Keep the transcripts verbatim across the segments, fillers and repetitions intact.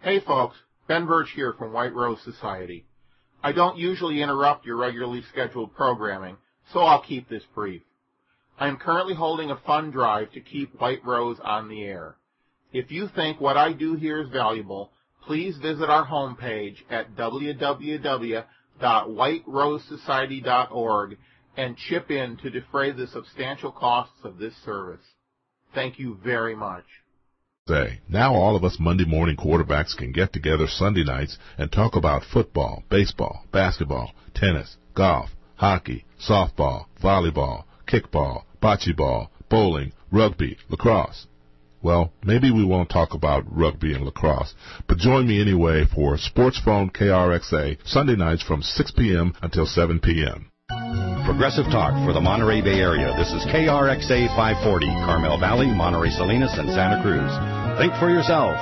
Hey folks, Ben Birch here from White Rose Society. I don't usually interrupt your regularly scheduled programming, so I'll keep this brief. I am currently holding a fund drive to keep White Rose on the air. If you think what I do here is valuable, please visit our homepage at w w w dot white rose society dot org and chip in to defray the substantial costs of this service. Thank you very much. Say, now all of us Monday morning quarterbacks can get together Sunday nights and talk about football, baseball, basketball, tennis, golf, hockey, softball, volleyball, kickball, bocce ball, bowling, rugby, lacrosse. Well, maybe we won't talk about rugby and lacrosse, but join me anyway for Sports Phone K R X A Sunday nights from six p.m. until seven p.m. Progressive Talk for the Monterey Bay Area. This is K R X A five forty, Carmel Valley, Monterey Salinas, and Santa Cruz. Think for yourself.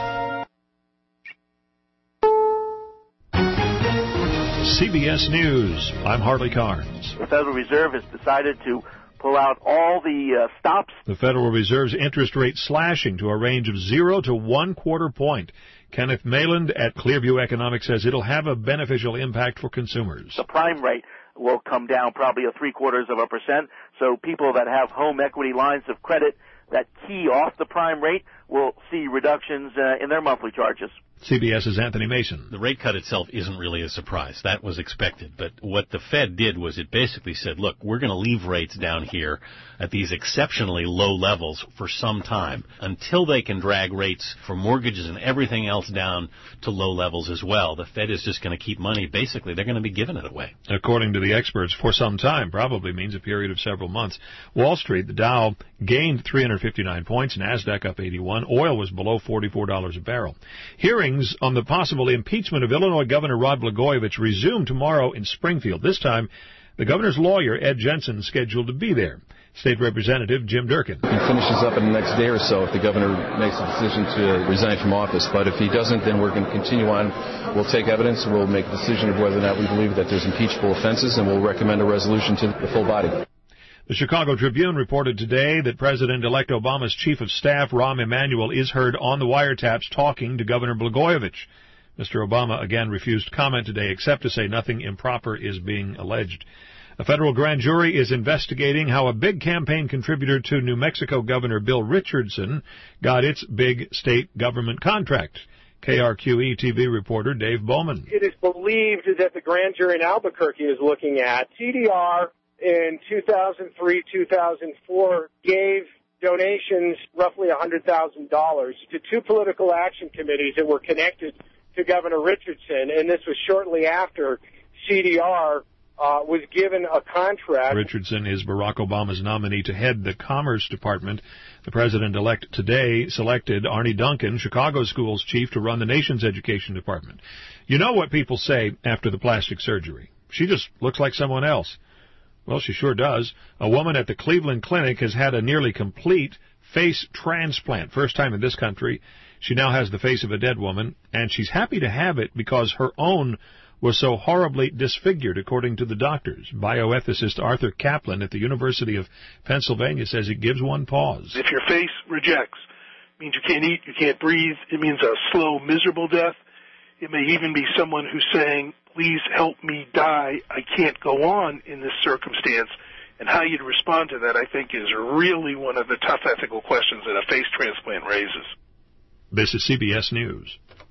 C B S News. I'm Harley Carnes. The Federal Reserve has decided to pull out all the uh, stops. The Federal Reserve's interest rate slashing to a range of zero to one quarter point. Kenneth Mayland at Clearview Economics says it'll have a beneficial impact for consumers. The prime rate will come down probably a three quarters of a percent. So people that have home equity lines of credit that key off the prime rate will see reductions uh, in their monthly charges. CBS's Anthony Mason. The rate cut itself isn't really a surprise. That was expected. But what the Fed did was it basically said, look, we're going to leave rates down here at these exceptionally low levels for some time until they can drag rates for mortgages and everything else down to low levels as well. The Fed is just going to keep money. Basically, they're going to be giving it away. According to the experts, for some time probably means a period of several months. Wall Street, the Dow gained three hundred fifty-nine points, NASDAQ up eighty-one. Oil was below forty-four dollars a barrel. Hearings on the possible impeachment of Illinois Governor Rod Blagojevich resume tomorrow in Springfield. This time, the governor's lawyer, Ed Jensen, is scheduled to be there. State Representative Jim Durkin. He finishes up in the next day or so if the governor makes a decision to resign from office. But if he doesn't, then we're going to continue on. We'll take evidence and we'll make a decision of whether or not we believe that there's impeachable offenses, and we'll recommend a resolution to the full body. The Chicago Tribune reported today that President-elect Obama's chief of staff, Rahm Emanuel, is heard on the wiretaps talking to Governor Blagojevich. Mister Obama again refused comment today except to say nothing improper is being alleged. A federal grand jury is investigating how a big campaign contributor to New Mexico Governor Bill Richardson got its big state government contract. K R Q E T V reporter Dave Bowman. It is believed that the grand jury in Albuquerque is looking at C D R in two thousand three, two thousand four gave donations roughly one hundred thousand dollars to two political action committees that were connected to Governor Richardson, and this was shortly after C D R uh, was given a contract. Richardson is Barack Obama's nominee to head the Commerce Department. The president-elect today selected Arnie Duncan, Chicago schools chief, to run the nation's education department. You know what people say after the plastic surgery? She just looks like someone else. Well, she sure does. A woman at the Cleveland Clinic has had a nearly complete face transplant. First time in this country. She now has the face of a dead woman, and she's happy to have it because her own was so horribly disfigured, according to the doctors. Bioethicist Arthur Kaplan at the University of Pennsylvania says it gives one pause. If your face rejects, it means you can't eat, you can't breathe. It means a slow, miserable death. It may even be someone who's saying, please help me die. I can't go on in this circumstance. And how you'd respond to that, I think, is really one of the tough ethical questions that a face transplant raises. This is C B S News.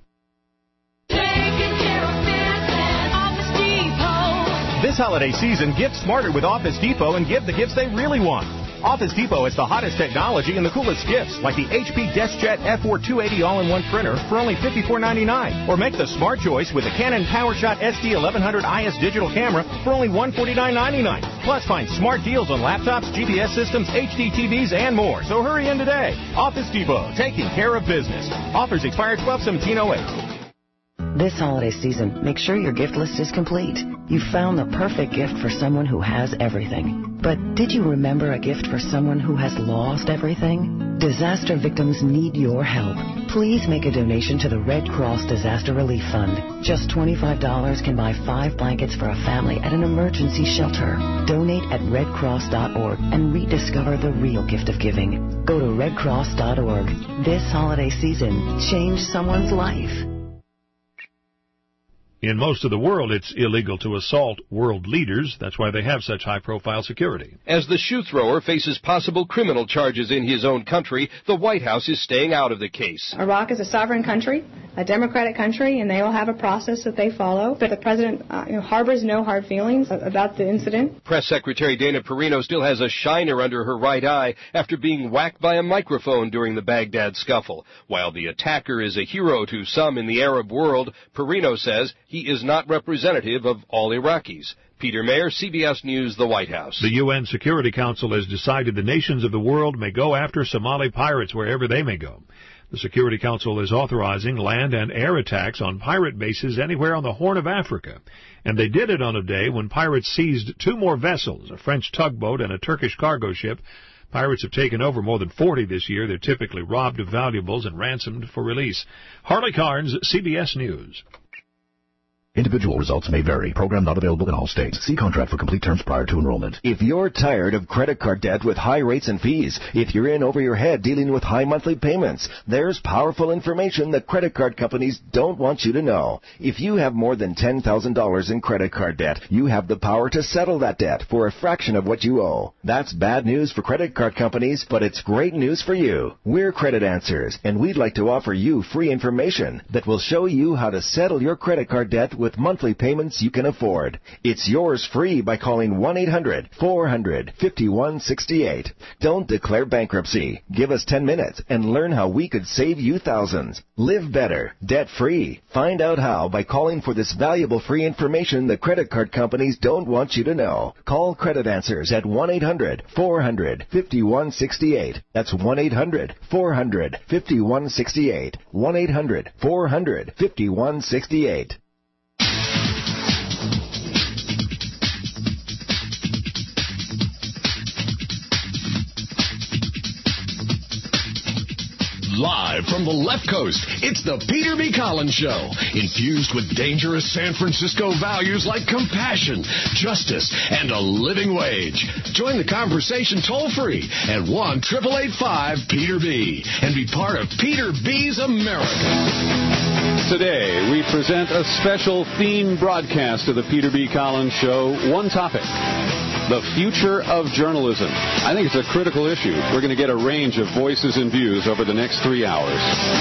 This holiday season, gift smarter with Office Depot and give the gifts they really want. Office Depot has the hottest technology and the coolest gifts, like the H P DeskJet F four two eighty all-in-one printer for only fifty-four ninety-nine. Or make the smart choice with the Canon PowerShot S D eleven hundred I S digital camera for only one hundred forty-nine ninety-nine. Plus, find smart deals on laptops, G P S systems, H D T Vs, and more. So hurry in today. Office Depot, taking care of business. Offers expire twelve seventeen oh eight. This holiday season, make sure your gift list is complete. You've found the perfect gift for someone who has everything. But did you remember a gift for someone who has lost everything? Disaster victims need your help. Please make a donation to the Red Cross Disaster Relief Fund. Just twenty-five dollars can buy five blankets for a family at an emergency shelter. Donate at red cross dot org and rediscover the real gift of giving. Go to red cross dot org. This holiday season, change someone's life. In most of the world, it's illegal to assault world leaders. That's why they have such high-profile security. As the shoe thrower faces possible criminal charges in his own country, the White House is staying out of the case. Iraq is a sovereign country, a democratic country, and they will have a process that they follow. But the president uh, you know, harbors no hard feelings about the incident. Press Secretary Dana Perino still has a shiner under her right eye after being whacked by a microphone during the Baghdad scuffle. While the attacker is a hero to some in the Arab world, Perino says he is not representative of all Iraqis. Peter Mayer, C B S News, the White House. The U N Security Council has decided the nations of the world may go after Somali pirates wherever they may go. The Security Council is authorizing land and air attacks on pirate bases anywhere on the Horn of Africa. And they did it on a day when pirates seized two more vessels, a French tugboat and a Turkish cargo ship. Pirates have taken over more than forty this year. They're typically robbed of valuables and ransomed for release. Harley Carnes, C B S News. Individual results may vary. Program not available in all states. See contract for complete terms prior to enrollment. If you're tired of credit card debt with high rates and fees, if you're in over your head dealing with high monthly payments, there's powerful information that credit card companies don't want you to know. If you have more than ten thousand dollars in credit card debt, you have the power to settle that debt for a fraction of what you owe. That's bad news for credit card companies, but it's great news for you. We're Credit Answers, and we'd like to offer you free information that will show you how to settle your credit card debt with monthly payments you can afford. It's yours free by calling one eight hundred four hundred fifty-one sixty-eight. Don't declare bankruptcy. Give us ten minutes and learn how we could save you thousands. Live better, debt-free. Find out how by calling for this valuable free information the credit card companies don't want you to know. Call Credit Answers at one eight hundred four hundred fifty-one sixty-eight. That's one eight hundred four hundred fifty-one sixty-eight. one eight hundred four hundred fifty-one sixty-eight. Live from the left coast, it's the Peter B. Collins Show, infused with dangerous San Francisco values like compassion, justice, and a living wage. Join the conversation toll-free at one eight eight eight five Peter B. and be part of Peter B's America. Today, we present a special theme broadcast of the Peter B. Collins Show. One topic: the future of journalism. I think it's a critical issue. We're going to get a range of voices and views over the next three hours.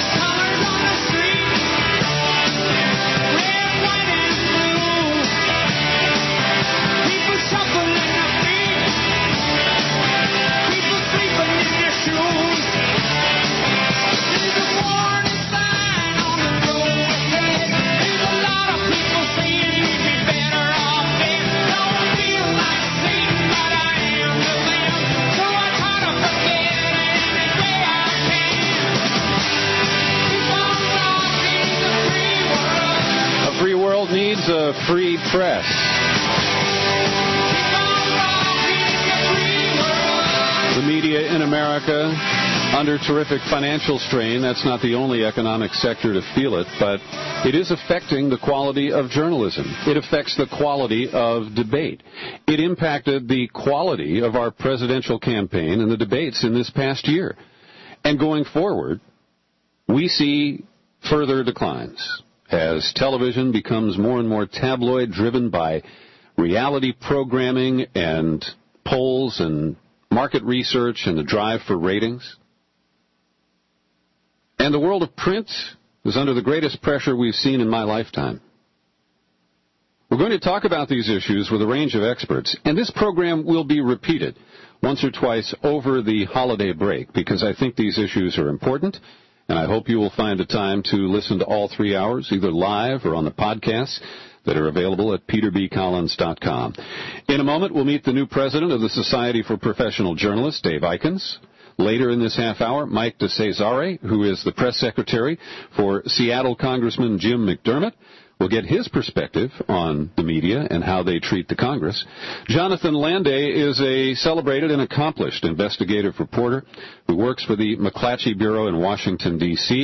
Needs a free press. The media in America under terrific financial strain. That's not the only economic sector to feel it, but it is affecting the quality of journalism. It affects the quality of debate. It impacted the quality of our presidential campaign and the debates in this past year. And going forward, we see further declines as television becomes more and more tabloid, driven by reality programming and polls and market research and the drive for ratings. And the world of print is under the greatest pressure we've seen in my lifetime. We're going to talk about these issues with a range of experts, and this program will be repeated once or twice over the holiday break because I think these issues are important. And I hope you will find a time to listen to all three hours, either live or on the podcasts that are available at peter b collins dot com. In a moment, we'll meet the new president of the Society for Professional Journalists, Dave Eikens. Later in this half hour, Mike DeCesare, who is the press secretary for Seattle Congressman Jim McDermott. We'll get his perspective on the media and how they treat the Congress. Jonathan Landay is a celebrated and accomplished investigative reporter who works for the McClatchy Bureau in Washington, D C,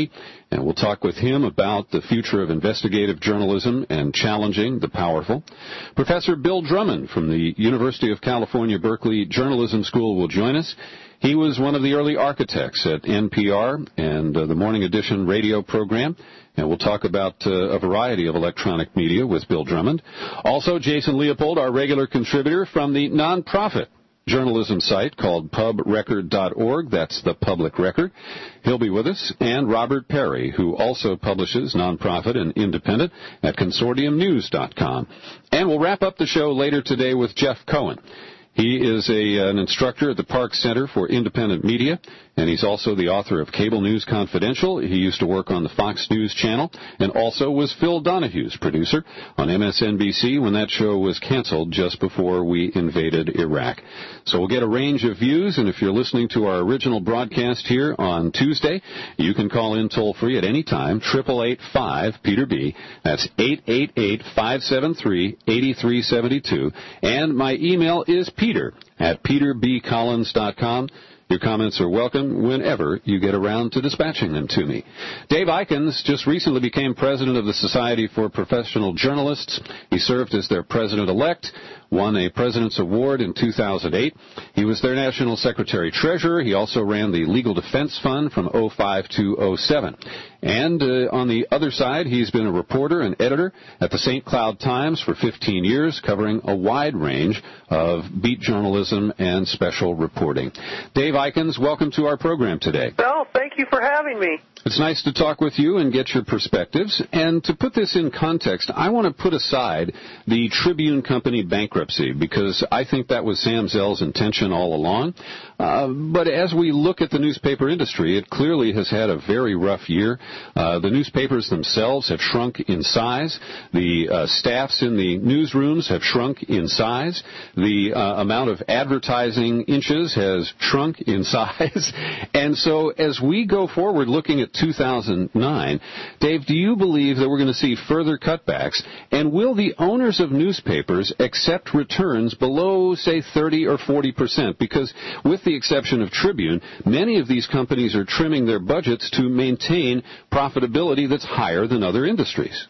And we'll talk with him about the future of investigative journalism and challenging the powerful. Professor Bill Drummond from the University of California, Berkeley Journalism School will join us. He was one of the early architects at N P R and uh, the Morning Edition radio program. And we'll talk about uh, a variety of electronic media with Bill Drummond. Also, Jason Leopold, our regular contributor from the nonprofit journalism site called pub record dot org. That's the Public Record. He'll be with us. And Robert Perry, who also publishes nonprofit and independent at consortium news dot com. And we'll wrap up the show later today with Jeff Cohen. He is a, an instructor at the Park Center for Independent Media, and he's also the author of Cable News Confidential. He used to work on the Fox News Channel and also was Phil Donahue's producer on M S N B C when that show was canceled just before we invaded Iraq. So we'll get a range of views, and if you're listening to our original broadcast here on Tuesday, you can call in toll-free at any time, eight eight eight five Peter B. That's eight eight eight, five seven three, eight three seven two. And my email is peter at peter b collins dot com. Your comments are welcome whenever you get around to dispatching them to me. Dave Eikens just recently became president of the Society for Professional Journalists. He served as their president-elect, won a President's Award in two thousand eight. He was their national secretary-treasurer. He also ran the Legal Defense Fund from oh five to oh seven. And uh, on the other side, he's been a reporter and editor at the Saint Cloud Times for fifteen years, covering a wide range of beat journalism and special reporting. Dave Eikens, welcome to our program today. Well, thank you for having me. It's nice to talk with you and get your perspectives. And to put this in context, I want to put aside the Tribune Company bankruptcy because I think that was Sam Zell's intention all along. Uh, but as we look at the newspaper industry, it clearly has had a very rough year. Uh, the newspapers themselves have shrunk in size. The uh, staffs in the newsrooms have shrunk in size. The uh, amount of advertising inches has shrunk in size. And so as we go forward looking at two thousand nine, Dave, do you believe that we're going to see further cutbacks? And will the owners of newspapers accept returns below, say, thirty or forty percent? Because with the exception of Tribune, many of these companies are trimming their budgets to maintain profitability that's higher than other industries.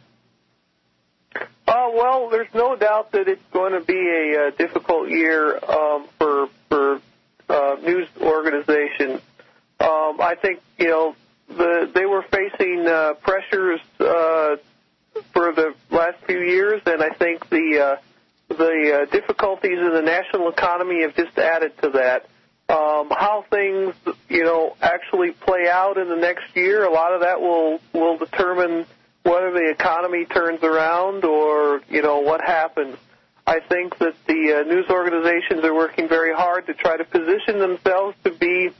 Uh, well, there's no doubt that it's going to be a, uh difficult year um, for for uh, news organizations. Um, I think, you know, the, they were facing uh, pressures uh, for the last few years, and I think the uh, the uh, difficulties in the national economy have just added to that. Um, how things, you know, actually play out in the next year, a lot of that will will determine whether the economy turns around or, you know, what happens. I think that the uh, news organizations are working very hard to try to position themselves to be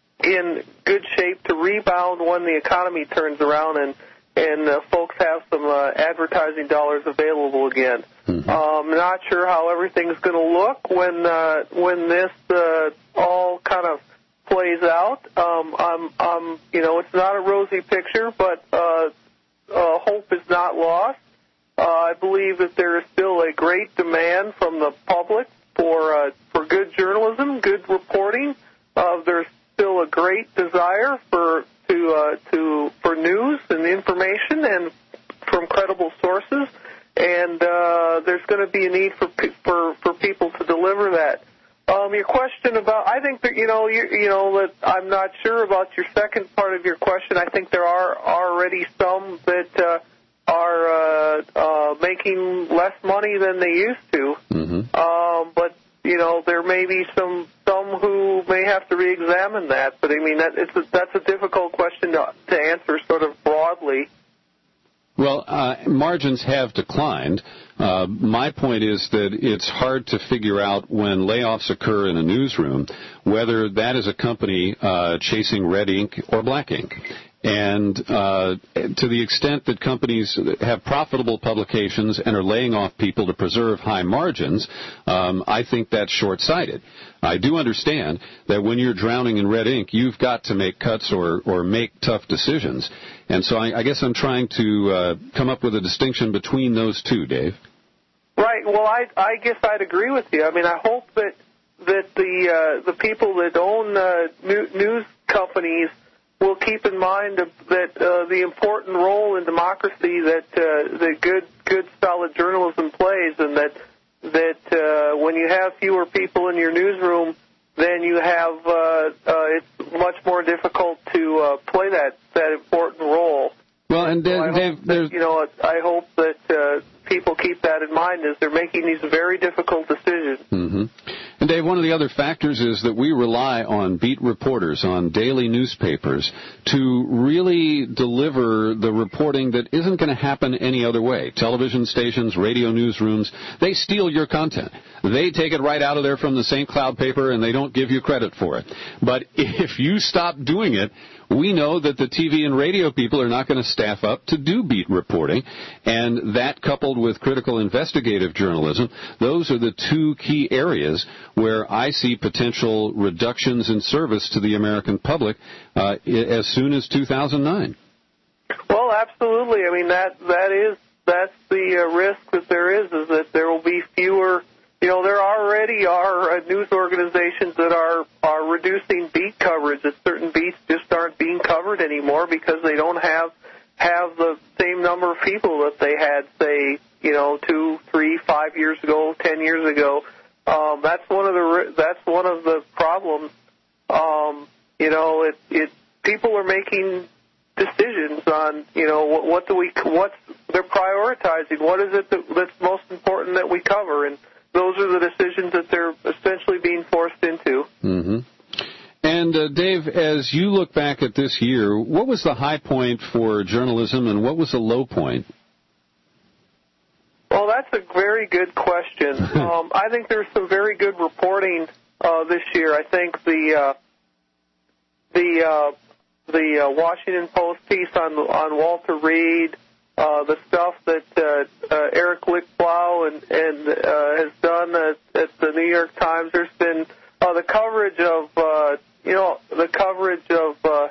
in good shape to rebound when the economy turns around and and uh, folks have some uh, advertising dollars available again. Mm-hmm. Um, not sure how everything's going to look when uh, when this uh, all kind of plays out. Um, I'm, I'm, you know, it's not a rosy picture, but uh, uh, hope is not lost. Uh, I believe that there is still a great demand from the public for uh, for good journalism, good reporting. Uh, there's still a great desire for to uh, to for news and information and from credible sources, and uh, there's going to be a need for for for people to deliver that. Um, your question about, I think that you know you, you know that I'm not sure about your second part of your question. I think there are already some that uh, are uh, uh, making less money than they used to, mm-hmm. um, but you know there may be some some who may have to re-examine that. But I mean that it's a, that's a difficult question to, to answer sort of broadly. Well, uh, margins have declined. Uh, my point is that it's hard to figure out when layoffs occur in a newsroom whether that is a company uh, chasing red ink or black ink. And uh, to the extent that companies have profitable publications and are laying off people to preserve high margins, um, I think that's short-sighted. I do understand that when you're drowning in red ink, you've got to make cuts or, or make tough decisions. And so I, I guess I'm trying to uh, come up with a distinction between those two, Dave. Right. Well, I, I guess I'd agree with you. I mean, I hope that that the uh, the people that own uh, new, news companies will keep in mind that uh, the important role in democracy that uh, that good good solid journalism plays, and that that uh, when you have fewer people in your newsroom, then you have uh, uh, it's much more difficult to uh, play that that important role. Well, and so Dave, Dave that, you know, I hope that uh, people keep that in mind as they're making these very difficult decisions. Mm-hmm. And Dave, one of the other factors is that we rely on beat reporters, on daily newspapers, to really deliver the reporting that isn't going to happen any other way. Television stations, radio newsrooms, they steal your content. They take it right out of there from the Saint Cloud paper, and they don't give you credit for it. But if you stop doing it, we know that the T V and radio people are not going to staff up to do beat reporting, and that coupled with critical investigative journalism, those are the two key areas where I see potential reductions in service to the American public uh, as soon as two thousand nine. Well, absolutely. I mean, that that is that's the uh, risk that there is, is that there will be fewer. You know, there already are uh, news organizations that are, are reducing beat coverage, that certain beats just aren't being covered anymore because they don't have have the same number of people that they had, say, you know, two, three, five years ago, ten years ago. Um, that's one of the that's one of the problems. Um, you know, it it people are making decisions on, you know, what, what do we what's they're prioritizing. What is it that, that's most important that we cover, and those are the decisions that they're essentially being forced into. Mm-hmm. And, uh, Dave, as you look back at this year, what was the high point for journalism and what was the low point? Well, that's a very good question. um, I think there's some very good reporting uh, this year. I think the uh, the uh, the uh, Washington Post piece on on Walter Reed, Uh, the stuff that uh, uh, Eric Lichtblau and, and uh, has done at, at the New York Times. There's been uh, the coverage of, uh, you know, the coverage of, uh,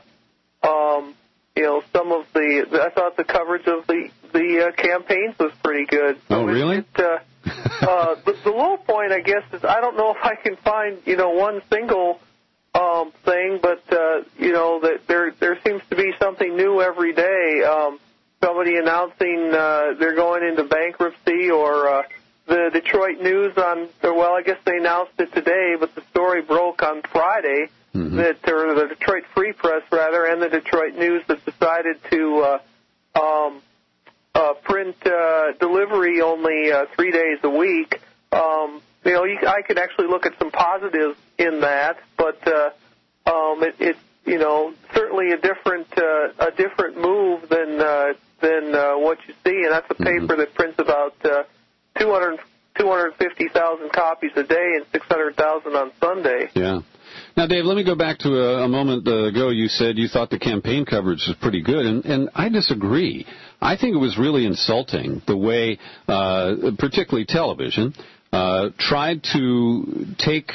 um, you know, some of the. I thought the coverage of the the uh, campaigns was pretty good. Oh, really? It, uh, uh, the, the low point, I guess, is I don't know if I can find, you know, one single um, thing, but uh, you know, that there there seems to be something new every day. Um, Somebody announcing uh, they're going into bankruptcy, or uh, the Detroit News on, well, I guess they announced it today, but the story broke on Friday, mm-hmm. that, or the Detroit Free Press, rather, and the Detroit News that decided to uh, um, uh, print uh, delivery only uh, three days a week. Um, you know, you, I could actually look at some positives in that, but uh, um, it, it, you know, certainly a different uh, a different move than uh, than uh, what you see, and that's a paper mm-hmm. that prints about uh, two hundred, two hundred fifty thousand copies a day and six hundred thousand on Sunday. Yeah. Now, Dave, let me go back to a, a moment ago. You said you thought the campaign coverage was pretty good, and, and I disagree. I think it was really insulting the way, uh, particularly television, uh, tried to take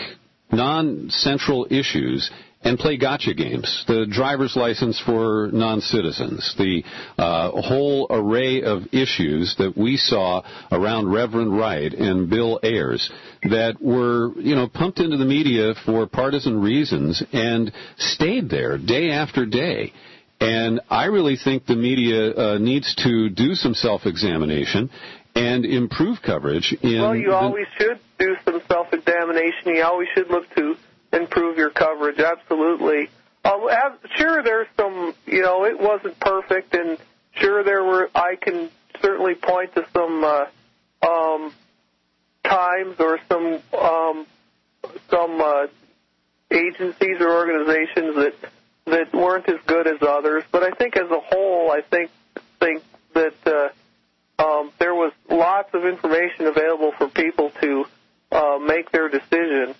non-central issues and play gotcha games. The driver's license for non-citizens, the uh, whole array of issues that we saw around Reverend Wright and Bill Ayers that were, you know, pumped into the media for partisan reasons and stayed there day after day. And I really think the media uh, needs to do some self-examination and improve coverage. In well, you the... always should do some self-examination. You always should look to improve your coverage, absolutely. Uh, sure, there's some, you know, it wasn't perfect, and sure there were, I can certainly point to some uh, um, times or some um, some uh, agencies or organizations that that weren't as good as others. But I think as a whole, I think think that uh, um, there was lots of information available for people to uh, make their decision.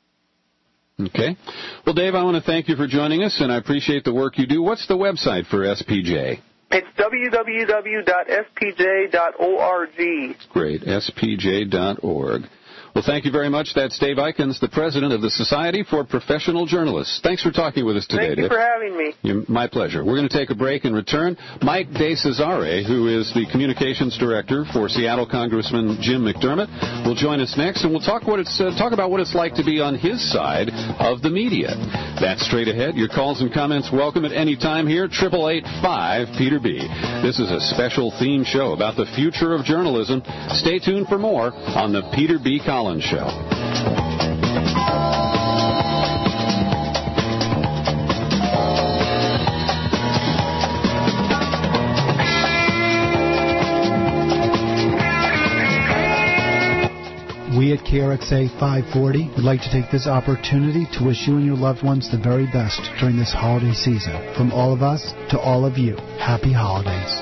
Okay. Well, Dave, I want to thank you for joining us, and I appreciate the work you do. What's the website for S P J? It's w w w dot s p j dot org. Great, S P J dot org. Well, thank you very much. That's Dave Eikens, the president of the Society for Professional Journalists. Thanks for talking with us today, Thank you Dave. for having me. You're, my pleasure. We're going to take a break and return. Mike DeCesare, who is the communications director for Seattle Congressman Jim McDermott, will join us next, and we'll talk what it's uh, talk about what it's like to be on his side of the media. That's straight ahead. Your calls and comments welcome at any time here. Triple eight five Peter B. This is a special theme show about the future of journalism. Stay tuned for more on the Peter B. Collins Show. We at K R X A five forty would like to take this opportunity to wish you and your loved ones the very best during this holiday season. From all of us to all of you, happy holidays.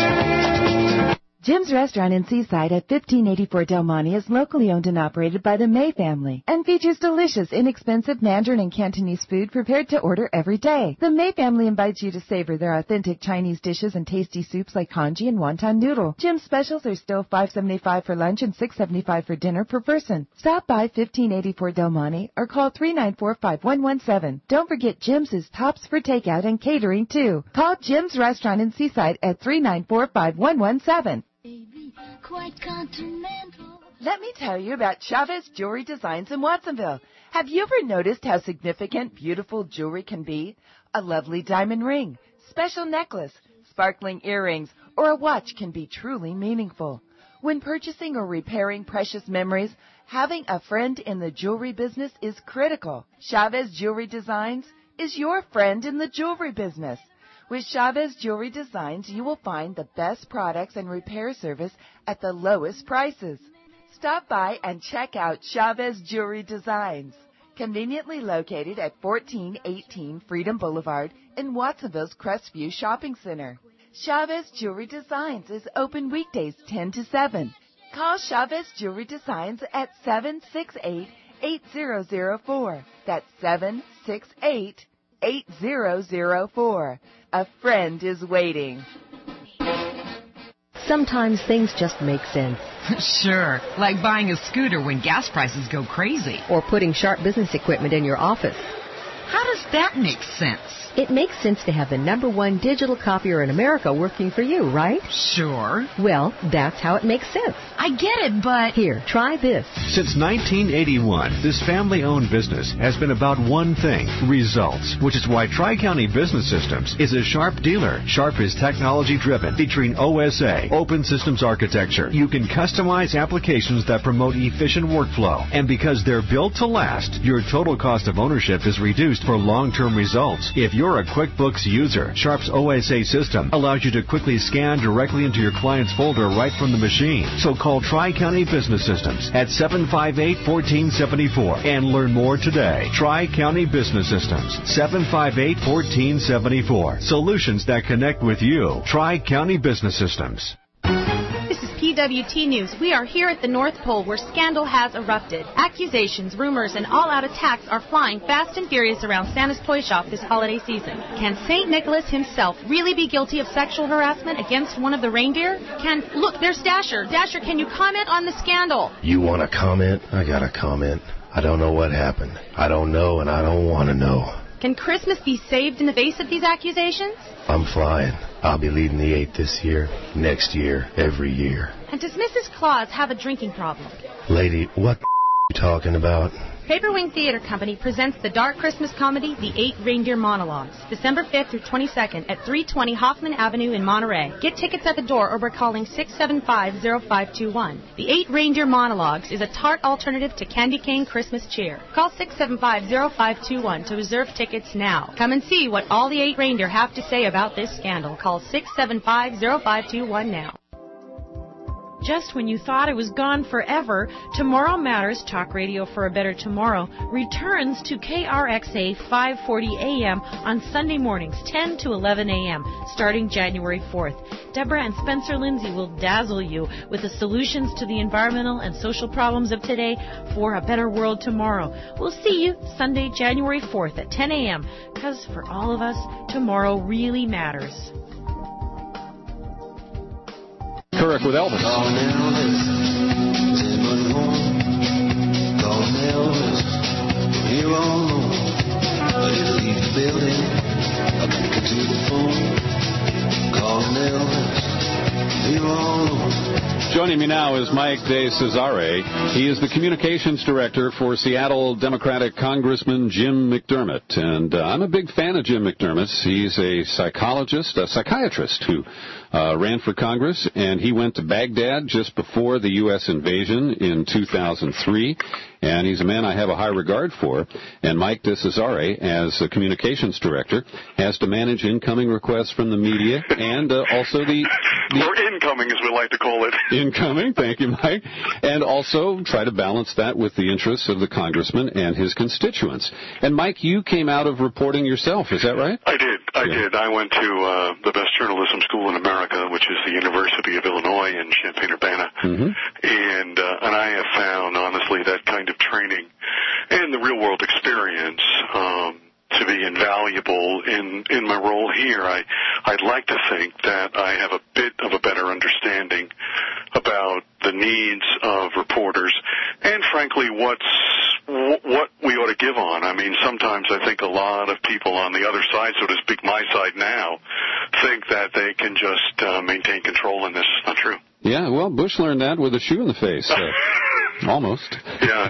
Jim's Restaurant in Seaside at fifteen eighty-four Del Monte is locally owned and operated by the May family and features delicious, inexpensive Mandarin and Cantonese food prepared to order every day. The May family invites you to savor their authentic Chinese dishes and tasty soups like congee and wonton noodle. Jim's specials are still five seventy-five for lunch and six seventy-five for dinner per person. Stop by fifteen eighty-four Del Monte or call three nine four, five one one seven. Don't forget Jim's is tops for takeout and catering too. Call Jim's Restaurant in Seaside at three nine four, five one one seven. Quite continental. Let me tell you about Chavez Jewelry Designs in Watsonville. Have you ever noticed how significant, beautiful jewelry can be? A lovely diamond ring, special necklace, sparkling earrings, or a watch can be truly meaningful. When purchasing or repairing precious memories, having a friend in the jewelry business is critical. Chavez Jewelry Designs is your friend in the jewelry business. With Chavez Jewelry Designs, you will find the best products and repair service at the lowest prices. Stop by and check out Chavez Jewelry Designs, conveniently located at fourteen eighteen Freedom Boulevard in Watsonville's Crestview Shopping Center. Chavez Jewelry Designs is open weekdays ten to seven. Call Chavez Jewelry Designs at seven six eight, eight zero zero four. That's seven six eight, eight zero zero four. A friend is waiting. Sometimes things just make sense. Sure, like buying a scooter when gas prices go crazy. Or putting Sharp business equipment in your office. How does that make sense? It makes sense to have the number one digital copier in America working for you, right? Sure. Well, that's how it makes sense. I get it, but... Here, try this. Since nineteen eighty-one, this family-owned business has been about one thing, results, which is why Tri-County Business Systems is a Sharp dealer. Sharp is technology-driven, featuring O S A, open systems architecture. You can customize applications that promote efficient workflow. And because they're built to last, your total cost of ownership is reduced for long-term results. If you're a QuickBooks user, Sharp's O S A system allows you to quickly scan directly into your client's folder right from the machine. So call Tri-County Business Systems at seven five eight, one four seven four and learn more today. Tri-County Business Systems, seven five eight, one four seven four. Solutions that connect with you. Tri-County Business Systems. This is P W T News. We are here at the North Pole where scandal has erupted. Accusations, rumors, and all-out attacks are flying fast and furious around Santa's Toy Shop this holiday season. Can Saint Nicholas himself really be guilty of sexual harassment against one of the reindeer? Can... Look, there's Dasher. Dasher, can you comment on the scandal? You want to comment? I got to comment. I don't know what happened. I don't know, and I don't want to know. Can Christmas be saved in the face of these accusations? I'm flying. I'll be leading the eight this year, next year, every year. And does Missus Claus have a drinking problem? Lady, what the you talking about? Paperwing Theater Company presents the dark Christmas comedy, The Eight Reindeer Monologues, December fifth through twenty-second at three twenty Hoffman Avenue in Monterey. Get tickets at the door or by calling six seven five, zero five two one. The Eight Reindeer Monologues is a tart alternative to candy cane Christmas cheer. Call six seven five, zero five two one to reserve tickets now. Come and see what all the eight reindeer have to say about this scandal. Call six seven five, zero five two one now. Just when you thought it was gone forever, Tomorrow Matters, Talk Radio for a Better Tomorrow, returns to K R X A five forty A M on Sunday mornings, ten to eleven A M, starting January fourth. Deborah and Spencer Lindsay will dazzle you with the solutions to the environmental and social problems of today for a better world tomorrow. We'll see you Sunday, January fourth at ten A M, because for all of us, tomorrow really matters. Turek with Elvis. you're all alone. But you leave the building, I make it to the phone, calling Elvis, you're all alone. Joining me now is Mike DeCesare. He is the communications director for Seattle Democratic Congressman Jim McDermott. And uh, I'm a big fan of Jim McDermott's. He's a psychologist, a psychiatrist who uh, ran for Congress, and he went to Baghdad just before the U S invasion in two thousand three. And he's a man I have a high regard for. And Mike DeCesare, as the communications director, has to manage incoming requests from the media and uh, also the, the... Or incoming, as we like to call it. Incoming, thank you, Mike. And also try to balance that with the interests of the congressman and his constituents. And, Mike, you came out of reporting yourself, is that right? I did. I yeah. did. I went to uh, the best journalism school in America, which is the University of Illinois in Champaign-Urbana. Mm-hmm. And, uh, and I have found, honestly, that kind of training and the real-world experience um, to be invaluable in, in my role here. I, I'd like to think that I have a bit of a better understanding about the needs of reporters and, frankly, what's what we ought to give on. I mean, sometimes I think a lot of people on the other side, so to speak, my side now, think that they can just uh, maintain control, and this is not true. Yeah, well, Bush learned that with a shoe in the face. Uh, almost. Yeah,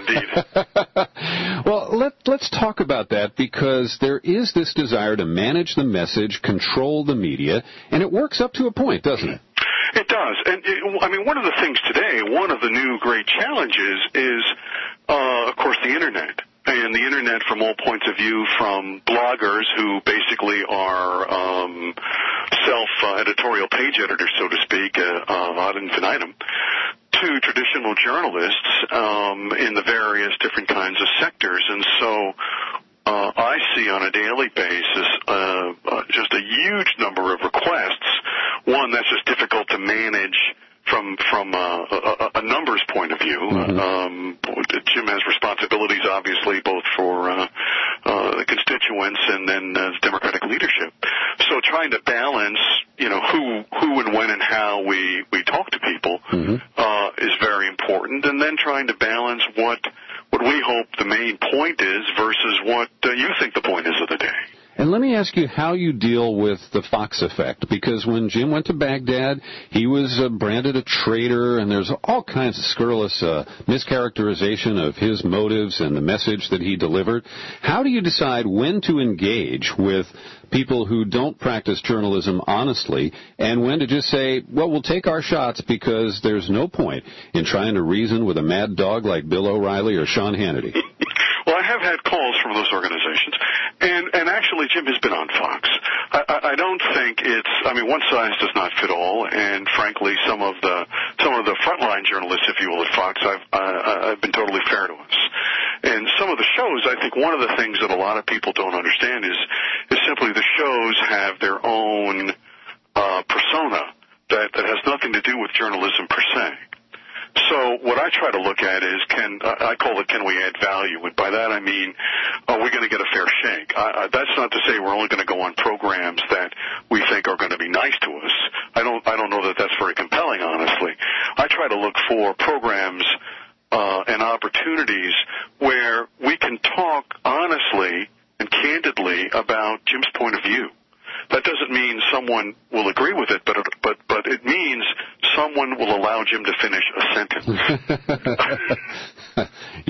indeed. Well, let, let's talk about that, because there is this desire to manage the message, control the media, and it works up to a point, doesn't it? It does. And, it, I mean, one of the things today, one of the new great challenges is, uh, of course, the Internet. And the Internet from all points of view, from bloggers who basically are um, self-editorial page editors, so to speak, uh, uh, ad infinitum, to traditional journalists um, in the various different kinds of sectors. And so uh, I see on a daily basis uh, uh, just a huge number of requests. One, that's just difficult to manage from from uh, a, a numbers point of view. Mm-hmm. Um, Jim has responsibilities, obviously, both for uh, uh, the constituents and then uh, the Democratic leadership. So trying to balance, you know, who who and when and how we, we talk to people mm-hmm. uh, is very important, and then trying to balance what what we hope the main point is versus what uh, you think the point is of the day. And let me ask you how you deal with the Fox effect, because when Jim went to Baghdad, he was uh, branded a traitor, and there's all kinds of scurrilous uh, mischaracterization of his motives and the message that he delivered. How do you decide when to engage with people who don't practice journalism honestly, and when to just say, well, we'll take our shots because there's no point in trying to reason with a mad dog like Bill O'Reilly or Sean Hannity? Well, I have had calls from those organizations, and, and actually Jim has been on Fox. I, I, I don't think it's, I mean, one size does not fit all, and frankly, some of the some of the frontline journalists, if you will, at Fox, I've, uh, I've been totally fair to us. And some of the shows, I think one of the things that a lot of people don't understand is, is simply the shows have their own uh, persona that, that has nothing to do with journalism per se. So what I try to look at is, can I call it, can we add value? And by that I mean, are we going to get a fair shake? I, I, that's not to say we're only going to go on programs that we think are going to be nice to us. I don't, I don't know that that's very compelling, honestly. I try to look for programs uh, and opportunities where we can talk honestly and candidly about Jim's point of view. That doesn't mean someone will agree with it, but it, but but it means someone will allow Jim to finish a sentence.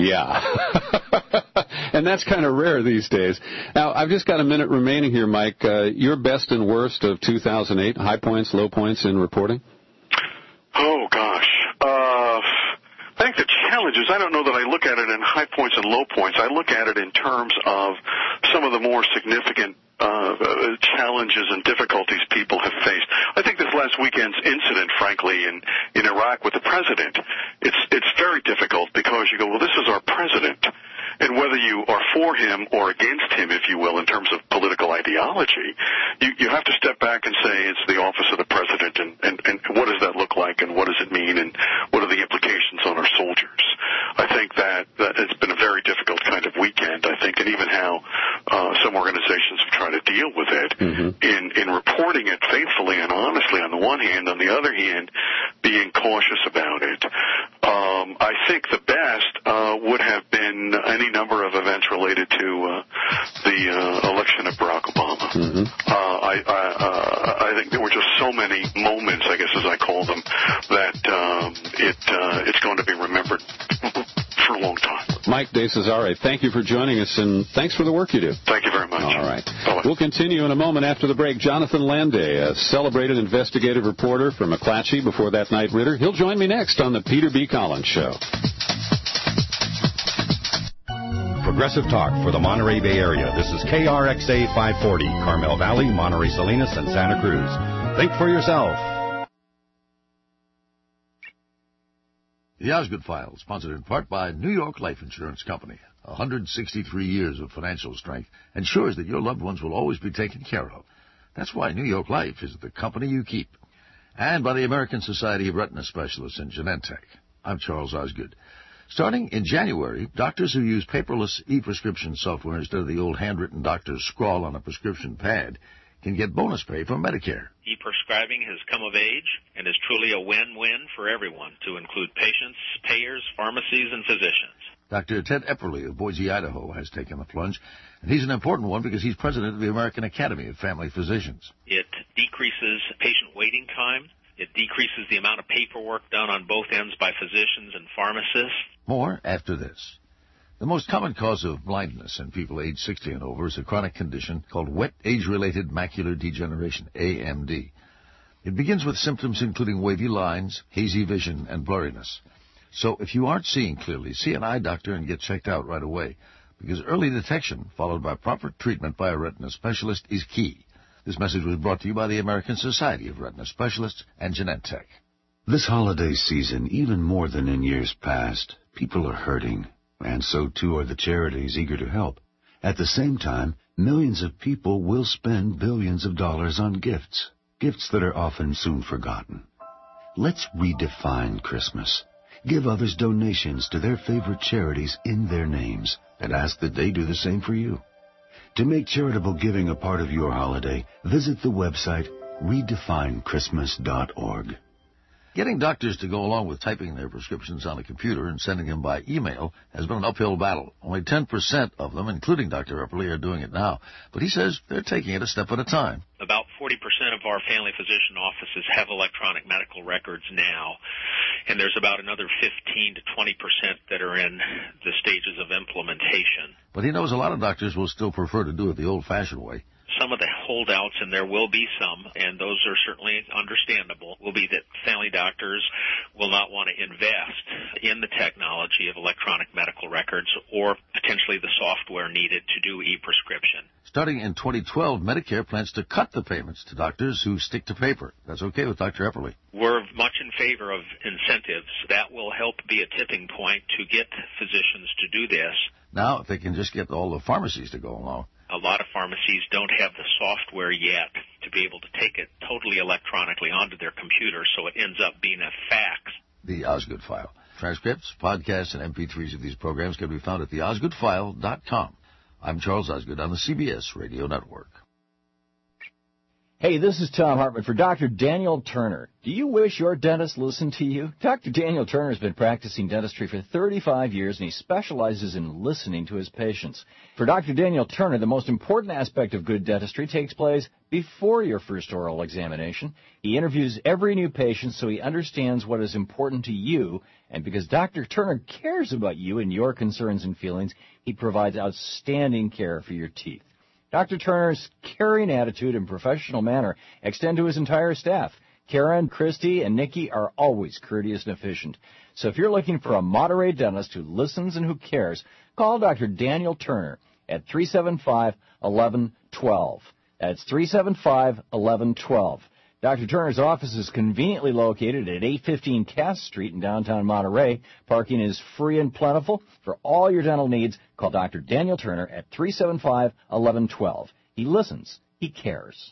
Yeah. And that's kind of rare these days. Now, I've just got a minute remaining here, Mike. Uh, your best and worst of two thousand eight, high points, low points in reporting? Oh, gosh. Uh, I think the challenge is, I don't know that I look at it in high points and low points. I look at it in terms of some of the more significant Uh, challenges and difficulties people have faced. I think this last weekend's incident, frankly, in, in Iraq with the president, it's it's very difficult because you go, well, this is our president. And whether you are for him or against him, if you will, in terms of political ideology, you, you have to step back and say it's the office of the president, and, and, and what does that look like, and what does it mean, and what are the implications on our soldiers? I think that, that it's been a very difficult kind of weekend, I think, and even how uh, some organizations have tried to deal with it mm-hmm. in, in reporting it faithfully and honestly on the one hand, on the other hand, being cautious about it. Uh, Um, I think the best uh, would have been any number of events related to uh, the uh, election of Barack Obama. Mm-hmm. Uh, I, I, uh, I think there were just so many moments, I guess as I call them, that um, it uh, it's going to be remembered for a long time. Mike De Cesare, thank you for joining us, and thanks for the work you do. Thank you very much. All right. Bye-bye. We'll continue in a moment after the break. Jonathan Landay, a celebrated investigative reporter from McClatchy, before that Knight Ridder. He'll join me next on the Peter B. Collins Show. Progressive Talk for the Monterey Bay Area. This is K R X A five forty, Carmel Valley, Monterey Salinas, and Santa Cruz. Think for yourself. The Osgood File, sponsored in part by New York Life Insurance Company. one hundred sixty-three years of financial strength ensures that your loved ones will always be taken care of. That's why New York Life is the company you keep. And by the American Society of Retina Specialists in Genentech. I'm Charles Osgood. Starting in January, doctors who use paperless e-prescription software instead of the old handwritten doctor's scrawl on a prescription pad can get bonus pay from Medicare. E-prescribing has come of age and is truly a win-win for everyone, to include patients, payers, pharmacies, and physicians. Doctor Ted Epperly of Boise, Idaho, has taken the plunge, and he's an important one because he's president of the American Academy of Family Physicians. It decreases patient waiting time. It decreases the amount of paperwork done on both ends by physicians and pharmacists. More after this. The most common cause of blindness in people age sixty and over is a chronic condition called wet age-related macular degeneration, A M D. It begins with symptoms including wavy lines, hazy vision, and blurriness. So if you aren't seeing clearly, see an eye doctor and get checked out right away, because early detection, followed by proper treatment by a retina specialist, is key. This message was brought to you by the American Society of Retina Specialists and Genentech. This holiday season, even more than in years past, people are hurting, and so too are the charities eager to help. At the same time, millions of people will spend billions of dollars on gifts, gifts that are often soon forgotten. Let's redefine Christmas. Give others donations to their favorite charities in their names, and ask that they do the same for you. To make charitable giving a part of your holiday, visit the website redefine christmas dot org. Getting doctors to go along with typing their prescriptions on a computer and sending them by email has been an uphill battle. Only ten percent of them, including Doctor Epperly, are doing it now. But he says they're taking it a step at a time. About forty percent of our family physician offices have electronic medical records now, and there's about another fifteen to twenty percent that are in the stages of implementation. But he knows a lot of doctors will still prefer to do it the old-fashioned way. Some of the holdouts, and there will be some, and those are certainly understandable, will be that family doctors will not want to invest in the technology of electronic medical records or potentially the software needed to do e-prescription. Starting in twenty twelve, Medicare plans to cut the payments to doctors who stick to paper. That's okay with Doctor Epperly. We're much in favor of incentives. That will help be a tipping point to get physicians to do this. Now, if they can just get all the pharmacies to go along. A lot of pharmacies don't have the software yet to be able to take it totally electronically onto their computer, so it ends up being a fax. The Osgood File. Transcripts, podcasts, and M P threes of these programs can be found at the osgood file dot com. I'm Charles Osgood on the C B S Radio Network. Hey, this is Tom Hartman for Doctor Daniel Turner. Do you wish your dentist listened to you? Doctor Daniel Turner has been practicing dentistry for thirty-five years, and he specializes in listening to his patients. For Doctor Daniel Turner, the most important aspect of good dentistry takes place before your first oral examination. He interviews every new patient so he understands what is important to you, and because Doctor Turner cares about you and your concerns and feelings, he provides outstanding care for your teeth. Doctor Turner's caring attitude and professional manner extend to his entire staff. Karen, Christy, and Nikki are always courteous and efficient. So if you're looking for a Monterey dentist who listens and who cares, call Doctor Daniel Turner at three seven five, one one one two. That's three seven five, one one one two. Doctor Turner's office is conveniently located at eight fifteen Cass Street in downtown Monterey. Parking is free and plentiful. For all your dental needs, call Doctor Daniel Turner at three seven five, one one one two. He listens. He cares.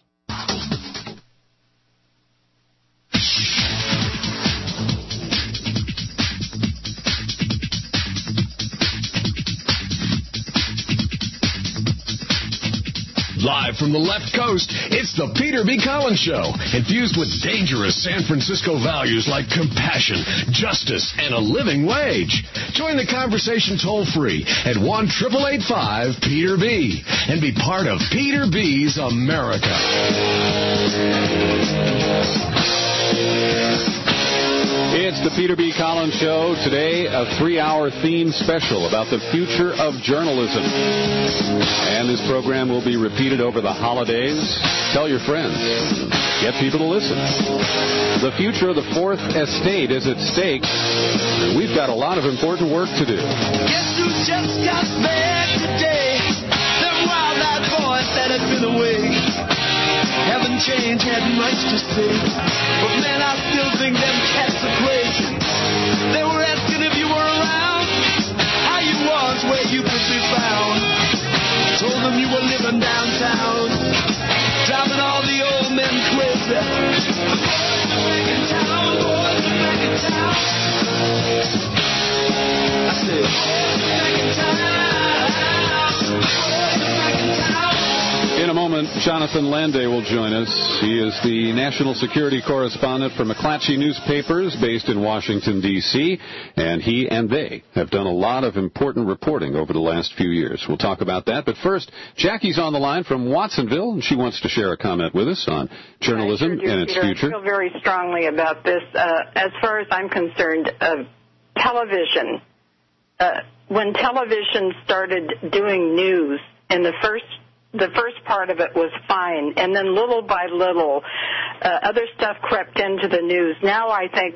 Live from the left coast, it's the Peter B. Collins Show, infused with dangerous San Francisco values like compassion, justice, and a living wage. Join the conversation toll-free at one eight eight eight five Peter B. and be part of Peter B's America. It's the Peter B. Collins Show. Today, a three-hour theme special about the future of journalism. And this program will be repeated over the holidays. Tell your friends. Get people to listen. The future of the Fourth Estate is at stake. We've got a lot of important work to do. Guess who just got back today? Them wild-eyed boys that had been away. Haven't changed, hadn't much to say. But man, I still think them cats are crazy. They were asking if you were around, how you was, where you could be found. Told them you were living downtown, driving all the old men crazy. The boys are back in town, the boys are back in town. I said, boys are back in town, boys are back in town. In a moment, Jonathan Landay will join us. He is the national security correspondent for McClatchy Newspapers based in Washington, D C, and he and they have done a lot of important reporting over the last few years. We'll talk about that. But first, Jackie's on the line from Watsonville, and she wants to share a comment with us on journalism sure do, and its Peter. future. I feel very strongly about this. Uh, as far as I'm concerned, uh, television, uh, when television started doing news in the first The first part of it was fine, and then little by little, uh, other stuff crept into the news. Now I think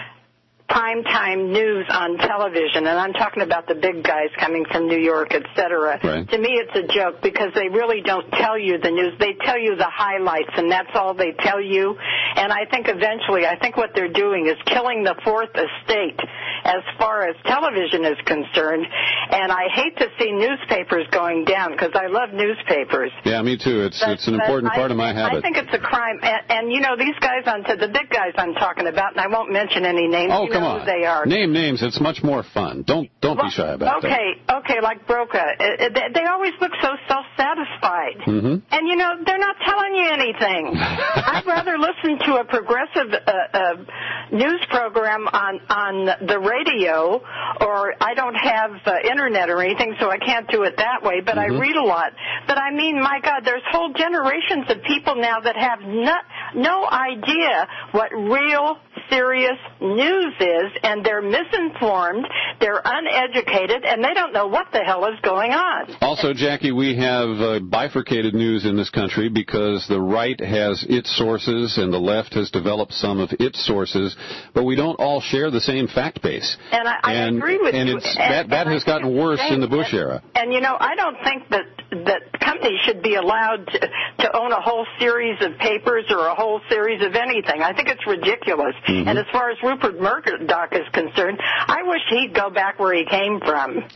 primetime news on television, and I'm talking about the big guys coming from New York, et cetera. Right. To me, it's a joke because they really don't tell you the news. They tell you the highlights, and that's all they tell you. And I think eventually, I think what they're doing is killing the Fourth Estate as far as television is concerned. And I hate to see newspapers going down because I love newspapers. Yeah, me too. It's But- it's an but important I, part of my habit. I think it's a crime. And, and you know, these guys on to the big guys I'm talking about, and I won't mention any names. Oh, you come know on. Who they are. Name names. It's much more fun. Don't don't Well, be shy about that. okay, okay, like Broca. Uh, they, they always look so self-satisfied. Mm-hmm. And, you know, they're not telling you anything. I'd rather listen to a progressive uh, uh, news program on, on the radio, or I don't have uh, Internet or anything, so I can't do it that way, but Mm-hmm. I read a lot. But, I mean, my God, there's whole generations of people now that have no, no idea what real serious news is, and they're misinformed, they're uneducated, and they don't know what the hell is going on. Also, Jackie, we have uh, bifurcated news in this country because the right has its sources and the left has developed some of its sources, but we don't all share the same fact base. And I, I and, agree with and you. It's, and, that that and has I gotten think worse it's in the Bush and, era. And, you know, I don't think that, that companies should be allowed to, to own a whole series of papers or a whole series of anything. I think it's ridiculous. Mm-hmm. And as far as Rupert Murdoch is concerned, I wish he'd go back where he came from.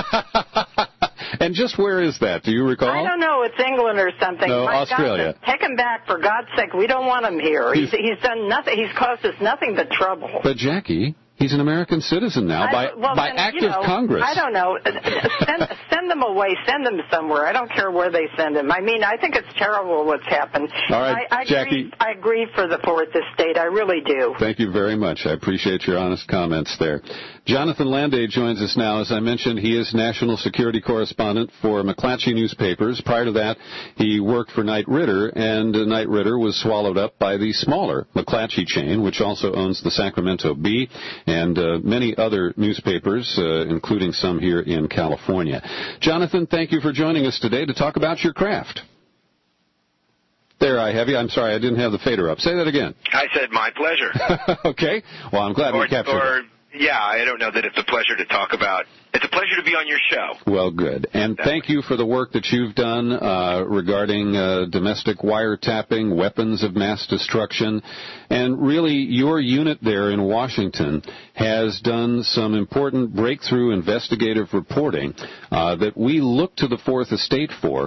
And just where is that? Do you recall? I don't know. It's England or something. No, My Australia. God, take him back, for God's sake. We don't want him here. He's, he's done nothing. He's caused us nothing but trouble. But, Jackie, he's an American citizen now I, by, well, by then, act you know, of Congress. I don't know. Send, send them away. Send them somewhere. I don't care where they send them. I mean, I think it's terrible what's happened. All right, I, I Jackie. Grieve, I grieve for the Fourth Estate. I really do. Thank you very much. I appreciate your honest comments there. Jonathan Landay joins us now. As I mentioned, he is national security correspondent for McClatchy Newspapers. Prior to that, he worked for Knight Ridder, and uh, Knight Ridder was swallowed up by the smaller McClatchy chain, which also owns the Sacramento Bee and uh, many other newspapers, uh, including some here in California. Jonathan, thank you for joining us today to talk about your craft. There I have you. I'm sorry, I didn't have the fader up. Say that again. I said my pleasure. Okay. Well, I'm glad or, we captured or, it. Yeah, I don't know that it's a pleasure to talk about. It's a pleasure to be on your show. Well, good. And thank you for the work that you've done uh, regarding uh, domestic wiretapping, weapons of mass destruction. And really, your unit there in Washington has done some important breakthrough investigative reporting uh, that we look to the Fourth Estate for.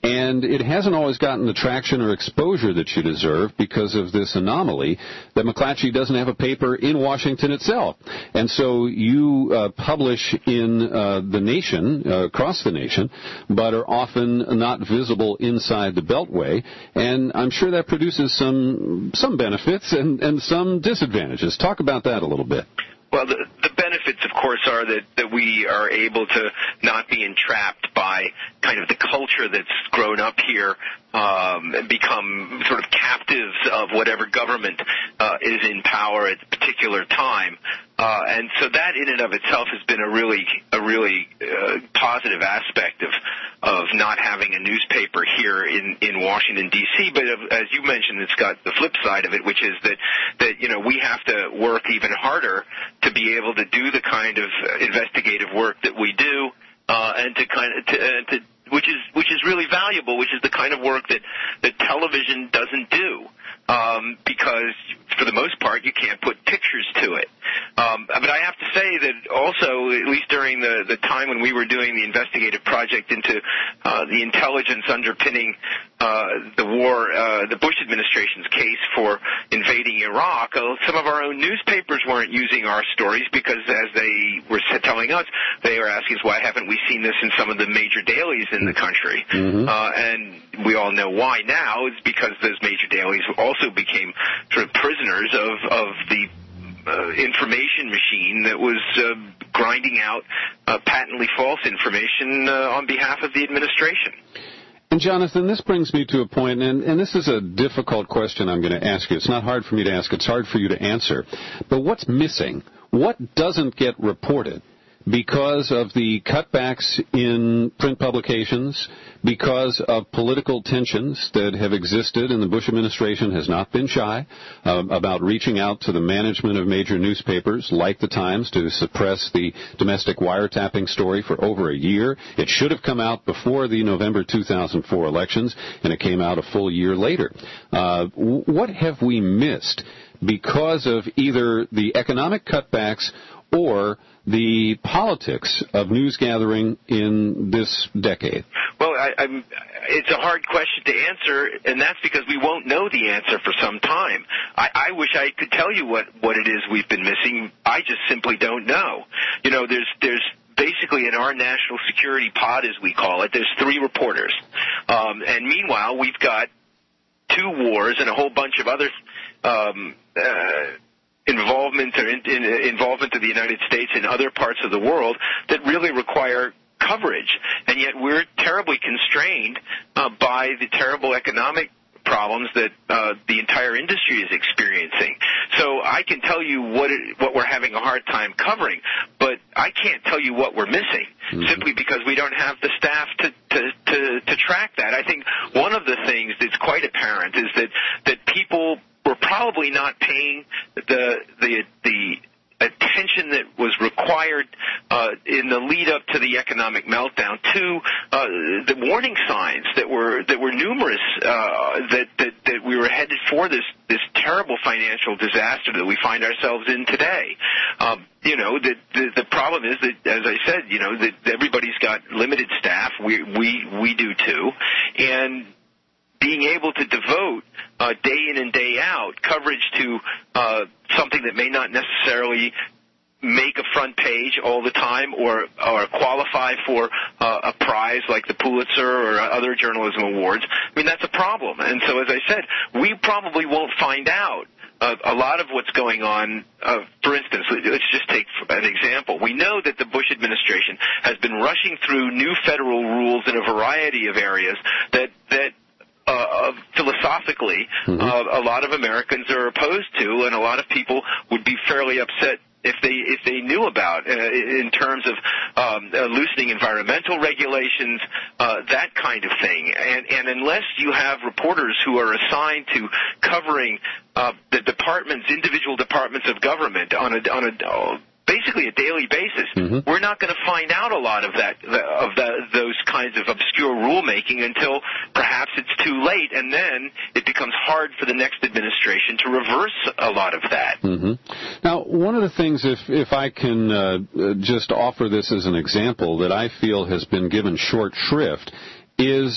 And it hasn't always gotten the traction or exposure that you deserve because of this anomaly that McClatchy doesn't have a paper in Washington itself. And so you uh, publish in uh, the nation, uh, across the nation, but are often not visible inside the Beltway. And I'm sure that produces some some benefits and, and some disadvantages. Talk about that a little bit. Well, the, the benefits, of course, are that, that we are able to not be entrapped by kind of the culture that's grown up here um, and become sort of captives of whatever government uh, is in power at a particular time. Uh, and so that in and of itself has been a really a really uh, positive aspect of of not having a newspaper here in, in Washington, D C. But as you mentioned, it's got the flip side of it, which is that, that, you know, we have to work even harder to be able to do the kind of investigative work that we do, uh, and to kind of, to, uh, to, which is, which is really valuable, which is the kind of work that, that television doesn't do. Um, because for the most part you can't put pictures to it. Um, but I have to say that also, at least during the, the time when we were doing the investigative project into uh, the intelligence underpinning uh, the war, uh, the Bush administration's case for invading Iraq, uh, some of our own newspapers weren't using our stories because, as they were telling us, they were asking us, why haven't we seen this in some of the major dailies in the country? Mm-hmm. Uh, and we all know why now. It's because those major dailies also became sort of prisoners of, of the uh, information machine that was uh, grinding out uh, patently false information uh, on behalf of the administration. And, Jonathan, this brings me to a point, and, and this is a difficult question I'm going to ask you. It's not hard for me to ask. It's hard for you to answer. But what's missing? What doesn't get reported? Because of the cutbacks in print publications, because of political tensions that have existed, and the Bush administration has not been shy uh, about reaching out to the management of major newspapers like the Times to suppress the domestic wiretapping story for over a year. It should have come out before the November two thousand four elections, and it came out a full year later. Uh, what have we missed because of either the economic cutbacks or the politics of news gathering in this decade? Well, I, I'm, it's a hard question to answer, and that's because we won't know the answer for some time. I, I wish I could tell you what, what it is we've been missing. I just simply don't know. You know, there's there's basically in our national security pod, as we call it, there's three reporters. Um, and meanwhile, we've got two wars and a whole bunch of other um, uh, involvement or in, in, involvement of the United States in other parts of the world that really require coverage, and yet we're terribly constrained uh, by the terrible economic problems that uh, the entire industry is experiencing. So I can tell you what it, what we're having a hard time covering, but I can't tell you what we're missing, mm-hmm. simply because we don't have the staff to, to, to, to track that. I think one of the things that's quite apparent is that, that people were probably not paying the the the attention that was required uh, in the lead up to the economic meltdown to uh, the warning signs that were that were numerous uh, that, that that we were headed for this this terrible financial disaster that we find ourselves in today. Um, you know, the, the the problem is that, as I said, you know, that everybody's got limited staff. We we we do too, and being able to devote uh, day in and day out coverage to uh, something that may not necessarily make a front page all the time or, or qualify for uh, a prize like the Pulitzer or other journalism awards, I mean, that's a problem. And so, as I said, we probably won't find out Uh, a lot of what's going on. Uh, for instance, let's just take an example. We know that the Bush administration has been rushing through new federal rules in a variety of areas that that Uh, philosophically, mm-hmm. uh, a lot of Americans are opposed to, and a lot of people would be fairly upset if they if they knew about uh, in terms of um, uh, loosening environmental regulations, uh, that kind of thing. And, and unless you have reporters who are assigned to covering uh, the departments, individual departments of government on a on a uh, basically a daily basis, mm-hmm. we're not going to find out a lot of that, of the, those kinds of obscure rulemaking until perhaps it's too late, and then it becomes hard for the next administration to reverse a lot of that. Mm-hmm. Now, one of the things, if if I can uh, just offer this as an example that I feel has been given short shrift, is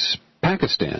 Pakistan.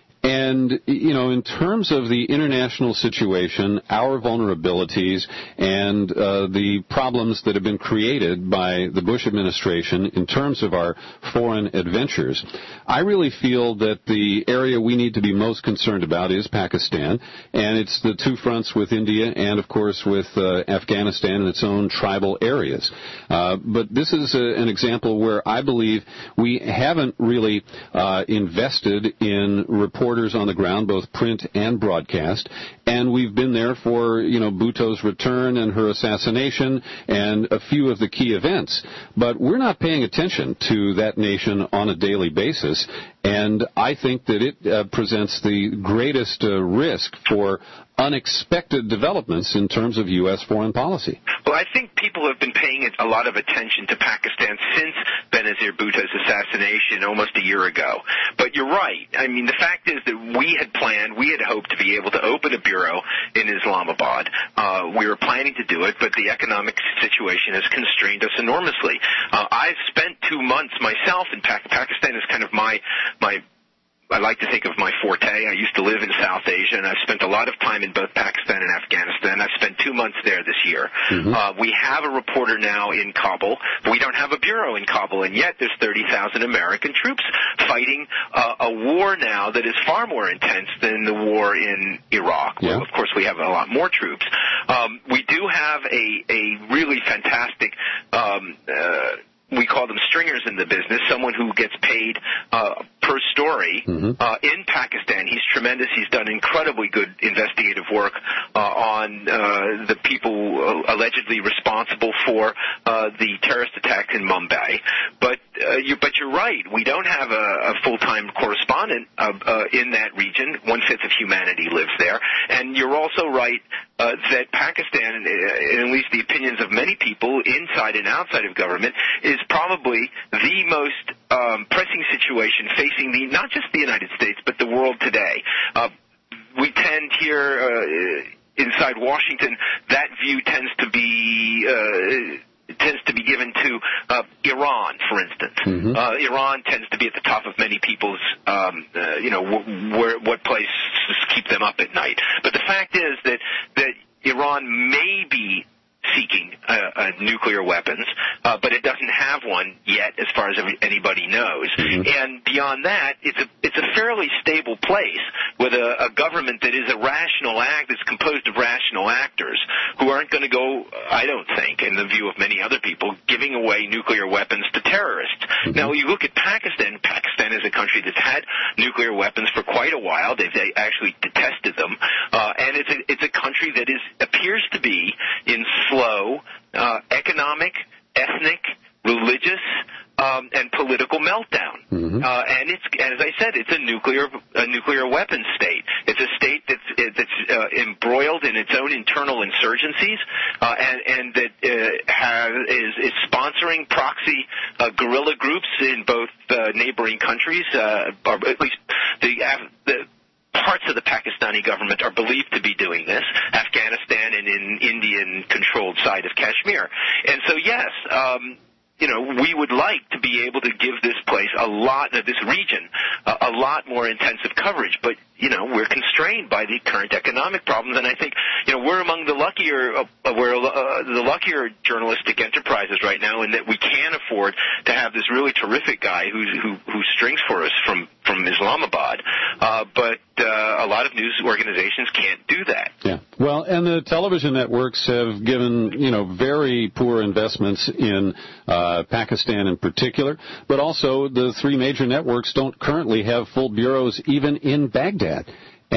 And, you know, in terms of the international situation, our vulnerabilities and uh, the problems that have been created by the Bush administration in terms of our foreign adventures, I really feel that the area we need to be most concerned about is Pakistan, and it's the two fronts with India and, of course, with uh, Afghanistan and its own tribal areas. Uh, but this is a, an example where I believe we haven't really uh, invested in reporters on the ground, both print and broadcast, and we've been there for, you know, Bhutto's return and her assassination and a few of the key events. But we're not paying attention to that nation on a daily basis, and I think that it uh, presents the greatest uh, risk for unexpected developments in terms of U S foreign policy. Well, I think people have been paying a lot of attention to Pakistan since Benazir Bhutto's assassination almost a year ago. But you're right. I mean, the fact is that we had planned, we had hoped to be able to open a bureau in Islamabad. Uh, we were planning to do it, but the economic situation has constrained us enormously. Uh, I've spent two months myself in Pakistan. Pakistan is kind of my my I like to think of my forte. I used to live in South Asia, and I've spent a lot of time in both Pakistan and Afghanistan. I've spent two months there this year. Mm-hmm. Uh, we have a reporter now in Kabul. We don't have a bureau in Kabul, and yet there's thirty thousand American troops fighting uh, a war now that is far more intense than the war in Iraq. Yeah. Well, of course, we have a lot more troops. Um, we do have a, a really fantastic um, uh, we call them stringers in the business, someone who gets paid uh, per story mm-hmm. uh, in Pakistan. He's tremendous. He's done incredibly good investigative work uh, on uh, the people uh, allegedly responsible for uh, the terrorist attack in Mumbai. But uh, you, but you're right. We don't have a, a full-time correspondent uh, uh, in that region. One-fifth of humanity lives there. And you're also right uh, that Pakistan, in at least the opinions of many people inside and outside of government, is probably the most um, pressing situation facing the not just the United States but the world today. Uh, we tend here uh, inside Washington, that view tends to be uh, tends to be given to uh, Iran, for instance. Mm-hmm. Uh, Iran tends to be at the top of many people's, um, uh, you know, where, what places keep them up at night. But the fact is that that Iran may be seeking uh, uh, nuclear weapons, uh, but it doesn't have one yet, as far as anybody knows. Mm-hmm. And beyond that, it's a it's a fairly stable place with a, a government that is a rational act, that's composed of rational actors who aren't going to go, I don't think, in the view of many other people, giving away nuclear weapons to terrorists. Mm-hmm. Now, you look at Pakistan. Pakistan is a country that's had nuclear weapons for quite a while. They've they actually detested them, uh, and it's a it's a country that is appears to be in slow uh, economic, ethnic, religious, um, and political meltdown. Mm-hmm. Uh, and it's, as I said, it's a nuclear a nuclear weapons state. It's a state that's that's uh, embroiled in its own internal insurgencies, uh, and and that uh, has, is is sponsoring proxy uh, guerrilla groups in both uh, neighboring countries, uh, or at least the the. Parts of the Pakistani government are believed to be doing this, Afghanistan and in Indian-controlled side of Kashmir. And so, yes, um, you know, we would like to be able to give this place a lot, uh, this region, uh, a lot more intensive coverage. But, you know, we're constrained by the current economic problems. And I think, you know, we're among the luckier, uh, we're uh, the luckier journalistic enterprises right now in that we can afford to have this really terrific guy who's, who who strings for us from from Islamabad. Uh, but uh, a lot of news organizations can't do that. Yeah. Well, and the television networks have given, you know, very poor investments in uh, Pakistan in particular, but also the three major networks don't currently have full bureaus even in Baghdad.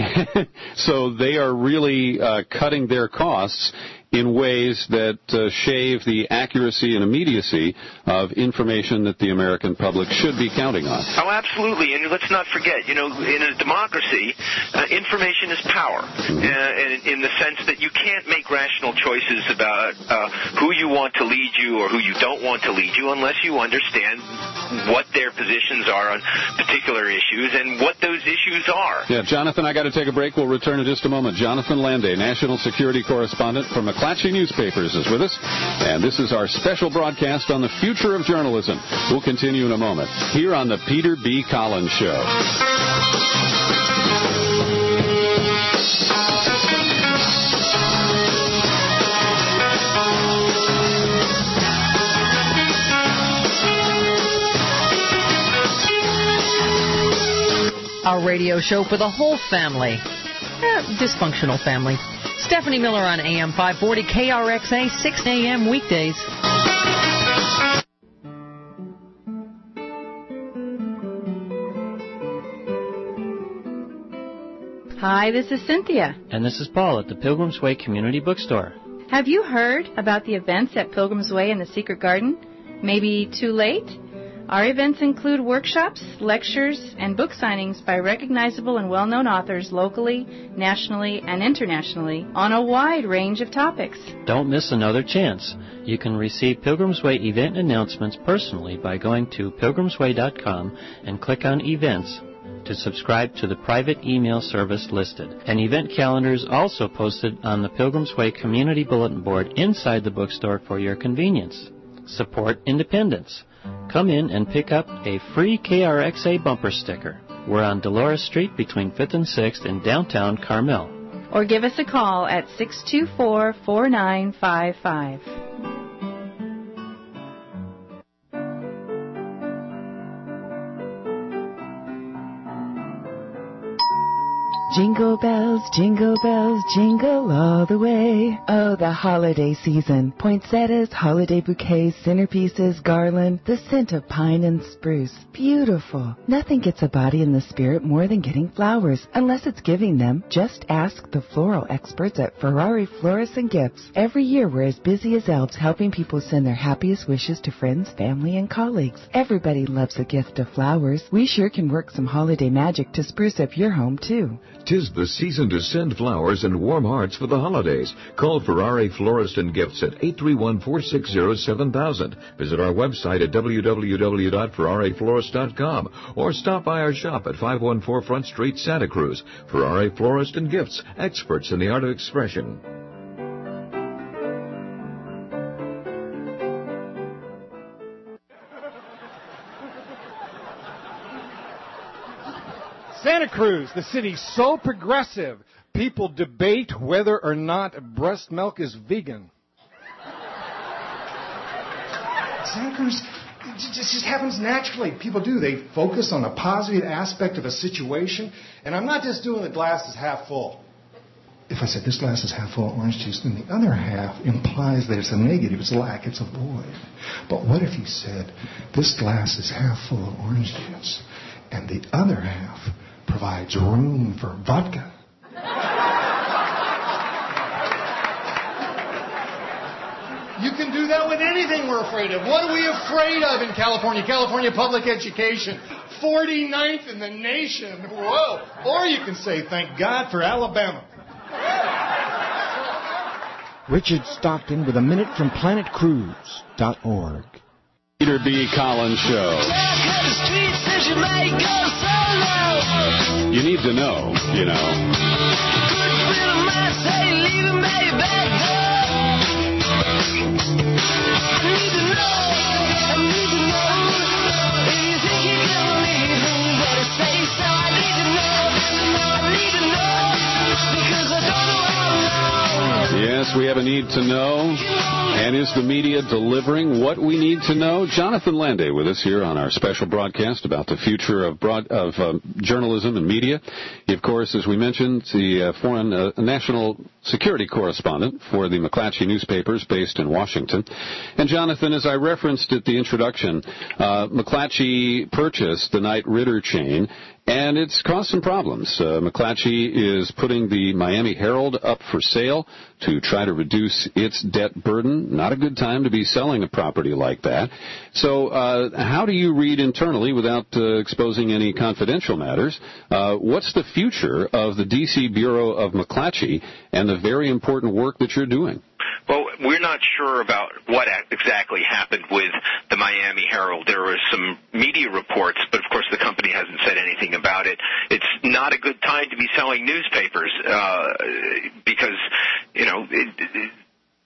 So they are really uh, cutting their costs in ways that uh, shave the accuracy and immediacy of information that the American public should be counting on. Oh, absolutely. And let's not forget, you know, in a democracy, uh, information is power, mm-hmm. uh, in, in the sense that you can't make rational choices about uh, who you want to lead you or who you don't want to lead you unless you understand what their positions are on particular issues and what those issues are. Yeah, Jonathan, I got to take a break. We'll return in just a moment. Jonathan Landay, national security correspondent for McClatchy McClatchy Newspapers is with us, and this is our special broadcast on the future of journalism. We'll continue in a moment here on the Peter B. Collins Show. Our radio show for the whole family. Eh, dysfunctional family. Stephanie Miller on A M five forty K R X A, six a.m. weekdays. Hi, this is Cynthia. And this is Paul at the Pilgrim's Way Community Bookstore. Have you heard about the events at Pilgrim's Way and the Secret Garden? Maybe too late? Our events include workshops, lectures, and book signings by recognizable and well-known authors locally, nationally, and internationally on a wide range of topics. Don't miss another chance. You can receive Pilgrim's Way event announcements personally by going to pilgrims way dot com and click on Events to subscribe to the private email service listed. An event calendar is also posted on the Pilgrim's Way Community Bulletin Board inside the bookstore for your convenience. Support independence. Come in and pick up a free K R X A bumper sticker. We're on Dolores Street between fifth and sixth in downtown Carmel. Or give us a call at six two four, four nine five five. Jingle bells, jingle bells, jingle all the way. Oh, the holiday season. Poinsettias, holiday bouquets, centerpieces, garland, the scent of pine and spruce. Beautiful. Nothing gets a body in the spirit more than getting flowers, unless it's giving them. Just ask the floral experts at Ferrari Florists and Gifts. Every year we're as busy as elves helping people send their happiest wishes to friends, family, and colleagues. Everybody loves a gift of flowers. We sure can work some holiday magic to spruce up your home, too. 'Tis the season to send flowers and warm hearts for the holidays. Call Ferrari Florist and Gifts at eight three one, four six zero, seven thousand. Visit our website at w w w dot ferrari florist dot com or stop by our shop at five one four Front Street, Santa Cruz. Ferrari Florist and Gifts, experts in the art of expression. Santa Cruz, the city so progressive, people debate whether or not breast milk is vegan. Santa Cruz, it just, just happens naturally. People do. They focus on the positive aspect of a situation. And I'm not just doing the glass is half full. If I said this glass is half full of orange juice, then the other half implies that it's a negative, it's a lack, it's a void. But what if you said this glass is half full of orange juice and the other half provides room for vodka? You can do that with anything we're afraid of. What are we afraid of in California? California public education, forty-ninth in the nation. Whoa. Or you can say, thank God for Alabama. Richard Stockton with a minute from planet cruise dot org. Peter B. Collins Show. You need to know, you know. Yes, we have a need to know. And is the media delivering what we need to know? Jonathan Landay with us here on our special broadcast about the future of broad, of um, journalism and media. He, of course, as we mentioned, the uh, foreign uh, national security correspondent for the McClatchy newspapers based in Washington. And Jonathan, as I referenced at the introduction, uh, McClatchy purchased the Knight Ridder chain, and it's caused some problems. Uh, McClatchy is putting the Miami Herald up for sale to try to reduce its debt burden. Not a good time to be selling a property like that. So uh, how do you read internally, without uh, exposing any confidential matters, uh, what's the future of the D C Bureau of McClatchy and the very important work that you're doing? Well, we're not sure about what exactly happened with the Miami Herald. There were some media reports, but of course the company hasn't said anything about it. It's not a good time to be selling newspapers uh, because, you know, it, it,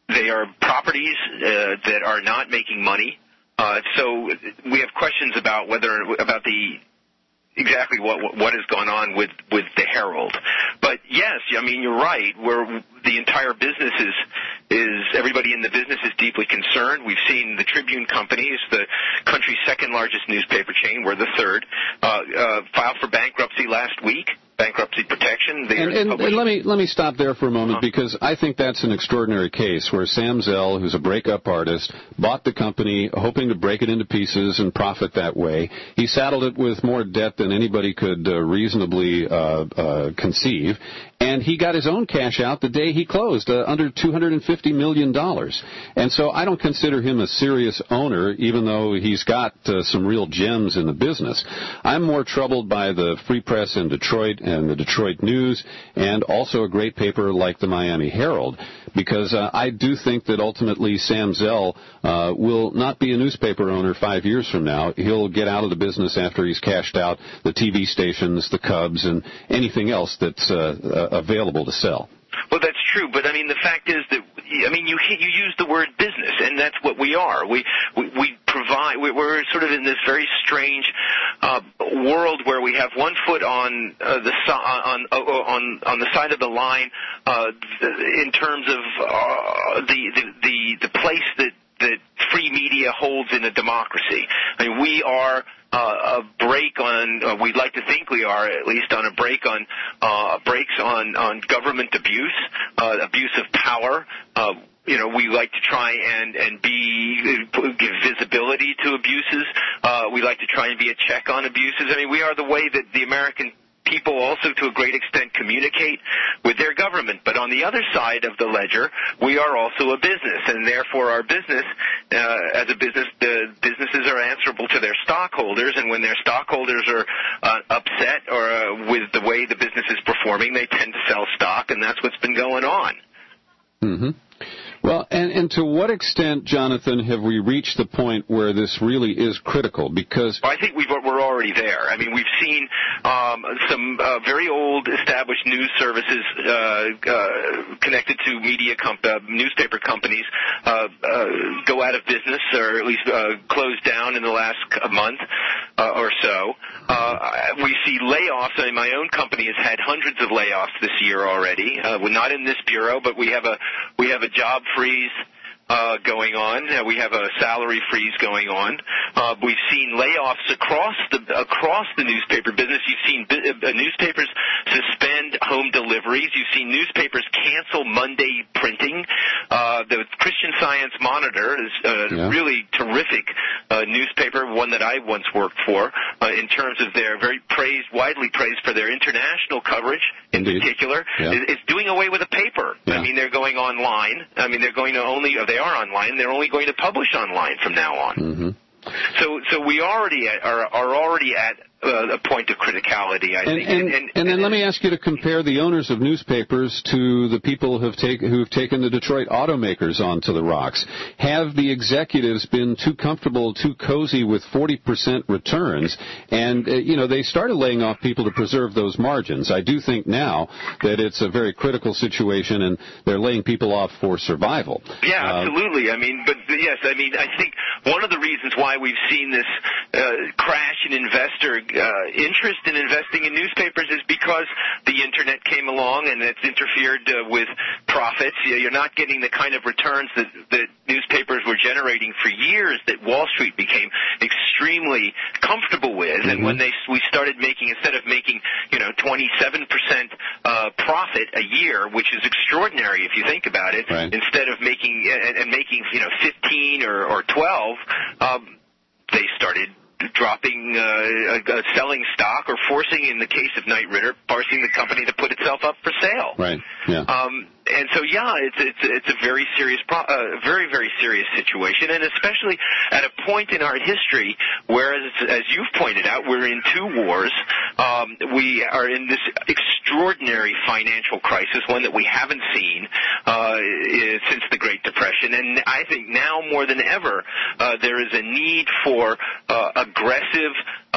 They are properties uh, that are not making money. Uh, so we have questions about whether about the exactly what what is going on with, with the Herald. But yes, I mean you're right. Where the entire business is is everybody in the business is deeply concerned. We've seen the Tribune Company is the country's second largest newspaper chain. We're the third. Uh, uh, filed for bankruptcy last week. Bankruptcy protection. And, and, and let me let me stop there for a moment, uh-huh. because I think that's an extraordinary case where Sam Zell, who's a breakup artist, bought the company hoping to break it into pieces and profit that way. He saddled it with more debt than anybody could uh, reasonably uh, uh, conceive, and he got his own cash out the day he closed, uh, under two hundred fifty million dollars. And so I don't consider him a serious owner, even though he's got uh, some real gems in the business. I'm more troubled by the Free Press in Detroit and the Detroit News, and also a great paper like the Miami Herald, because uh, I do think that ultimately Sam Zell uh, will not be a newspaper owner five years from now. He'll get out of the business after he's cashed out the T V stations, the Cubs, and anything else that's uh, available to sell. Well, that's true, but I mean the fact is that I mean you you use the word business, and that's what we are. We we, we provide. We're sort of in this very strange uh, world where we have one foot on uh, the on on on the side of the line uh, in terms of uh, the, the the the place that that free media holds in a democracy. I mean, we are. Uh, a break on, uh, we'd like to think we are at least on a break on, uh, breaks on, on government abuse, uh, abuse of power. Uh, you know, we like to try and, and be, give visibility to abuses. Uh, we like to try and be a check on abuses. I mean, we are the way that the American people also to a great extent communicate with their government. But on the other side of the ledger, we are also a business, and therefore our business, uh, as a business, the businesses are answerable to their stockholders, and when their stockholders are uh, upset or uh, with the way the business is performing, they tend to sell stock, and that's what's been going on. Mm-hmm. Well, and, and to what extent, Jonathan, have we reached the point where this really is critical? Because well, I think we've, we're already there. I mean, we've seen um, some uh, very old established news services uh, uh, connected to media comp- uh, newspaper companies uh, uh, go out of business, or at least uh, close down in the last month uh, or so. Uh, we see layoffs. I mean, my own company has had hundreds of layoffs this year already. Uh, we're not in this bureau, but we have a we have a job freeze uh, going on. Uh, we have a salary freeze going on. Uh, we've seen layoffs across the across the newspaper business. You've seen uh, newspapers suspend home deliveries. You've seen newspapers cancel Monday printing. Uh, the Christian Science Monitor is a yeah. really terrific uh, newspaper, one that I once worked for, uh, in terms of their very praised, widely praised for their international coverage in Indeed. particular. Yeah. It's doing away with a paper. Yeah. I mean, they're going online. I mean, they're going to only, they are online, they're only going to publish online from now on. Mm-hmm. So, so we already at, are, are already at uh, a point of criticality, I and, think. And, and, and, and then let me ask you to compare the owners of newspapers to the people who have, take, who have taken the Detroit automakers onto the rocks. Have the executives been too comfortable, too cozy with forty percent returns? And, uh, you know, they started laying off people to preserve those margins. I do think now that it's a very critical situation, and they're laying people off for survival. Yeah, uh, absolutely. I mean, but yes, I mean, I think one of the reasons why we've seen this uh, crash in investor uh, interest in investing in newspapers is because the internet came along and it's interfered uh, with profits. You're not getting the kind of returns that, that newspapers were generating for years that Wall Street became extremely comfortable with. Mm-hmm. And when they we started making, instead of making, you know, twenty-seven percent uh, profit a year, which is extraordinary if you think about it, right. instead of making and, and making, you know, fifteen or, or twelve, um, they started dropping, uh, uh, selling stock, or forcing, in the case of Knight Ridder, forcing the company to put itself up for sale. Right. Yeah. Um, and so, yeah, it's it's it's a very serious, pro- uh, very very serious situation, and especially at a point in our history where, as, as you've pointed out, we're in two wars. Um, we are in this extraordinary financial crisis, one that we haven't seen uh, since the Great Depression, and I think now more than ever, uh, there is a need for uh, aggressive uh,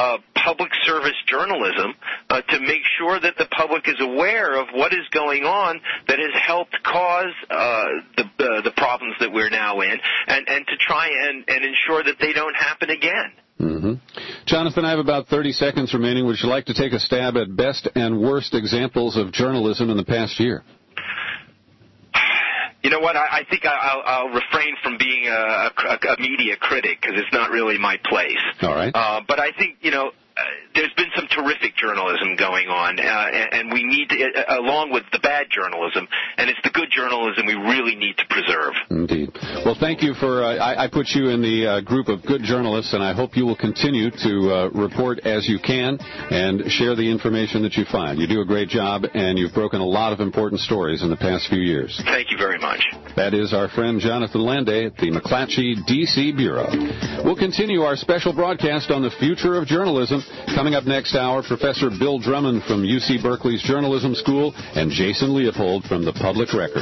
public service journalism uh, to make sure that the public is aware of what is going on that has helped cause uh, the, uh, the problems that we're now in, and, and to try and, and ensure that they don't happen again. Mm-hmm. Jonathan, I have about thirty seconds remaining. Would you like to take a stab at best and worst examples of journalism in the past year? You know what? I, I think I, I'll, I'll refrain from being a, a, a media critic because it's not really my place. All right. Uh, but I think, you know, uh, there's been some terrific journalism going on, uh, and, and we need, to, uh, along with the bad journalism, and it's the good journalism we really need to preserve. Indeed. Well, thank you for, uh, I, I put you in the uh, group of good journalists, and I hope you will continue to uh, report as you can and share the information that you find. You do a great job, and you've broken a lot of important stories in the past few years. Thank you very much. That is our friend Jonathan Landay at the McClatchy D C Bureau. We'll continue our special broadcast on the future of journalism. Coming up next hour, Professor Bill Drummond from U C Berkeley's Journalism School and Jason Leopold from the Public Record.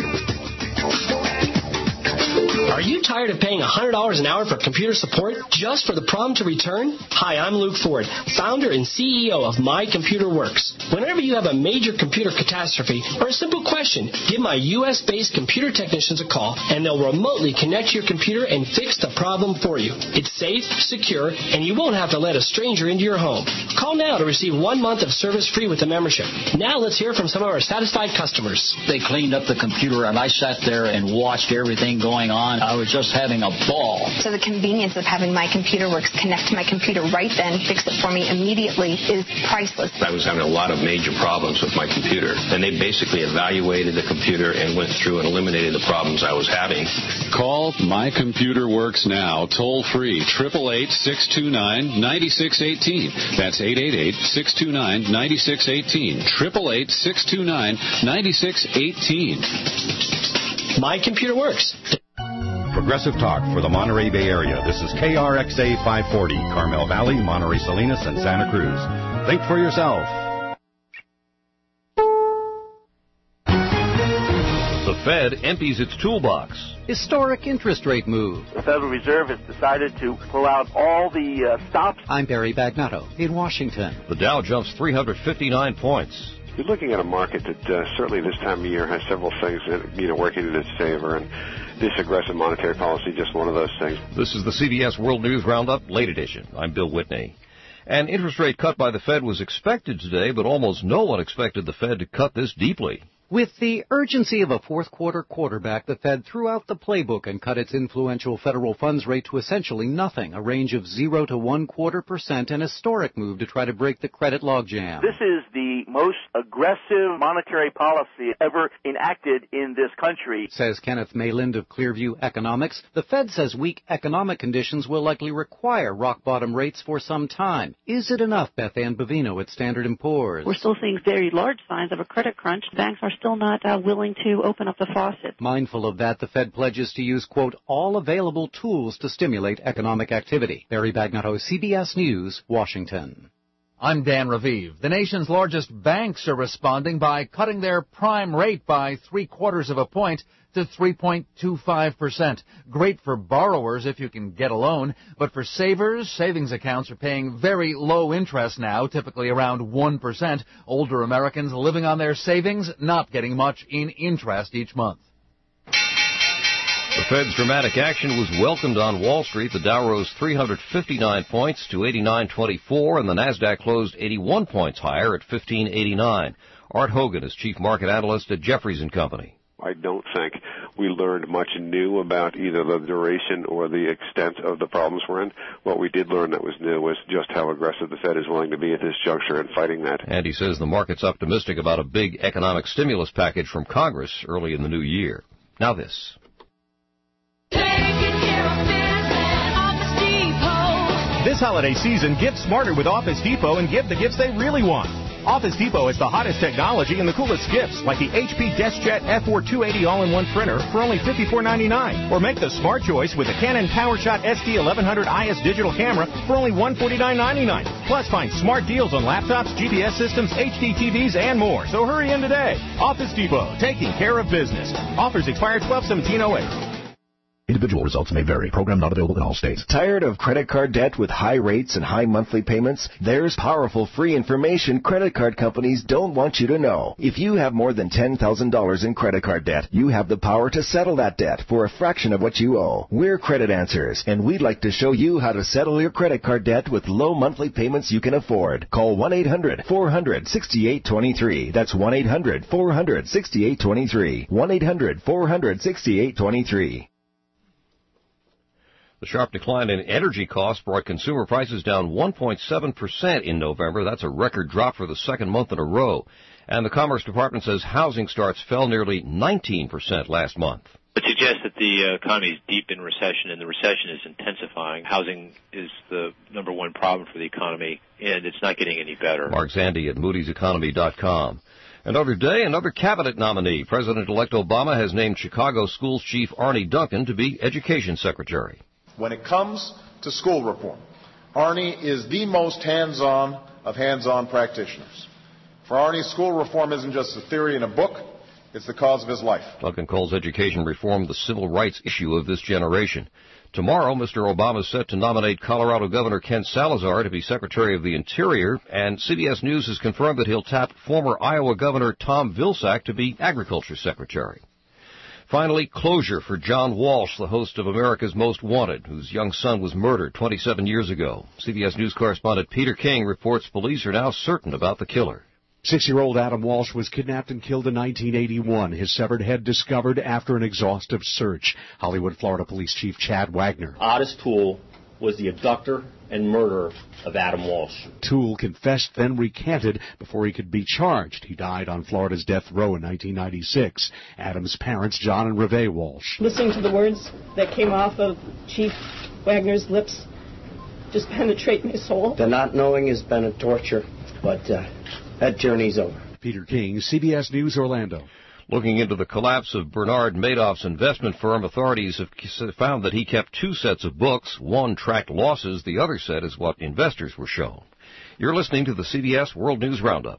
Are you tired of paying one hundred dollars an hour for computer support just for the problem to return? Hi, I'm Luke Ford, founder and C E O of My Computer Works. Whenever you have a major computer catastrophe or a simple question, give my U S-based computer technicians a call, and they'll remotely connect your computer and fix the problem for you. It's safe, secure, and you won't have to let a stranger into your home. Call now to receive one month of service free with a membership. Now let's hear from some of our satisfied customers. They cleaned up the computer, and I sat there and watched everything going on. I was just having a ball. So the convenience of having My Computer Works connect to my computer right then, fix it for me immediately, is priceless. I was having a lot of major problems with my computer, and they basically evaluated the computer and went through and eliminated the problems I was having. Call My Computer Works now, toll free, eight eight eight, six two nine, nine six one eight. That's eight eight eight, six two nine, nine six one eight. eight eight eight, six two nine, nine six one eight. My Computer Works. Progressive Talk for the Monterey Bay Area. This is K R X A five forty, Carmel Valley, Monterey Salinas, and Santa Cruz. Think for yourself. The Fed empties its toolbox. Historic interest rate move. The Federal Reserve has decided to pull out all the uh, stops. I'm Barry Bagnotto in Washington. The Dow jumps three hundred fifty-nine points. You're looking at a market that uh, certainly this time of year has several things that, you know, working in its favor, and this aggressive monetary policy just one of those things. This is the C B S World News Roundup, late edition. I'm Bill Whitney. An interest rate cut by the Fed was expected today, but almost no one expected the Fed to cut this deeply. With the urgency of a fourth quarter quarterback, the Fed threw out the playbook and cut its influential federal funds rate to essentially nothing, a range of zero to one quarter percent, an historic move to try to break the credit logjam. This is the most aggressive monetary policy ever enacted in this country, says Kenneth Mayland of Clearview Economics. The Fed says weak economic conditions will likely require rock-bottom rates for some time. Is it enough, Beth Ann Bovino at Standard and Poor's? We're still seeing very large signs of a credit crunch. Banks are still not uh, willing to open up the faucet. Mindful of that, the Fed pledges to use, quote, all available tools to stimulate economic activity. Barry Bagnotto, C B S News, Washington. I'm Dan Raviv. The nation's largest banks are responding by cutting their prime rate by three quarters of a point to three point two five percent. Great for borrowers if you can get a loan, but for savers, savings accounts are paying very low interest now, typically around one percent. Older Americans living on their savings, not getting much in interest each month. The Fed's dramatic action was welcomed on Wall Street. The Dow rose three hundred fifty-nine points to eighty-nine twenty-four, and the Nasdaq closed eighty-one points higher at fifteen eighty-nine. Art Hogan is chief market analyst at Jefferies and Company. I don't think we learned much new about either the duration or the extent of the problems we're in. What we did learn that was new was just how aggressive the Fed is willing to be at this juncture in fighting that. And he says the market's optimistic about a big economic stimulus package from Congress early in the new year. Now this. This holiday season, gift smarter with Office Depot and give the gifts they really want. Office Depot has the hottest technology and the coolest gifts, like the H P DeskJet F four two eighty all-in-one printer for only fifty-four ninety-nine. Or make the smart choice with the Canon PowerShot S D eleven hundred I S digital camera for only one hundred forty-nine ninety-nine. Plus, find smart deals on laptops, G P S systems, H D T Vs, and more. So hurry in today. Office Depot, taking care of business. Offers expire twelve seventeen oh eight. Individual results may vary. Program not available in all states. Tired of credit card debt with high rates and high monthly payments? There's powerful free information credit card companies don't want you to know. If you have more than ten thousand dollars in credit card debt, you have the power to settle that debt for a fraction of what you owe. We're Credit Answers, and we'd like to show you how to settle your credit card debt with low monthly payments you can afford. Call one eight hundred four hundred sixty-eight twenty-three. That's one eight hundred four hundred sixty-eight twenty-three. one eight hundred four hundred sixty-eight twenty-three. The sharp decline in energy costs brought consumer prices down one point seven percent in November. That's a record drop for the second month in a row. And the Commerce Department says housing starts fell nearly nineteen percent last month. It suggests that the uh, economy is deep in recession, and the recession is intensifying. Housing is the number one problem for the economy, and it's not getting any better. Mark Zandi at Moody's Economy dot com. Another day, another cabinet nominee. President-elect Obama has named Chicago Schools Chief Arne Duncan to be Education Secretary. When it comes to school reform, Arne is the most hands-on of hands-on practitioners. For Arne, school reform isn't just a theory in a book, it's the cause of his life. Duncan calls education reform the civil rights issue of this generation. Tomorrow, Mister Obama is set to nominate Colorado Governor Ken Salazar to be Secretary of the Interior, and C B S News has confirmed that he'll tap former Iowa Governor Tom Vilsack to be Agriculture Secretary. Finally, closure for John Walsh, the host of America's Most Wanted, whose young son was murdered twenty-seven years ago. C B S News correspondent Peter King reports police are now certain about the killer. Six-year-old Adam Walsh was kidnapped and killed in nineteen eighty-one. His severed head discovered after an exhaustive search. Hollywood, Florida Police Chief Chad Wagner. Otis Toole was the abductor and murderer of Adam Walsh. Toole confessed, then recanted before he could be charged. He died on Florida's death row in nineteen ninety-six. Adam's parents, John and Reve Walsh. Listening to the words that came off of Chief Wagner's lips just penetrate my soul. The not knowing has been a torture, but uh, that journey's over. Peter King, C B S News, Orlando. Looking into the collapse of Bernard Madoff's investment firm, authorities have found that he kept two sets of books. One tracked losses, the other set is what investors were shown. You're listening to the C B S World News Roundup.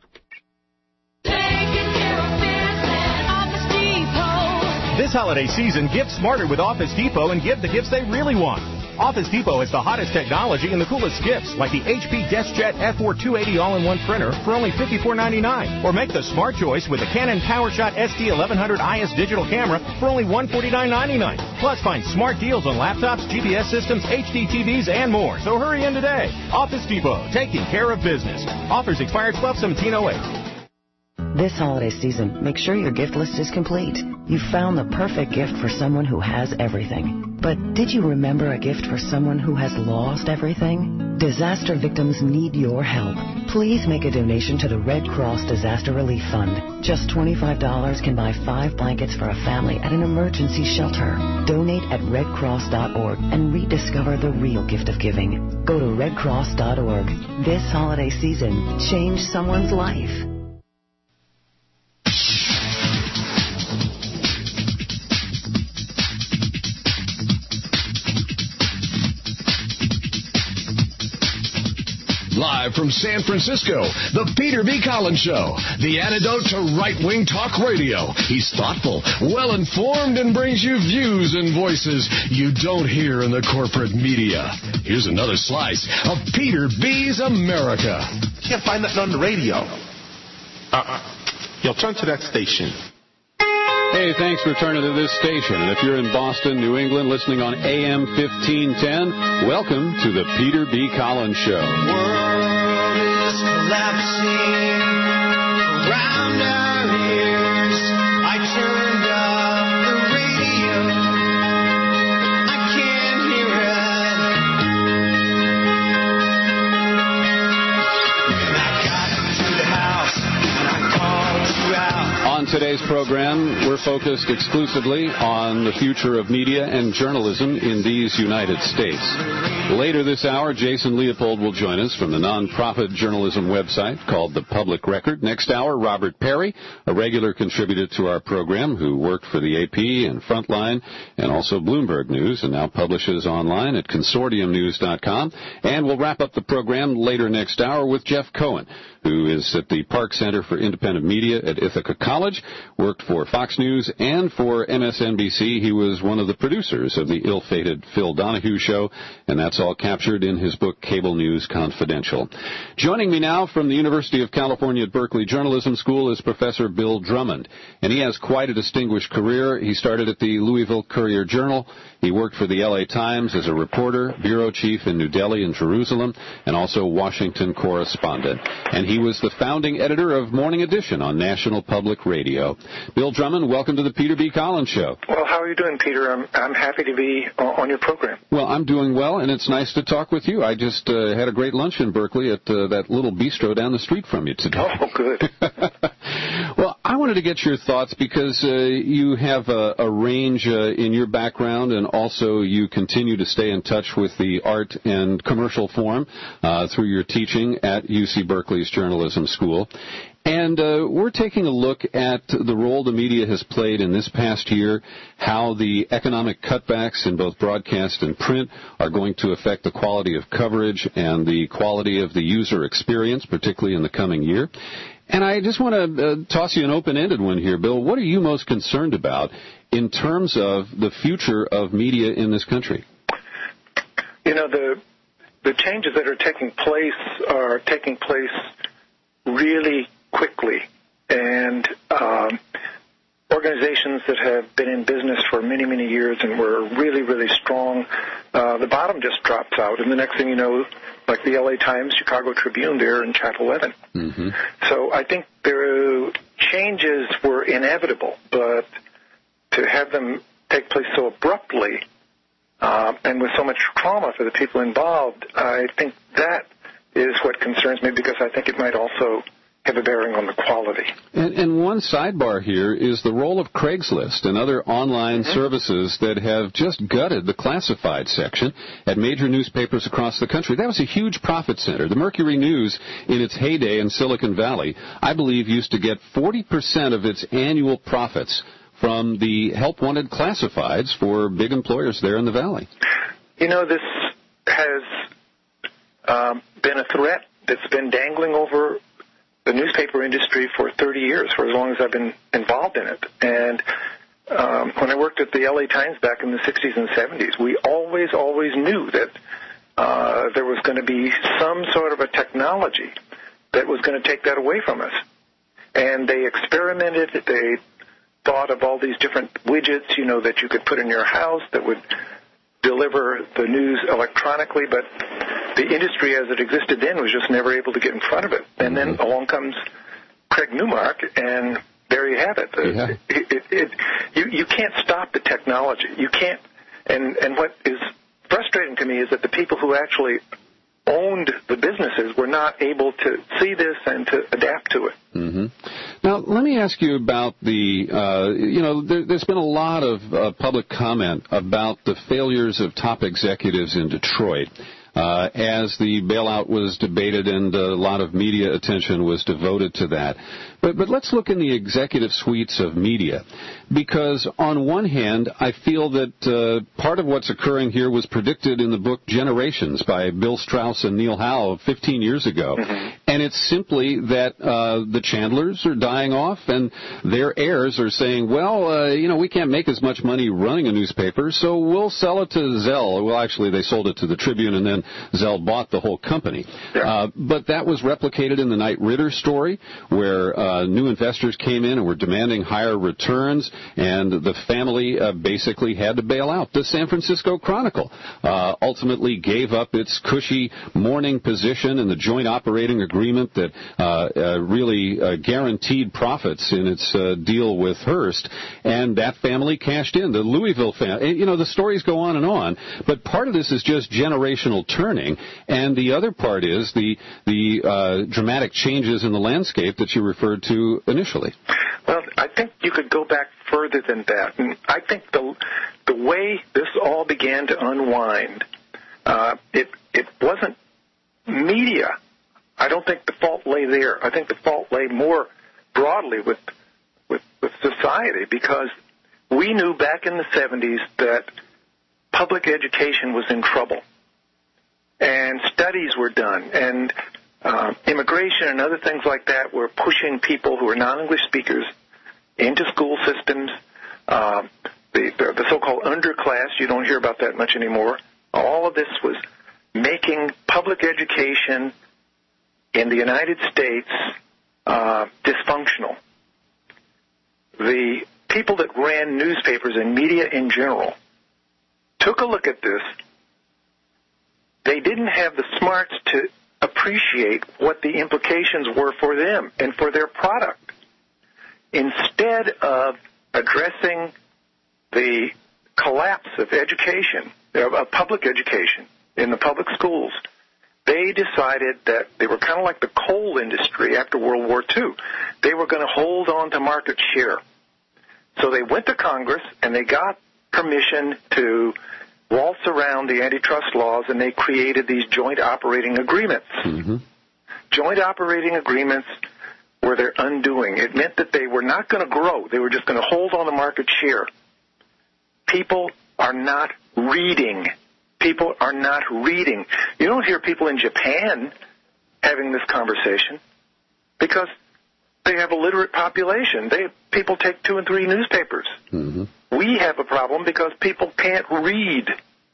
This holiday season, gift smarter with Office Depot and give the gifts they really want. Office Depot has the hottest technology and the coolest gifts, like the H P DeskJet F four two eighty all-in-one printer for only fifty-four ninety-nine. Or make the smart choice with the Canon PowerShot S D eleven hundred I S digital camera for only one hundred forty-nine ninety-nine. Plus, find smart deals on laptops, G P S systems, H D T Vs, and more. So hurry in today. Office Depot, taking care of business. Offers expire twelve seventeen oh eight. This holiday season, make sure your gift list is complete. You've found the perfect gift for someone who has everything. But did you remember a gift for someone who has lost everything? Disaster victims need your help. Please make a donation to the Red Cross Disaster Relief Fund. Just twenty-five dollars can buy five blankets for a family at an emergency shelter. Donate at red cross dot org and rediscover the real gift of giving. Go to red cross dot org. This holiday season, change someone's life. Live from San Francisco, the Peter B. Collins Show, the antidote to right-wing talk radio. He's thoughtful, well-informed, and brings you views and voices you don't hear in the corporate media. Here's another slice of Peter B.'s America. Can't find that on the radio. Uh-uh. You'll turn to that station. Hey, thanks for turning to this station. And if you're in Boston, New England, listening on A M fifteen ten, welcome to the Peter B. Collins Show. The world is collapsing around our ears. I turned up the radio. I can't hear it. And I got to the house and I called you out. On today's program, we're focused exclusively on the future of media and journalism in these United States. Later this hour, Jason Leopold will join us from the nonprofit journalism website called The Public Record. Next hour, Robert Perry, a regular contributor to our program who worked for the A P and Frontline and also Bloomberg News and now publishes online at consortium news dot com. And we'll wrap up the program later next hour with Jeff Cohen, who is at the Park Center for Independent Media at Ithaca College, worked for Fox News and for M S N B C. He was one of the producers of the ill-fated Phil Donahue Show, and that's all captured in his book, Cable News Confidential. Joining me now from the University of California at Berkeley Journalism School is Professor Bill Drummond, and he has quite a distinguished career. He started at the Louisville Courier-Journal. He worked for the L A Times as a reporter, bureau chief in New Delhi and Jerusalem, and also Washington correspondent. And he was the founding editor of Morning Edition on National Public Radio. Bill Drummond, welcome to the Peter B. Collins Show. Well, how are you doing, Peter? I'm, I'm happy to be on your program. Well, I'm doing well, and it's nice to talk with you. I just uh, had a great lunch in Berkeley at uh, that little bistro down the street from you today. Oh, good. Well, I wanted to get your thoughts because uh, you have a, a range uh, in your background, and also you continue to stay in touch with the art and commercial form uh, through your teaching at U C Berkeley's Journalism School. And uh, we're taking a look at the role the media has played in this past year, how the economic cutbacks in both broadcast and print are going to affect the quality of coverage and the quality of the user experience, particularly in the coming year. And I just want to uh, toss you an open-ended one here, Bill. What are you most concerned about in terms of the future of media in this country? You know, the the changes that are taking place are taking place really quickly, and um, organizations that have been in business for many, many years and were really, really strong, uh, the bottom just drops out, and the next thing you know, like the L A Times, Chicago Tribune, they're in Chapter eleven. Mm-hmm. So I think their changes were inevitable, but to have them take place so abruptly uh, and with so much trauma for the people involved, I think that is what concerns me, because I think it might also have a bearing on the quality. And, and one sidebar here is the role of Craigslist and other online mm-hmm. services that have just gutted the classified section at major newspapers across the country. That was a huge profit center. The Mercury News, in its heyday in Silicon Valley, I believe used to get forty percent of its annual profits from the help-wanted classifieds for big employers there in the Valley. You know, this has um, been a threat that's been dangling over the newspaper industry for thirty years, for as long as I've been involved in it. And um, when I worked at the L A Times back in the sixties and seventies, we always, always knew that uh, there was going to be some sort of a technology that was going to take that away from us. And they experimented. They thought of all these different widgets, you know, that you could put in your house that would deliver the news electronically, but the industry as it existed then was just never able to get in front of it. And then along comes Craig Newmark, and there you have it. Yeah. It, it, it you, you can't stop the technology. You can't. And, and what is frustrating to me is that the people who actually owned the businesses were not able to see this and to adapt to it. Mm-hmm. Now, let me ask you about the, uh, you know, there, there's been a lot of uh, public comment about the failures of top executives in Detroit. Uh, as the bailout was debated and a lot of media attention was devoted to that. But, but let's look in the executive suites of media, because on one hand, I feel that uh, part of what's occurring here was predicted in the book Generations by Bill Strauss and Neil Howe fifteen years ago. Mm-hmm. And it's simply that uh, the Chandlers are dying off and their heirs are saying, well, uh, you know, we can't make as much money running a newspaper, so we'll sell it to Zell. Well, actually, they sold it to the Tribune, and then Zell bought the whole company. Yeah. Uh, but that was replicated in the Knight Ridder story, where uh, new investors came in and were demanding higher returns, and the family uh, basically had to bail out. The San Francisco Chronicle uh, ultimately gave up its cushy morning position in the joint operating agreement that uh, uh, really uh, guaranteed profits in its uh, deal with Hearst, and that family cashed in. The Louisville family, you know, the stories go on and on, but part of this is just generational turning, and the other part is the the uh, dramatic changes in the landscape that you referred to initially. Well, I think you could go back further than that. And I think the the way this all began to unwind, uh, it it wasn't media. I don't think the fault lay there. I think the fault lay more broadly with with, with society, because we knew back in the seventies that public education was in trouble. And studies were done, and uh, immigration and other things like that were pushing people who were non-English speakers into school systems, uh, the, the so-called underclass. You don't hear about that much anymore. All of this was making public education in the United States uh, dysfunctional. The people that ran newspapers and media in general took a look at this. They didn't have the smarts to appreciate what the implications were for them and for their product. Instead of addressing the collapse of education, of public education in the public schools, they decided that they were kind of like the coal industry after World War Two. They were going to hold on to market share. So they went to Congress and they got permission to waltz around the antitrust laws, and they created these joint operating agreements. Mm-hmm. Joint operating agreements were their undoing. It meant that they were not going to grow. They were just going to hold on to market share. People are not reading. People are not reading. You don't hear people in Japan having this conversation because they have a literate population. They people take two and three newspapers. Mm-hmm. We have a problem because people can't read.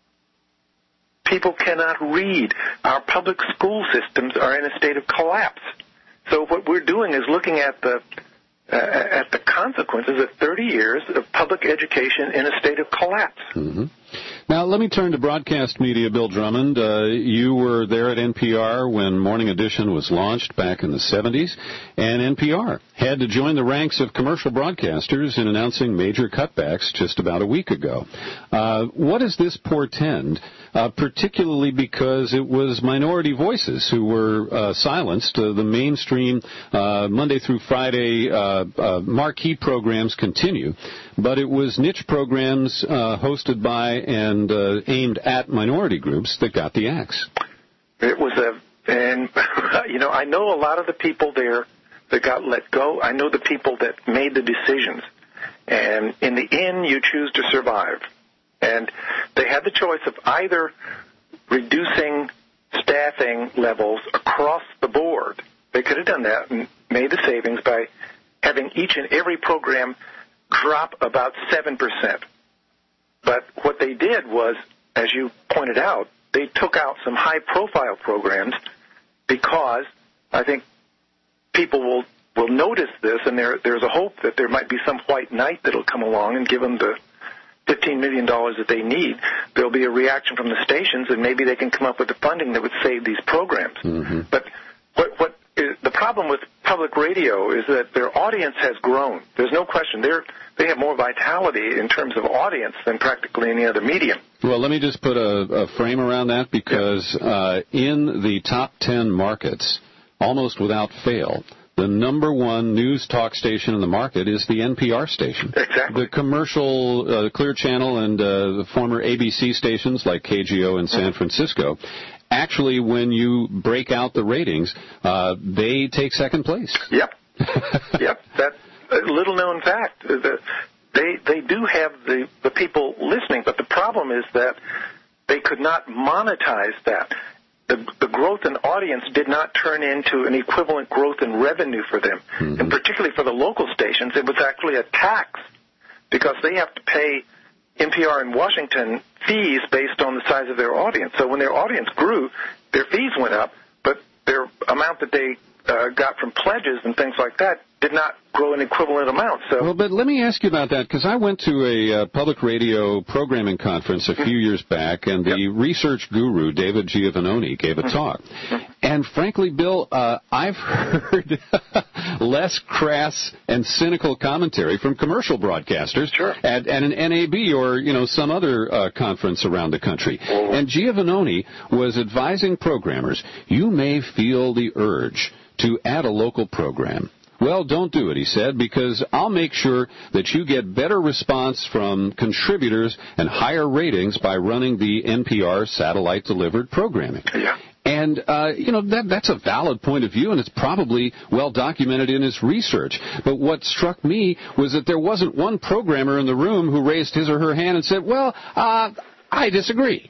People cannot read. Our public school systems are in a state of collapse. So what we're doing is looking at the uh, at the consequences of thirty years of public education in a state of collapse. Mm-hmm. Now, let me turn to broadcast media, Bill Drummond. Uh, you were there at N P R when Morning Edition was launched back in the seventies, and N P R had to join the ranks of commercial broadcasters in announcing major cutbacks just about a week ago. Uh, what does this portend, uh, particularly because it was minority voices who were uh, silenced? Uh, the mainstream uh, Monday through Friday uh, uh, marquee programs continue, but it was niche programs uh, hosted by and uh, aimed at minority groups that got the axe. It was a, and, you know, I know a lot of the people there that got let go. I know the people that made the decisions. And in the end, you choose to survive. And they had the choice of either reducing staffing levels across the board. They could have done that and made the savings by having each and every program drop about seven percent. But what they did was, as you pointed out, they took out some high-profile programs because I think people will, will notice this, and there, there's a hope that there might be some white knight that will come along and give them the fifteen million dollars that they need. There'll be a reaction from the stations, and maybe they can come up with the funding that would save these programs. Mm-hmm. But what, what is, the problem with public radio is that their audience has grown. There's no question. They're, they have more vitality in terms of audience than practically any other medium. Well, let me just put a, a frame around that because uh, in the top ten markets, almost without fail, the number one news talk station in the market is the N P R station. Exactly. The commercial uh, Clear Channel and uh, the former A B C stations like K G O in San mm-hmm. Francisco, actually, when you break out the ratings, uh, they take second place. Yep. Yep. That's a little-known fact. They they do have the, the people listening, but the problem is that they could not monetize that. The, the growth in audience did not turn into an equivalent growth in revenue for them. Mm-hmm. And particularly for the local stations, it was actually a tax because they have to pay N P R in Washington fees based on the size of their audience. So when their audience grew, their fees went up, but their amount that they uh, got from pledges and things like that did not grow an equivalent amount. So, well, but let me ask you about that, because I went to a uh, public radio programming conference a few years back, and the yep. research guru, David Giovannoni, gave a talk. And frankly, Bill, uh, I've heard less crass and cynical commentary from commercial broadcasters sure. at, at an N A B or, you know, some other uh, conference around the country. Oh. And Giovannoni was advising programmers, you may feel the urge to add a local program. Well, don't do it, he said, because I'll make sure that you get better response from contributors and higher ratings by running the N P R satellite-delivered programming. Yeah. And, uh, you know, that that's a valid point of view, and it's probably well documented in his research. But what struck me was that there wasn't one programmer in the room who raised his or her hand and said, well, uh, I disagree.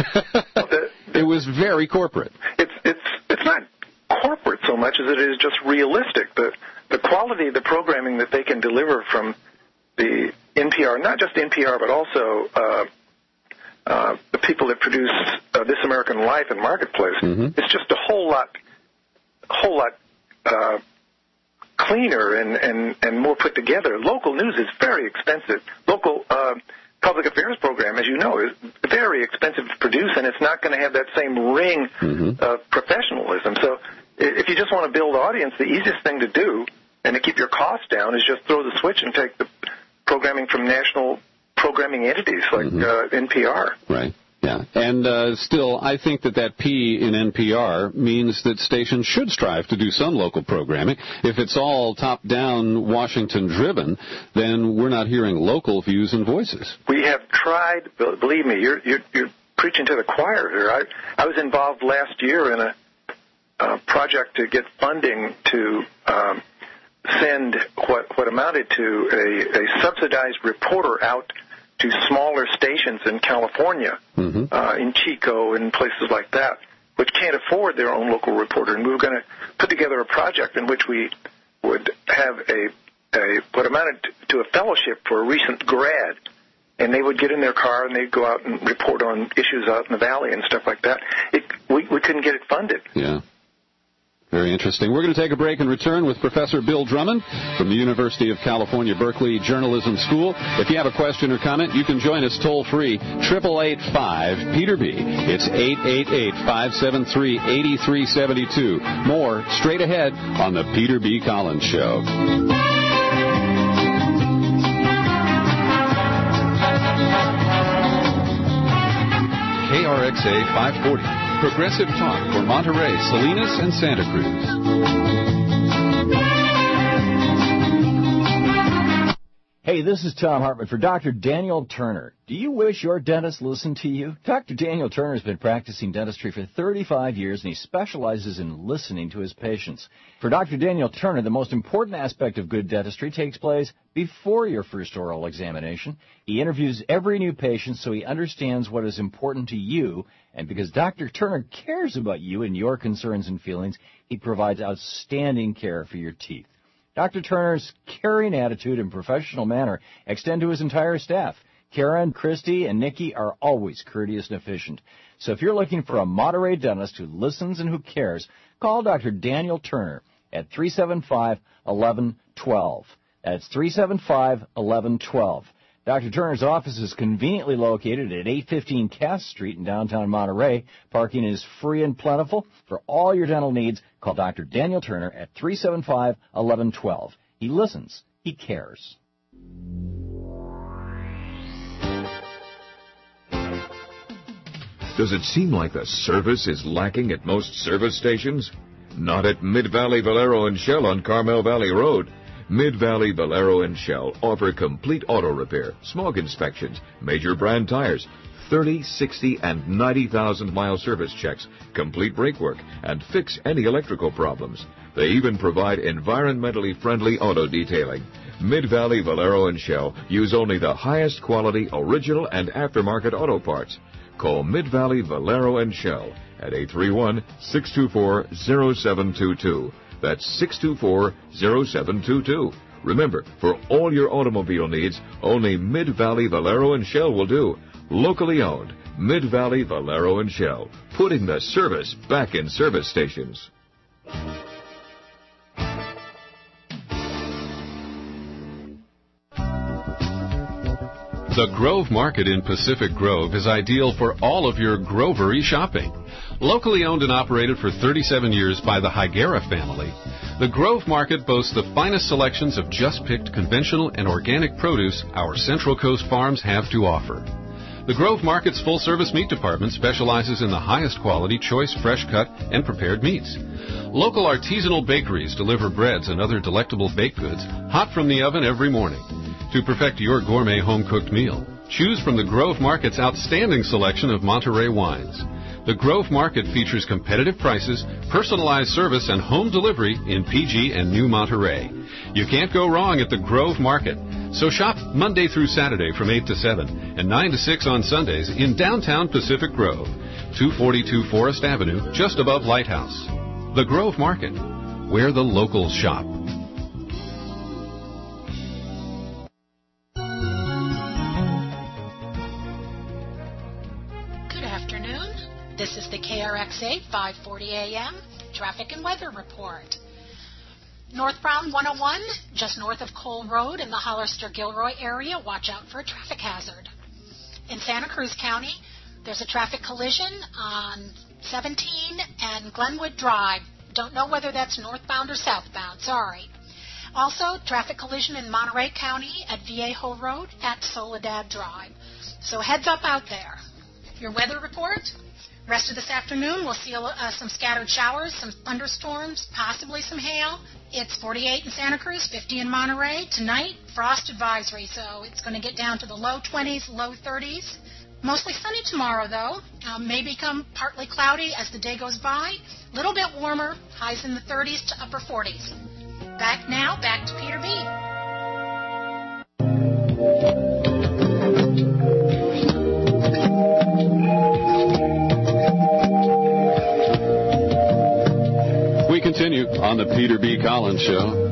It was very corporate. It's, it's, it's not corporate so much as it is just realistic. The, the quality of the programming that they can deliver from the N P R, not just N P R, but also uh, uh, the people that produce uh, This American Life and Marketplace, mm-hmm. it's just a whole lot, a whole lot uh, cleaner and, and, and more put together. Local news is very expensive. Local uh, public affairs program, as you know, is very expensive to produce, and it's not going to have that same ring mm-hmm. of professionalism. So if you just want to build audience, the easiest thing to do and to keep your costs down is just throw the switch and take the programming from national programming entities like mm-hmm. uh, N P R. Right. Yeah. And uh, still, I think that that P in N P R means that stations should strive to do some local programming. If it's all top-down, Washington-driven, then we're not hearing local views and voices. We have tried, believe me, you're, you're, you're preaching to the choir here. I, I was involved last year in a, a project to get funding to um, send what, what amounted to a, a subsidized reporter out to smaller stations in California, mm-hmm. uh, in Chico and places like that, which can't afford their own local reporter. And we were going to put together a project in which we would have a, a what amounted to a fellowship for a recent grad, and they would get in their car and they'd go out and report on issues out in the valley and stuff like that. It, we, we couldn't get it funded. Yeah. Very interesting. We're going to take a break and return with Professor Bill Drummond from the University of California, Berkeley Journalism School. If you have a question or comment, you can join us toll-free, eight eight eight five, Peter B. It's eight eight eight, five seven three, eight three seven two. More straight ahead on The Peter B. Collins Show. K R X A five forty. Progressive Talk for Monterey, Salinas, and Santa Cruz. Hey, this is Tom Hartman for Doctor Daniel Turner. Do you wish your dentist listened to you? Doctor Daniel Turner has been practicing dentistry for thirty-five years, and he specializes in listening to his patients. For Doctor Daniel Turner, the most important aspect of good dentistry takes place before your first oral examination. He interviews every new patient so he understands what is important to you, and because Doctor Turner cares about you and your concerns and feelings, he provides outstanding care for your teeth. Doctor Turner's caring attitude and professional manner extend to his entire staff. Karen, Christy, and Nikki are always courteous and efficient. So if you're looking for a Monterey dentist who listens and who cares, call Doctor Daniel Turner at three seven five, one one one two. That's three seven five, one one one two. Doctor Turner's office is conveniently located at eight fifteen Cass Street in downtown Monterey. Parking is free and plentiful. For all your dental needs, call Doctor Daniel Turner at three seven five, one one one two. He listens. He cares. Does it seem like the service is lacking at most service stations? Not at Mid-Valley Valero and Shell on Carmel Valley Road. Mid-Valley Valero and Shell offer complete auto repair, smog inspections, major brand tires, thirty, sixty, and ninety thousand mile service checks, complete brake work, and fix any electrical problems. They even provide environmentally friendly auto detailing. Mid-Valley Valero and Shell use only the highest quality original and aftermarket auto parts. Call Mid-Valley Valero and Shell at eight three one, six two four, zero seven two two. That's six two four, zero seven two two. Remember, for all your automobile needs, only Mid-Valley Valero and Shell will do. Locally owned, Mid-Valley Valero and Shell, putting the service back in service stations. The Grove Market in Pacific Grove is ideal for all of your grovery shopping. Locally owned and operated for thirty-seven years by the Higuera family, the Grove Market boasts the finest selections of just-picked conventional and organic produce our Central Coast farms have to offer. The Grove Market's full-service meat department specializes in the highest quality, choice, fresh-cut, and prepared meats. Local artisanal bakeries deliver breads and other delectable baked goods hot from the oven every morning. To perfect your gourmet home-cooked meal, choose from the Grove Market's outstanding selection of Monterey wines. The Grove Market features competitive prices, personalized service, and home delivery in P G and New Monterey. You can't go wrong at the Grove Market. So shop Monday through Saturday from eight to seven and nine to six on Sundays in downtown Pacific Grove, two forty-two Forest Avenue, just above Lighthouse. The Grove Market, where the locals shop. afternoon. This is the K R X A five forty A M Traffic and Weather Report. Northbound one oh one, just north of Cole Road in the Hollister-Gilroy area, watch out for a traffic hazard. In Santa Cruz County, there's a traffic collision on seventeen and Glenwood Drive. Don't know whether that's northbound or southbound, sorry. Also, traffic collision in Monterey County at Viejo Road at Soledad Drive. So heads up out there. Your weather report. Rest of this afternoon, we'll see uh, some scattered showers, some thunderstorms, possibly some hail. It's forty-eight in Santa Cruz, fifty in Monterey. Tonight, frost advisory, so it's going to get down to the low twenties, low thirties. Mostly sunny tomorrow, though. Um, may become partly cloudy as the day goes by. A little bit warmer, highs in the thirties to upper forties. Back now, back to Peter B. We continue on the Peter B. Collins Show.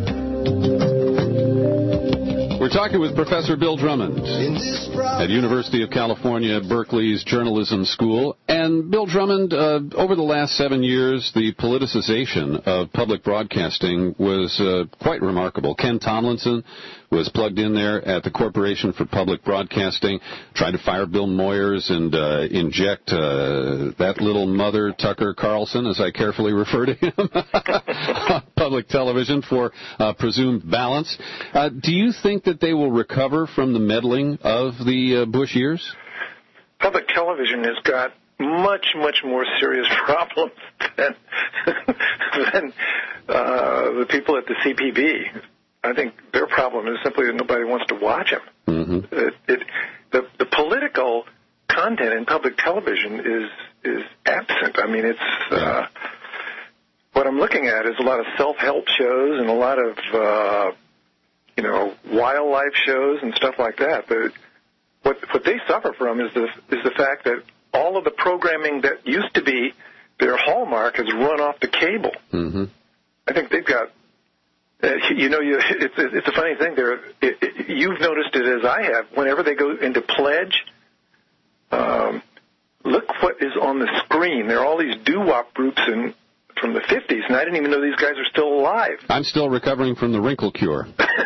We're talking with Professor Bill Drummond at University of California, Berkeley's Journalism School. And Bill Drummond, uh, over the last seven years, the politicization of public broadcasting was uh, quite remarkable. Ken Tomlinson was plugged in there at the Corporation for Public Broadcasting, tried to fire Bill Moyers and uh, inject uh, that little mother, Tucker Carlson, as I carefully refer to him, on public television for uh, presumed balance. Uh, do you think that they will recover from the meddling of the uh, Bush years? Public television has got much, much more serious problems than, than uh, the people at the C P B. I think their problem is simply that nobody wants to watch them. Mm-hmm. It, it, the, the political content in public television is is absent. I mean, it's uh, what I'm looking at is a lot of self-help shows and a lot of uh, you know wildlife shows and stuff like that. But what what they suffer from is the is the fact that all of the programming that used to be their hallmark has run off the cable. Mm-hmm. I think they've got. Uh, you know, you, it's, it's a funny thing. There, it, it, you've noticed it as I have. Whenever they go into pledge, um, look what is on the screen. There are all these doo-wop groups in, from the fifties, and I didn't even know these guys are still alive. I'm still recovering from the wrinkle cure.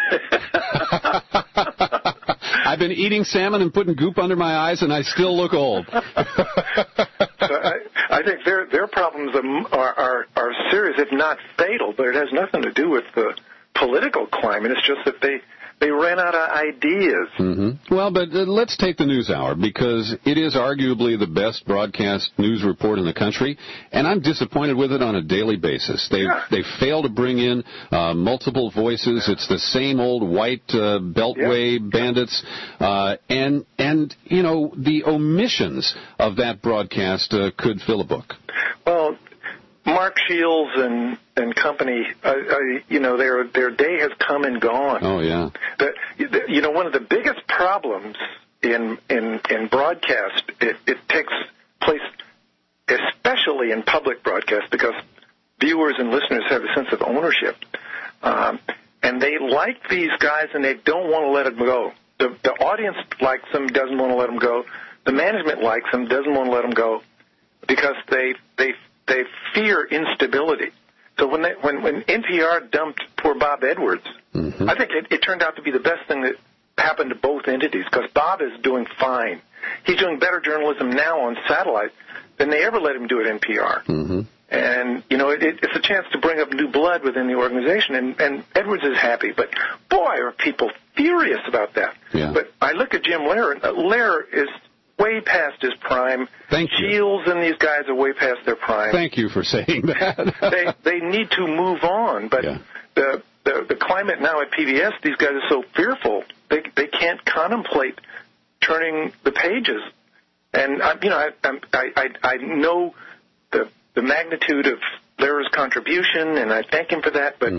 I've been eating salmon and putting goop under my eyes, and I still look old. So I, I think their their problems are, are are serious, if not fatal. But it has nothing to do with the political climate. It's just that they they ran out of ideas. Mm-hmm. Well, but uh, let's take the News Hour, because it is arguably the best broadcast news report in the country, and I'm disappointed with it on a daily basis. They yeah. they fail to bring in uh, multiple voices. Yeah. It's the same old white uh, beltway yeah. bandits, uh, and and you know the omissions of that broadcast uh, could fill a book. Well, Mark Shields and and company, uh, uh, you know, their their day has come and gone. Oh yeah. The, you know, one of the biggest problems in in in broadcast, it, it takes place especially in public broadcast because viewers and listeners have a sense of ownership, um, and they like these guys and they don't want to let them go. The the audience likes them, doesn't want to let them go. The management likes them, doesn't want to let them go, because they they they fear instability. So when they, when when N P R dumped poor Bob Edwards, mm-hmm. I think it, it turned out to be the best thing that happened to both entities, because Bob is doing fine. He's doing better journalism now on satellite than they ever let him do at N P R. Mm-hmm. And, you know, it, it, it's a chance to bring up new blood within the organization, and, and Edwards is happy. But, boy, are people furious about that. Yeah. But I look at Jim Lehrer, and uh, Lehrer is way past his prime. Thank you. Shields and these guys are way past their prime. Thank you for saying that. they they need to move on, but yeah. the, the the climate now at P B S, these guys are so fearful they they can't contemplate turning the pages. And I, you know, I I I, I know the the magnitude of Lehrer's contribution, and I thank him for that. But mm-hmm.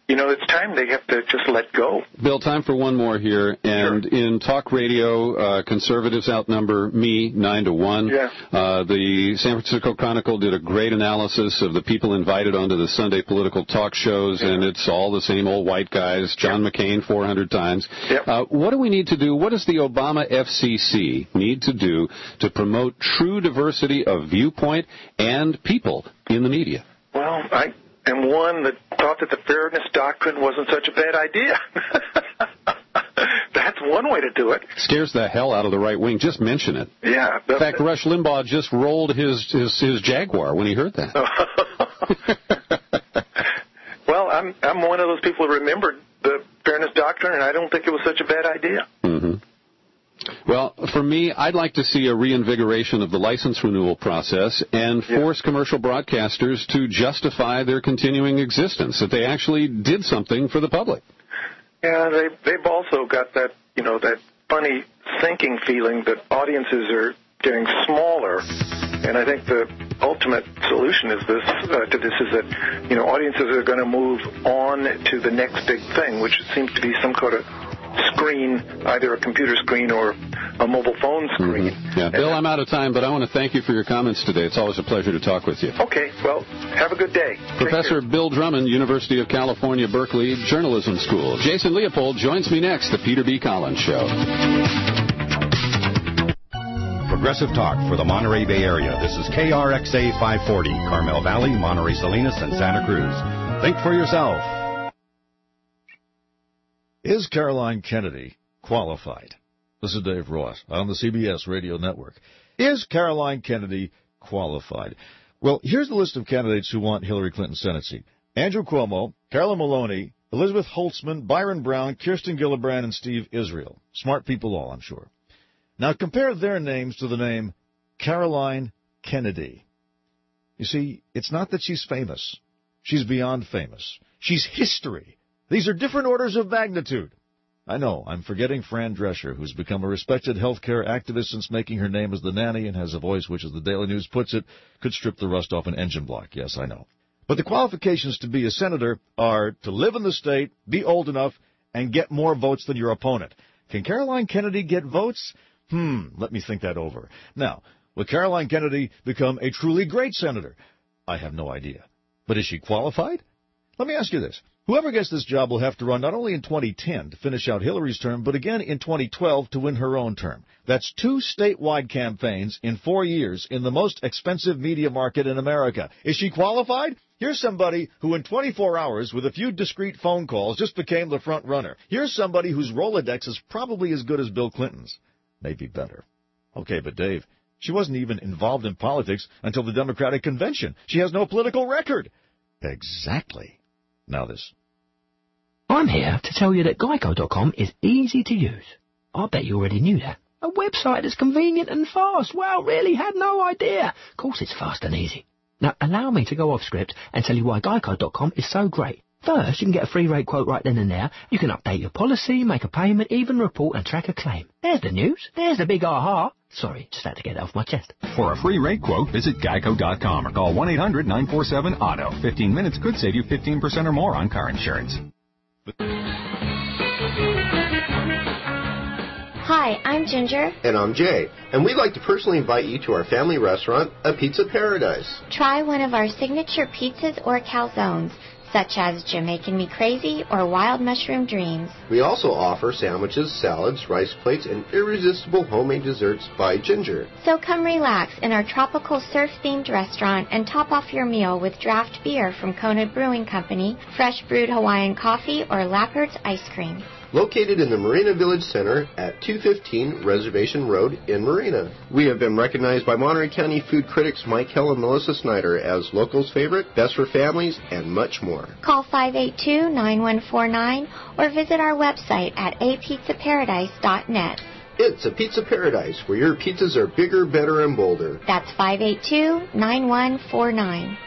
you know, it's time they have to just let go. Bill, time for one more here. And sure. in talk radio, uh, conservatives outnumber me nine to one. Yeah. Uh, the San Francisco Chronicle did a great analysis of the people invited onto the Sunday political talk shows, yeah. and it's all the same old white guys. John yep. McCain four hundred times. Yep. Uh, what do we need to do? What does the Obama F C C need to do to promote true diversity of viewpoint and people in the media? Well, I am one that thought that the fairness doctrine wasn't such a bad idea. That's one way to do it. Scares the hell out of the right wing. Just mention it. Yeah. In fact, Rush Limbaugh just rolled his, his, his Jaguar when he heard that. Well, I'm I'm one of those people who remembered the fairness doctrine, and I don't think it was such a bad idea. Mm-hmm. Well, for me, I'd like to see a reinvigoration of the license renewal process and force yeah. commercial broadcasters to justify their continuing existence, that they actually did something for the public. Yeah, they, they've also got that, you know, that funny sinking feeling that audiences are getting smaller. And I think the ultimate solution is this uh, to this is that, you know, audiences are going to move on to the next big thing, which seems to be some kind of screen, either a computer screen or a mobile phone screen. Mm-hmm. Yeah, Bill, I'm out of time, but I want to thank you for your comments today. It's always a pleasure to talk with you. Okay, well, have a good day. Professor Bill Drummond, University of California, Berkeley Journalism School. Jason Leopold joins me next, The Peter B. Collins Show. Progressive Talk for the Monterey Bay Area. This is K R X A five forty, Carmel Valley, Monterey Salinas, and Santa Cruz. Think for yourself. Is Caroline Kennedy qualified? This is Dave Ross on the C B S Radio Network. Is Caroline Kennedy qualified? Well, here's the list of candidates who want Hillary Clinton's Senate seat. Andrew Cuomo, Carolyn Maloney, Elizabeth Holtzman, Byron Brown, Kirsten Gillibrand, and Steve Israel. Smart people all, I'm sure. Now compare their names to the name Caroline Kennedy. You see, it's not that she's famous. She's beyond famous. She's history. These are different orders of magnitude. I know, I'm forgetting Fran Drescher, who's become a respected healthcare activist since making her name as the nanny and has a voice which, as the Daily News puts it, could strip the rust off an engine block. Yes, I know. But the qualifications to be a senator are to live in the state, be old enough, and get more votes than your opponent. Can Caroline Kennedy get votes? Hmm, let me think that over. Now, will Caroline Kennedy become a truly great senator? I have no idea. But is she qualified? Let me ask you this. Whoever gets this job will have to run not only in twenty ten to finish out Hillary's term, but again in twenty twelve to win her own term. That's two statewide campaigns in four years in the most expensive media market in America. Is she qualified? Here's somebody who in twenty-four hours, with a few discreet phone calls, just became the front runner. Here's somebody whose Rolodex is probably as good as Bill Clinton's. Maybe better. Okay, but Dave, she wasn't even involved in politics until the Democratic Convention. She has no political record. Exactly. Now this. I'm here to tell you that Geico dot com is easy to use. I bet you already knew that. A website that's convenient and fast. Wow, really? Had no idea. Of course it's fast and easy. Now, allow me to go off script and tell you why Geico dot com is so great. First, you can get a free rate quote right then and there. You can update your policy, make a payment, even report and track a claim. There's the news. There's the big aha. Sorry, just had to get it off my chest. For a free rate quote, visit Geico dot com or call one eight hundred nine four seven auto. fifteen minutes could save you fifteen percent or more on car insurance. Hi, I'm Ginger. And I'm Jay. And we'd like to personally invite you to our family restaurant, A Pizza Paradise. Try one of our signature pizzas or calzones, such as Jamaican Me Crazy or Wild Mushroom Dreams. We also offer sandwiches, salads, rice plates, and irresistible homemade desserts by Ginger. So come relax in our tropical surf-themed restaurant and top off your meal with draft beer from Kona Brewing Company, fresh brewed Hawaiian coffee, or Lappert's ice cream. Located in the Marina Village Center at two fifteen Reservation Road in Marina. We have been recognized by Monterey County food critics Mike Hill and Melissa Snyder as locals' favorite, best for families, and much more. Call five eight two, nine one four nine or visit our website at a pizza paradise dot net. It's A Pizza Paradise, where your pizzas are bigger, better, and bolder. That's five eight two, nine one four nine.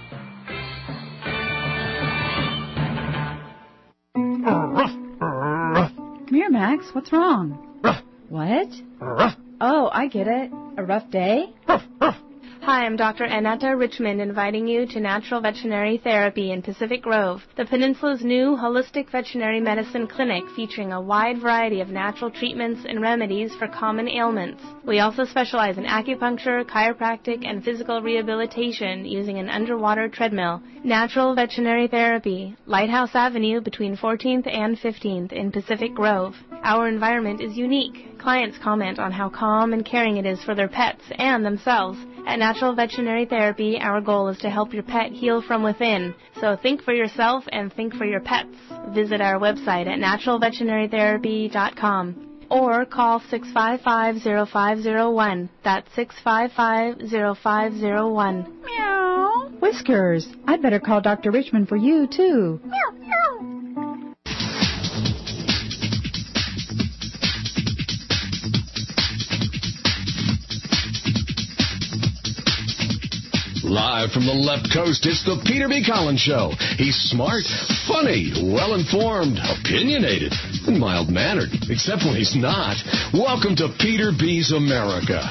Come here, Max. What's wrong? Ruff. What? Ruff. Oh, I get it. A rough day? Ruff, ruff. Hi, I'm Doctor Annetta Richmond, inviting you to Natural Veterinary Therapy in Pacific Grove, the Peninsula's new holistic veterinary medicine clinic featuring a wide variety of natural treatments and remedies for common ailments. We also specialize in acupuncture, chiropractic, and physical rehabilitation using an underwater treadmill. Natural Veterinary Therapy, Lighthouse Avenue between fourteenth and fifteenth in Pacific Grove. Our environment is unique. Clients comment on how calm and caring it is for their pets and themselves. At Natural Veterinary Therapy, our goal is to help your pet heal from within. So think for yourself and think for your pets. Visit our website at natural veterinary therapy dot com or call six five five, zero five zero one. That's six five five, zero five zero one. Meow. Whiskers, I'd better call Doctor Richmond for you, too. Meow, meow. Live from the left coast, it's the Peter B. Collins Show. He's smart, funny, well-informed, opinionated, and mild-mannered, except when he's not. Welcome to Peter B's America.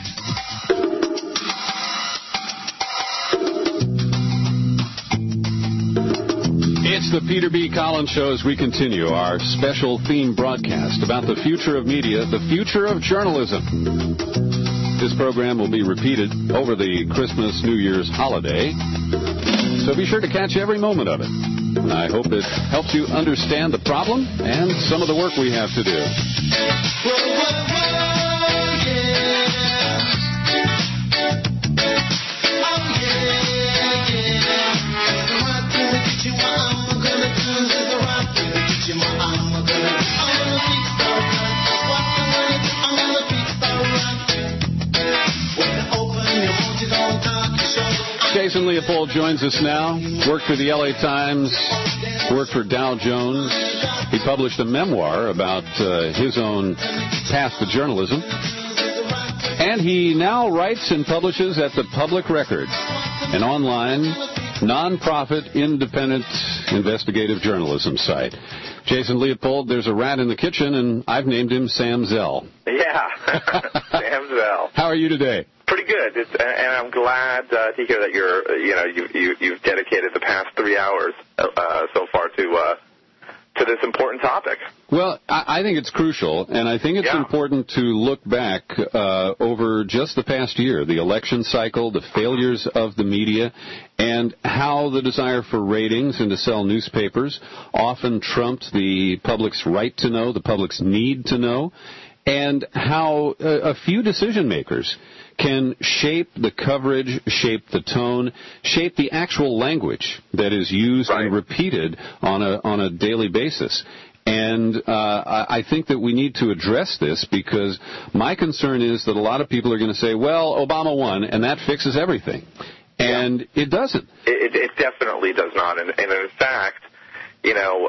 It's the Peter B. Collins Show as we continue our special theme broadcast about the future of media, the future of journalism. This program will be repeated over the Christmas, New Year's holiday, so be sure to catch every moment of it. I hope it helps you understand the problem and some of the work we have to do. Whoa, whoa, whoa, yeah. Oh, yeah, yeah. What can we get you? What I'm gonna do is the right thing to get you. What I'm gonna do. I'm gonna fix the run. What I'm gonna do, I'm gonna fix the run. Jason Leopold joins us now. Worked for the L A Times, worked for Dow Jones. He published a memoir about uh, his own path to journalism. And he now writes and publishes at The Public Record, an online, non-profit, independent investigative journalism site. Jason Leopold, there's a rat in the kitchen, and I've named him Sam Zell. Yeah, Sam Zell. How are you today? Pretty good, it's, and I'm glad uh, to hear that you're, you know, you, you, you've dedicated the past three hours uh, so far to uh, to this important topic. Well, I, I think it's crucial, and I think it's yeah. important to look back uh, over just the past year, the election cycle, the failures of the media, and how the desire for ratings and to sell newspapers often trumped the public's right to know, the public's need to know, and how a, a few decision makers can shape the coverage, shape the tone, shape the actual language that is used right. and repeated on a on a daily basis. And uh, I, I think that we need to address this because my concern is that a lot of people are going to say, well, Obama won, and that fixes everything. And yeah. it doesn't. It, it definitely does not. And, and in fact, you know,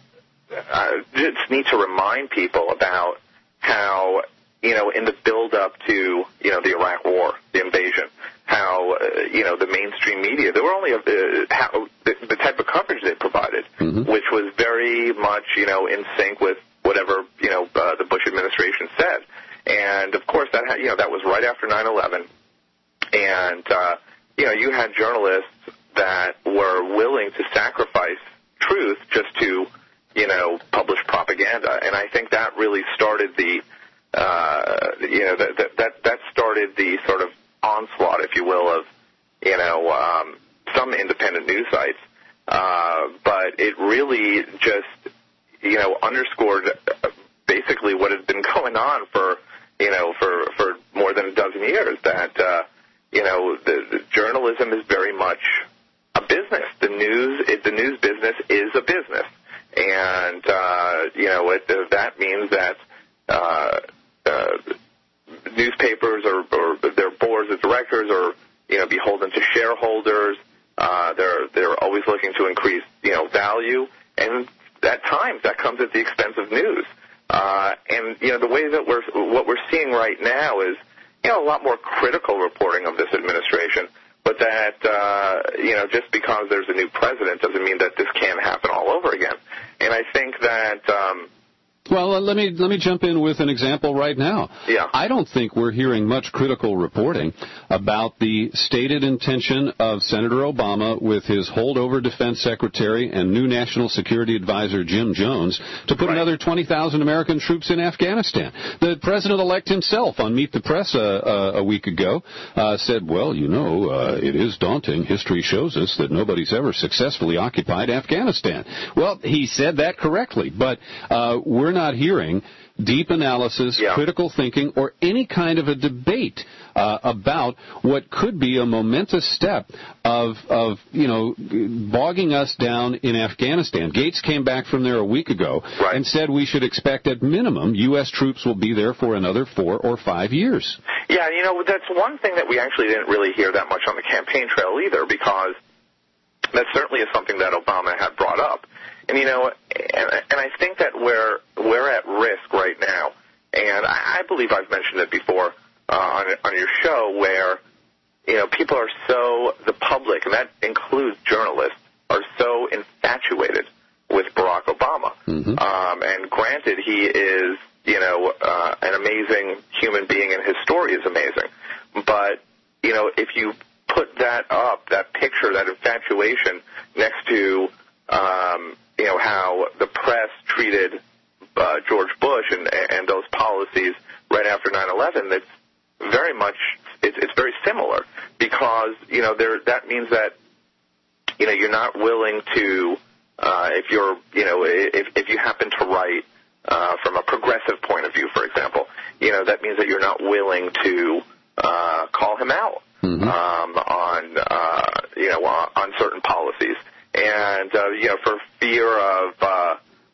I just need to remind people about how, you know, in the build-up to, you know, the Iraq War, the invasion, how, uh, you know, the mainstream media, there were only a, uh, how, the, the type of coverage they provided, mm-hmm. which was very much, you know, in sync with whatever, you know, uh, the Bush administration said. And, of course, that had, you know, that was right after nine eleven. And, uh, you know, you had journalists that were willing to sacrifice truth just to, you know, publish propaganda. And I think that really started the, uh, you know, that, that, that, that started the sort of onslaught, if you will, of, you know, um, some independent news sites. Uh, but it really just, you know, underscored basically what had been going on for, you know, for, for more than a dozen years, that, uh, you know, the, the journalism is very much a business. The news, it, the news business is a business. And, uh, you know, it, that means that uh, uh, newspapers or, or their boards of directors are, you know, beholden to shareholders. Uh, they're they're always looking to increase, you know, value, and at times that comes at the expense of news. Uh, and you know, the way that we're what we're seeing right now is, you know, a lot more critical reporting of this administration. But that, uh, you know, just because there's a new president doesn't mean that this can't happen all over again. And I think that... Um, well, Well, let me let me jump in with an example right now. Yeah. I don't think we're hearing much critical reporting about the stated intention of Senator Obama with his holdover defense secretary and new national security advisor Jim Jones to put right. another twenty thousand American troops in Afghanistan. The president-elect himself on Meet the Press uh, uh, a week ago uh, said, well, you know, uh, it is daunting. History shows us that nobody's ever successfully occupied Afghanistan. Well, he said that correctly, but uh, we're not hearing deep analysis, yeah. critical thinking, or any kind of a debate uh, about what could be a momentous step of, of, you know, bogging us down in Afghanistan. Gates came back from there a week ago right. and said we should expect at minimum U S troops will be there for another four or five years. Yeah, you know, that's one thing that we actually didn't really hear that much on the campaign trail either, because that certainly is something that Obama had brought up. And, you know, and, and I think that we're, we're at risk right now, and I, I believe I've mentioned it before uh, on, on your show, where, you know, people are so, the public, and that includes journalists, are so infatuated with Barack Obama. Mm-hmm. Um, and granted, he is, you know, uh, an amazing human being, and his story is amazing. But, you know, if you put that up, that picture, that infatuation, next to, um, you know, how the press treated uh, George Bush and, and those policies right after nine eleven, that's very much, it's, it's very similar, because, you know, there, that means that, you know, you're not willing to, uh, if you're, you know, if, if you happen to write uh, from a progressive point of view, for example, you know, that means that you're not willing to uh, call him out mm-hmm. um, on, uh, you know, on, on certain policies. And, uh, you know, for fear of uh,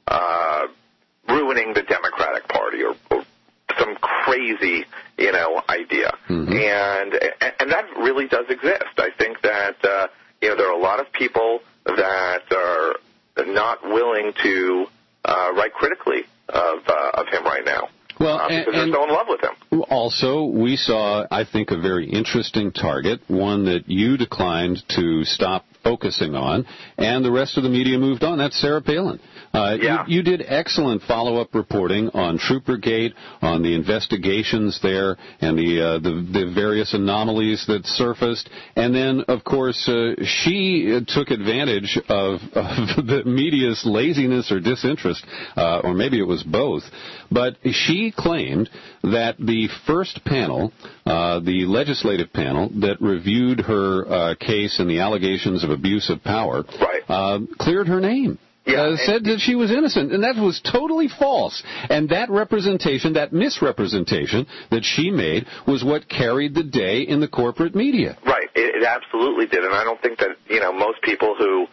uh, ruining the Democratic Party or, or some crazy, you know, idea. Mm-hmm. And and that really does exist. I think that, uh, you know, there are a lot of people that are not willing to uh, write critically of, uh, of him right now. Well, uh, because and, they're and so in love with him. Also, we saw, I think, a very interesting target, one that you declined to stop focusing on, and the rest of the media moved on. That's Sarah Palin. Uh, yeah. you, you did excellent follow-up reporting on Troopergate, on the investigations there, and the, uh, the the various anomalies that surfaced. And then, of course, uh, she took advantage of, of the media's laziness or disinterest, uh, or maybe it was both. But she claimed that the first panel, uh, the legislative panel that reviewed her uh, case and the allegations of abuse of power, right. uh, cleared her name. Yeah, uh, said that she was innocent, and that was totally false. And that representation, that misrepresentation that she made, was what carried the day in the corporate media. Right, it, it absolutely did, and I don't think that, you know, most people who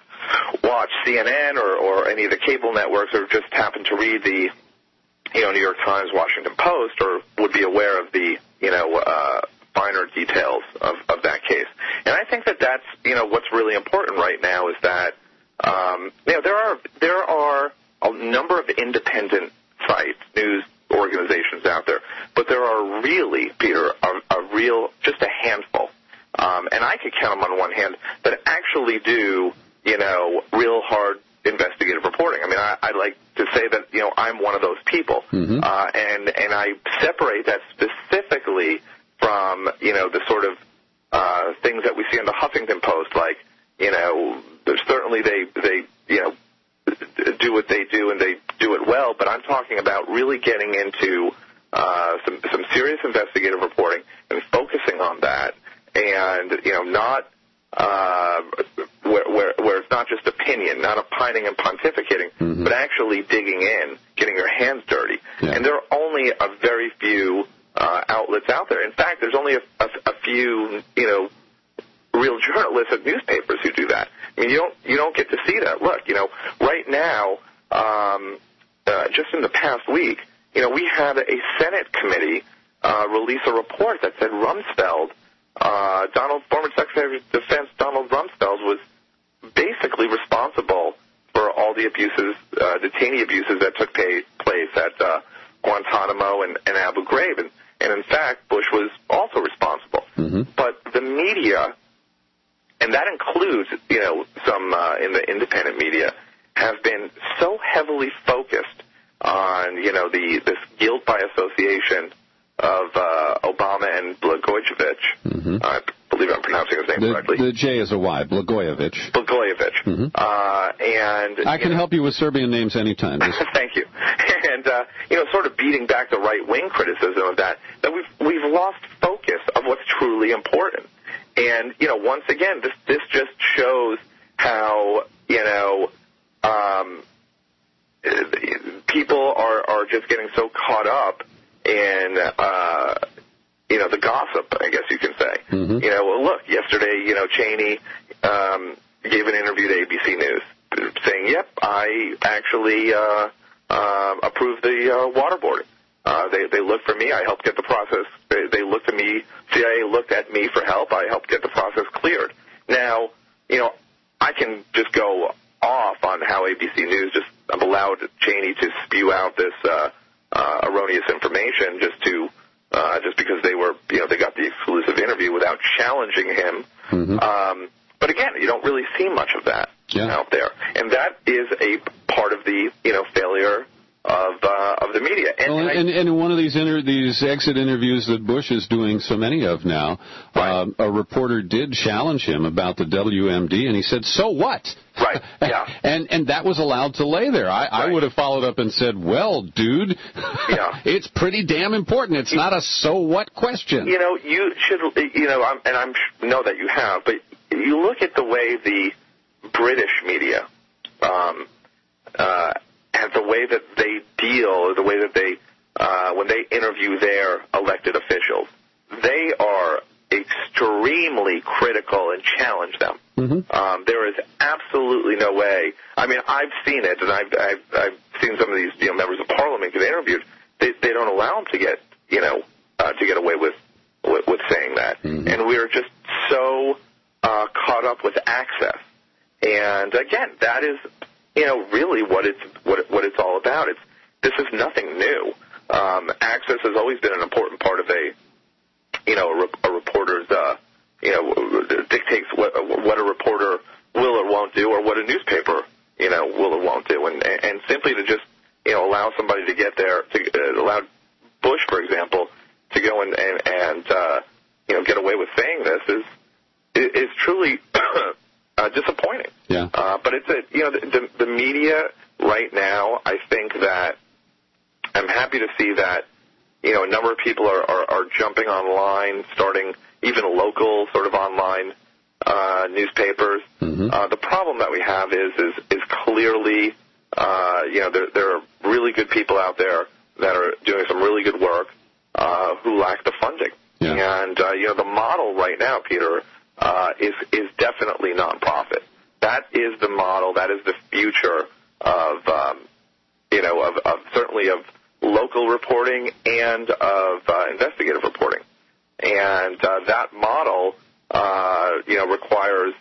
watch C N N or, or any of the cable networks or just happen to read the, you know, New York Times, Washington Post, or would be aware of the, you know, uh, finer details of, of that case. And I think that that's, you know, what's really important right now is that, um, you know, there are there are a number of independent sites, news organizations out there, but there are really, Peter, a, a real, just a handful, um, and I could count them on one hand, that actually do, you know, real hard investigative reporting. I mean, I, I like to say that, you know, I'm one of those people, mm-hmm. uh, and and I separate that specifically from, you know, the sort of uh, things that we see in the Huffington Post, like, you know, certainly they, they, you know, do what they do and they do it well, but I'm talking about really getting into uh, some, some serious investigative reporting and focusing on that, and, you know, not uh, where, where, where it's not just opinion, not opining and pontificating, mm-hmm. but actually digging in, getting your hands dirty. Yeah. And there are only a very few uh, outlets out there. In fact, there's only a, a, a few, you know, real journalists at newspapers who do that. I mean, you don't you don't get to see that. Look, you know, right now, um, uh, just in the past week, you know, we had a Senate committee uh, release a report that said Rumsfeld, uh, Donald, former Secretary of Defense Donald Rumsfeld, was basically responsible for all the abuses, uh, detainee abuses that took pay, place at uh, Guantanamo and, and Abu Ghraib, and, and in fact, Bush was also responsible. Mm-hmm. But the media, and that includes, you know, some uh, in the independent media, have been so heavily focused on, you know, the this guilt by association of uh, Obama and Blagojevich. Mm-hmm. I believe I'm pronouncing his name The, correctly. the J is a Y, Blagojevich. Blagojevich. Mm-hmm. Uh, and I can know, help you with Serbian names anytime. Just... Thank you. And, uh, you know, sort of beating back the right-wing criticism of that, that we've, we've lost focus of what's truly important. And, you know, once again, this, this just shows how, you know, um, people are, are just getting so caught up in, uh, you know, the gossip, I guess you can say. Mm-hmm. You know, well, look, yesterday, you know, Cheney um, gave an interview to A B C News saying, yep, I actually uh, uh, approved the uh, waterboarding. Uh, they, they looked for me. I helped get the process. They, they looked at me. C I A looked at me for help. I helped get the process cleared. Now, you know, I can just go off on how A B C News just allowed Cheney to spew out this uh, uh, erroneous information just to uh, just because they were, you know, they got the exclusive interview without challenging him. Mm-hmm. Um, but again, you don't really see much of that yeah. out there, and that is a part of the, you know, failure of uh, of the media. And, well, and, I, and, and in one of these inter- these exit interviews that Bush is doing so many of now, right. uh, a reporter did challenge him about the W M D, and he said, "So what?" Right. Yeah. and and that was allowed to lay there. I, right. I would have followed up and said, "Well, dude, yeah. it's pretty damn important. It's not a so what question." You know, you should. You know, I'm, and I'm know that you have, but you look at the way the British media. Um, uh, and the way that they deal, or the way that they, uh, when they interview their elected officials, they are extremely critical and challenge them. Mm-hmm. Um, there is absolutely no way. I mean, I've seen it, and I've, I've, I've seen some of these, you know, members of Parliament get interviewed. They, they don't allow them to get, you know, uh, to get away with, with, with saying that. Mm-hmm. And we're just so uh, caught up with access. And again, that is, you know, really what it's what what it's all about. It's this is nothing new. Um, access has always been an important part of a, you know, a, re- a reporter's, uh, you know, dictates what what a reporter will or won't do, or what a newspaper, you know, will or won't do. And and simply to just, you know, allow somebody to get there, to uh, allow Bush, for example, to go and and, and uh, you know, get away with saying this is is truly. Uh, disappointing. Yeah. Uh, but it's a, you know, the, the, the media right now, I think that I'm happy to see that, you know, a number of people are, are, are jumping online, starting even local sort of online uh, newspapers. Mm-hmm. Uh, the problem that we have is is, is clearly, uh, you know, there, there are really good people out there that are doing some really good work uh, who lack the funding. Yeah. And, uh, you know, the model right now, Peter, Uh, is is definitely nonprofit. That is the model. That is the future of um, you know of, of certainly of local reporting and of uh, investigative reporting. And uh, that model, uh, you know, requires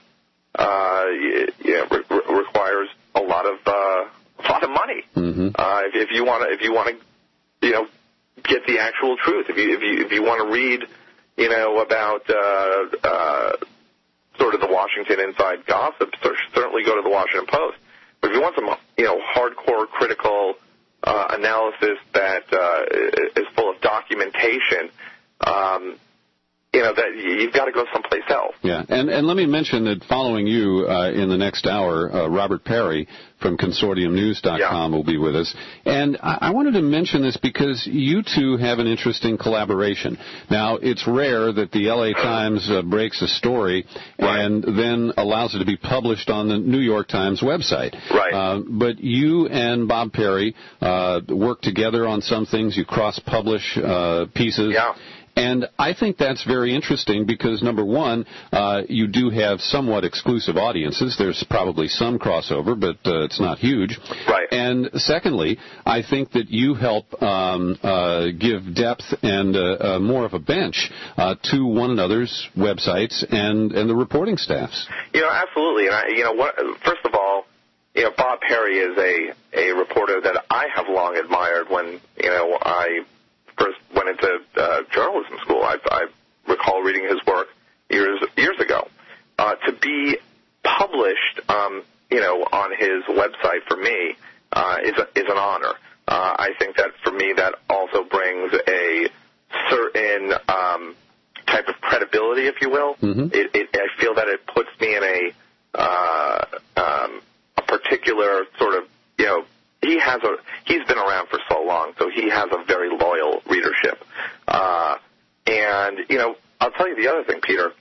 uh, you know, re- re- requires a lot of uh, a lot of money. Mm-hmm. Uh, if, if you want to if you want to you know get the actual truth, if you if you if you want to read. You know, about uh, uh, sort of the Washington inside gossip, so certainly go to the Washington Post. But if you want some, you know, hardcore critical uh, analysis that uh, is full of documentation, um, you know, that you've got to go someplace else. Yeah, and and let me mention that following you uh, in the next hour, uh, Robert Perry from consortium news dot com yeah. will be with us. And I, I wanted to mention this because you two have an interesting collaboration. Now, it's rare that the L A Times uh, breaks a story right. and then allows it to be published on the New York Times website. Right. Uh, but you and Bob Perry uh, work together on some things. You cross-publish uh, pieces. Yeah. And I think that's very interesting because, number one, uh, you do have somewhat exclusive audiences. There's probably some crossover, but uh, it's not huge. Right. And secondly, I think that you help um, uh, give depth and uh, uh, more of a bench uh, to one another's websites and, and the reporting staffs. You know, absolutely. And, I, you know, what, first of all, you know, Bob Perry is a, a reporter that I have long admired when, you know, I first went into uh, journalism school. I, I recall reading his work years years ago. Uh, to be published, um, you know, on his website for me uh, is a, is an honor. uh, I think that for me that also brings a certain um, type of credibility, if you will. Mm-hmm. It, it, I feel that it puts me in a uh, um, a particular sort of, you know, he has a he's been around for so long, so he has a very loyal readership. Uh, and you know, I'll tell you the other thing, Peter.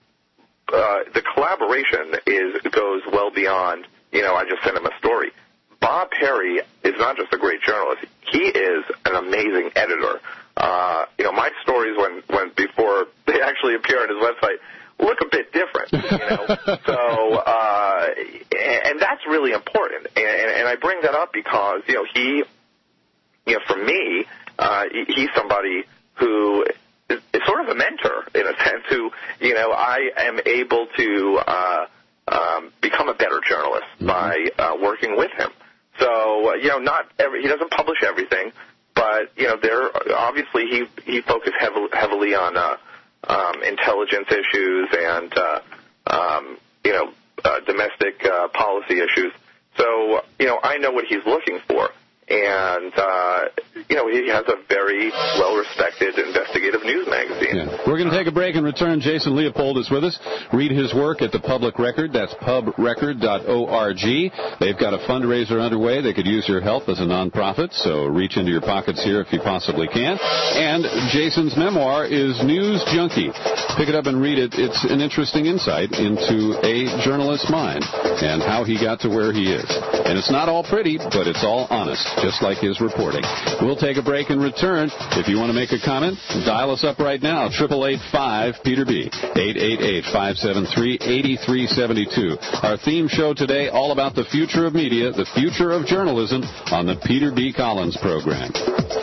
Uh, the collaboration is goes well beyond, you know, I just sent him a story. Bob Perry is not just a great journalist; he is an amazing editor. Uh, you know, my stories when, when before they actually appear on his website look a bit different. You know, so uh, and that's really important. And, and, and I bring that up because you know he, you know, for me, uh, he's somebody who is, is sort of a mentor in a sense. Who you know I am able to uh, um, become a better journalist mm-hmm. by uh, working with him. So, you know, not every, he doesn't publish everything, but, you know, there, obviously he, he focused heavily, heavily on, uh, um, intelligence issues and, uh, um, you know, uh, domestic, uh, policy issues. So, you know, I know what he's looking for. And, uh, you know, he has a very well-respected investigative news magazine. Yeah. We're going to take a break and return. Jason Leopold is with us. Read his work at the Public Record. That's pub record dot org. They've got a fundraiser underway. They could use your help as a nonprofit, so reach into your pockets here if you possibly can. And Jason's memoir is News Junkie. Pick it up and read it. It's an interesting insight into a journalist's mind and how he got to where he is. And it's not all pretty, but it's all honest, just like his reporting. We'll take a break and return. If you want to make a comment, dial us up right now, eight eight eight, five, Peter B, eight eight eight, five seven three, eight three seven two. Our theme show today, all about the future of media, the future of journalism on the Peter B. Collins program.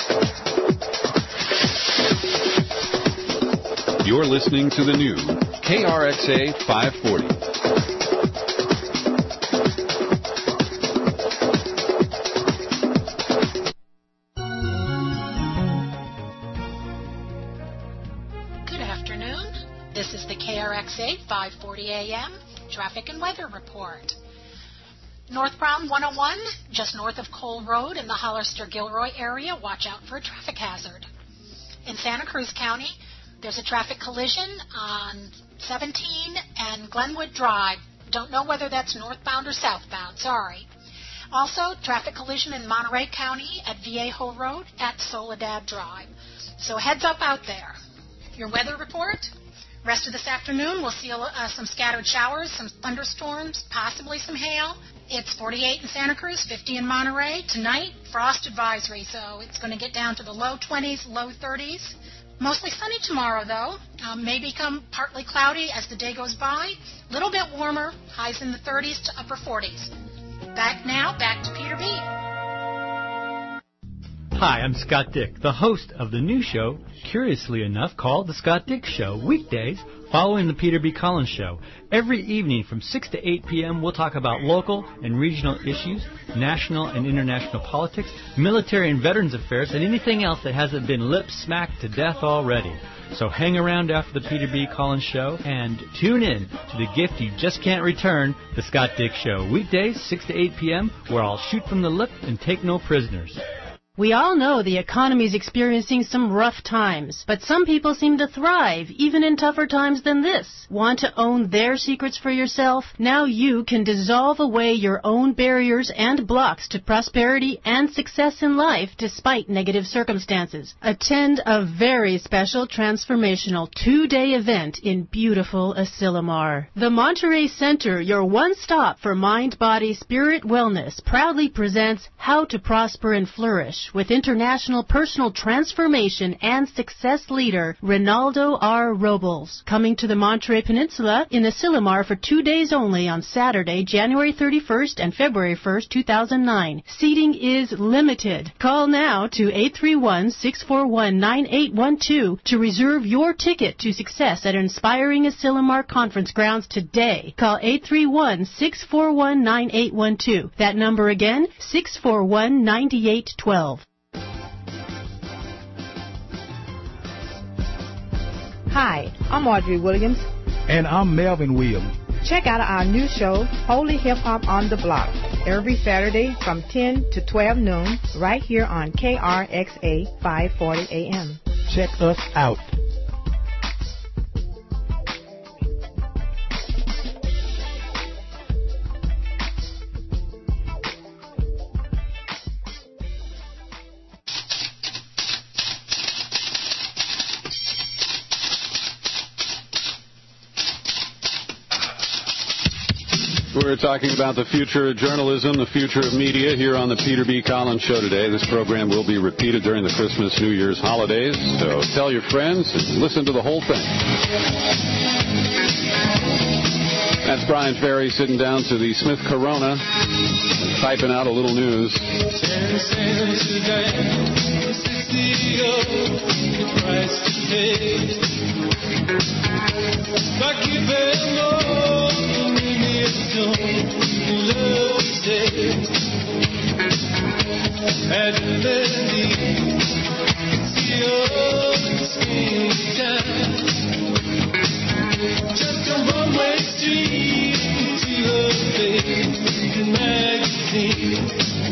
You're listening to the new K R X A five forty. five forty A M Traffic and Weather Report. Northbound one oh one, just north of Cole Road in the Hollister-Gilroy area, watch out for a traffic hazard. In Santa Cruz County, there's a traffic collision on seventeen and Glenwood Drive. Don't know whether that's northbound or southbound, sorry. Also, traffic collision in Monterey County at Viejo Road at Soledad Drive. So heads up out there. Your weather report? Rest of this afternoon, we'll see uh, some scattered showers, some thunderstorms, possibly some hail. It's forty-eight in Santa Cruz, fifty in Monterey. Tonight, frost advisory, so it's going to get down to the low twenties, low thirties. Mostly sunny tomorrow, though. Um, may become partly cloudy as the day goes by. A little bit warmer, highs in the thirties to upper forties. Back now, back to Peter B. Hi, I'm Scott Dick, the host of the new show, curiously enough, called The Scott Dick Show, weekdays following the Peter B. Collins Show. Every evening from six to eight p.m., we'll talk about local and regional issues, national and international politics, military and veterans affairs, and anything else that hasn't been lip-smacked to death already. So hang around after the Peter B. Collins Show and tune in to the gift you just can't return, The Scott Dick Show, weekdays six to eight p.m., where I'll shoot from the lip and take no prisoners. We all know the economy is experiencing some rough times, but some people seem to thrive even in tougher times than this. Want to own their secrets for yourself? Now you can dissolve away your own barriers and blocks to prosperity and success in life despite negative circumstances. Attend a very special transformational two-day event in beautiful Asilomar. The Monterey Center, your one stop for mind, body, spirit wellness, proudly presents How to Prosper and Flourish with international personal transformation and success leader Ronaldo R. Robles. Coming to the Monterey Peninsula in Asilomar for two days only on Saturday, January thirty-first and February first, two thousand nine. Seating is limited. Call now to eight three one, six four one, nine eight one two to reserve your ticket to success at Inspiring Asilomar Conference Grounds today. Call eight three one, six four one, nine eight one two. That number again, six four one, nine eight one two. Hi, I'm Audrey Williams. And I'm Melvin Williams. Check out our new show, Holy Hip Hop on the Block. every Saturday from ten to twelve noon right here on K R X A five forty A M. Check us out. We're talking about the future of journalism, the future of media here on the Peter B. Collins Show today. This program will be repeated during the Christmas, New Year's holidays, so tell your friends and listen to the whole thing. That's Brian Ferry sitting down to the Smith Corona, typing out a little news. Just a one-way street to a big magazine.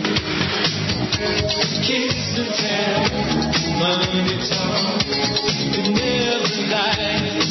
Kiss and tell, money talk, it never lies.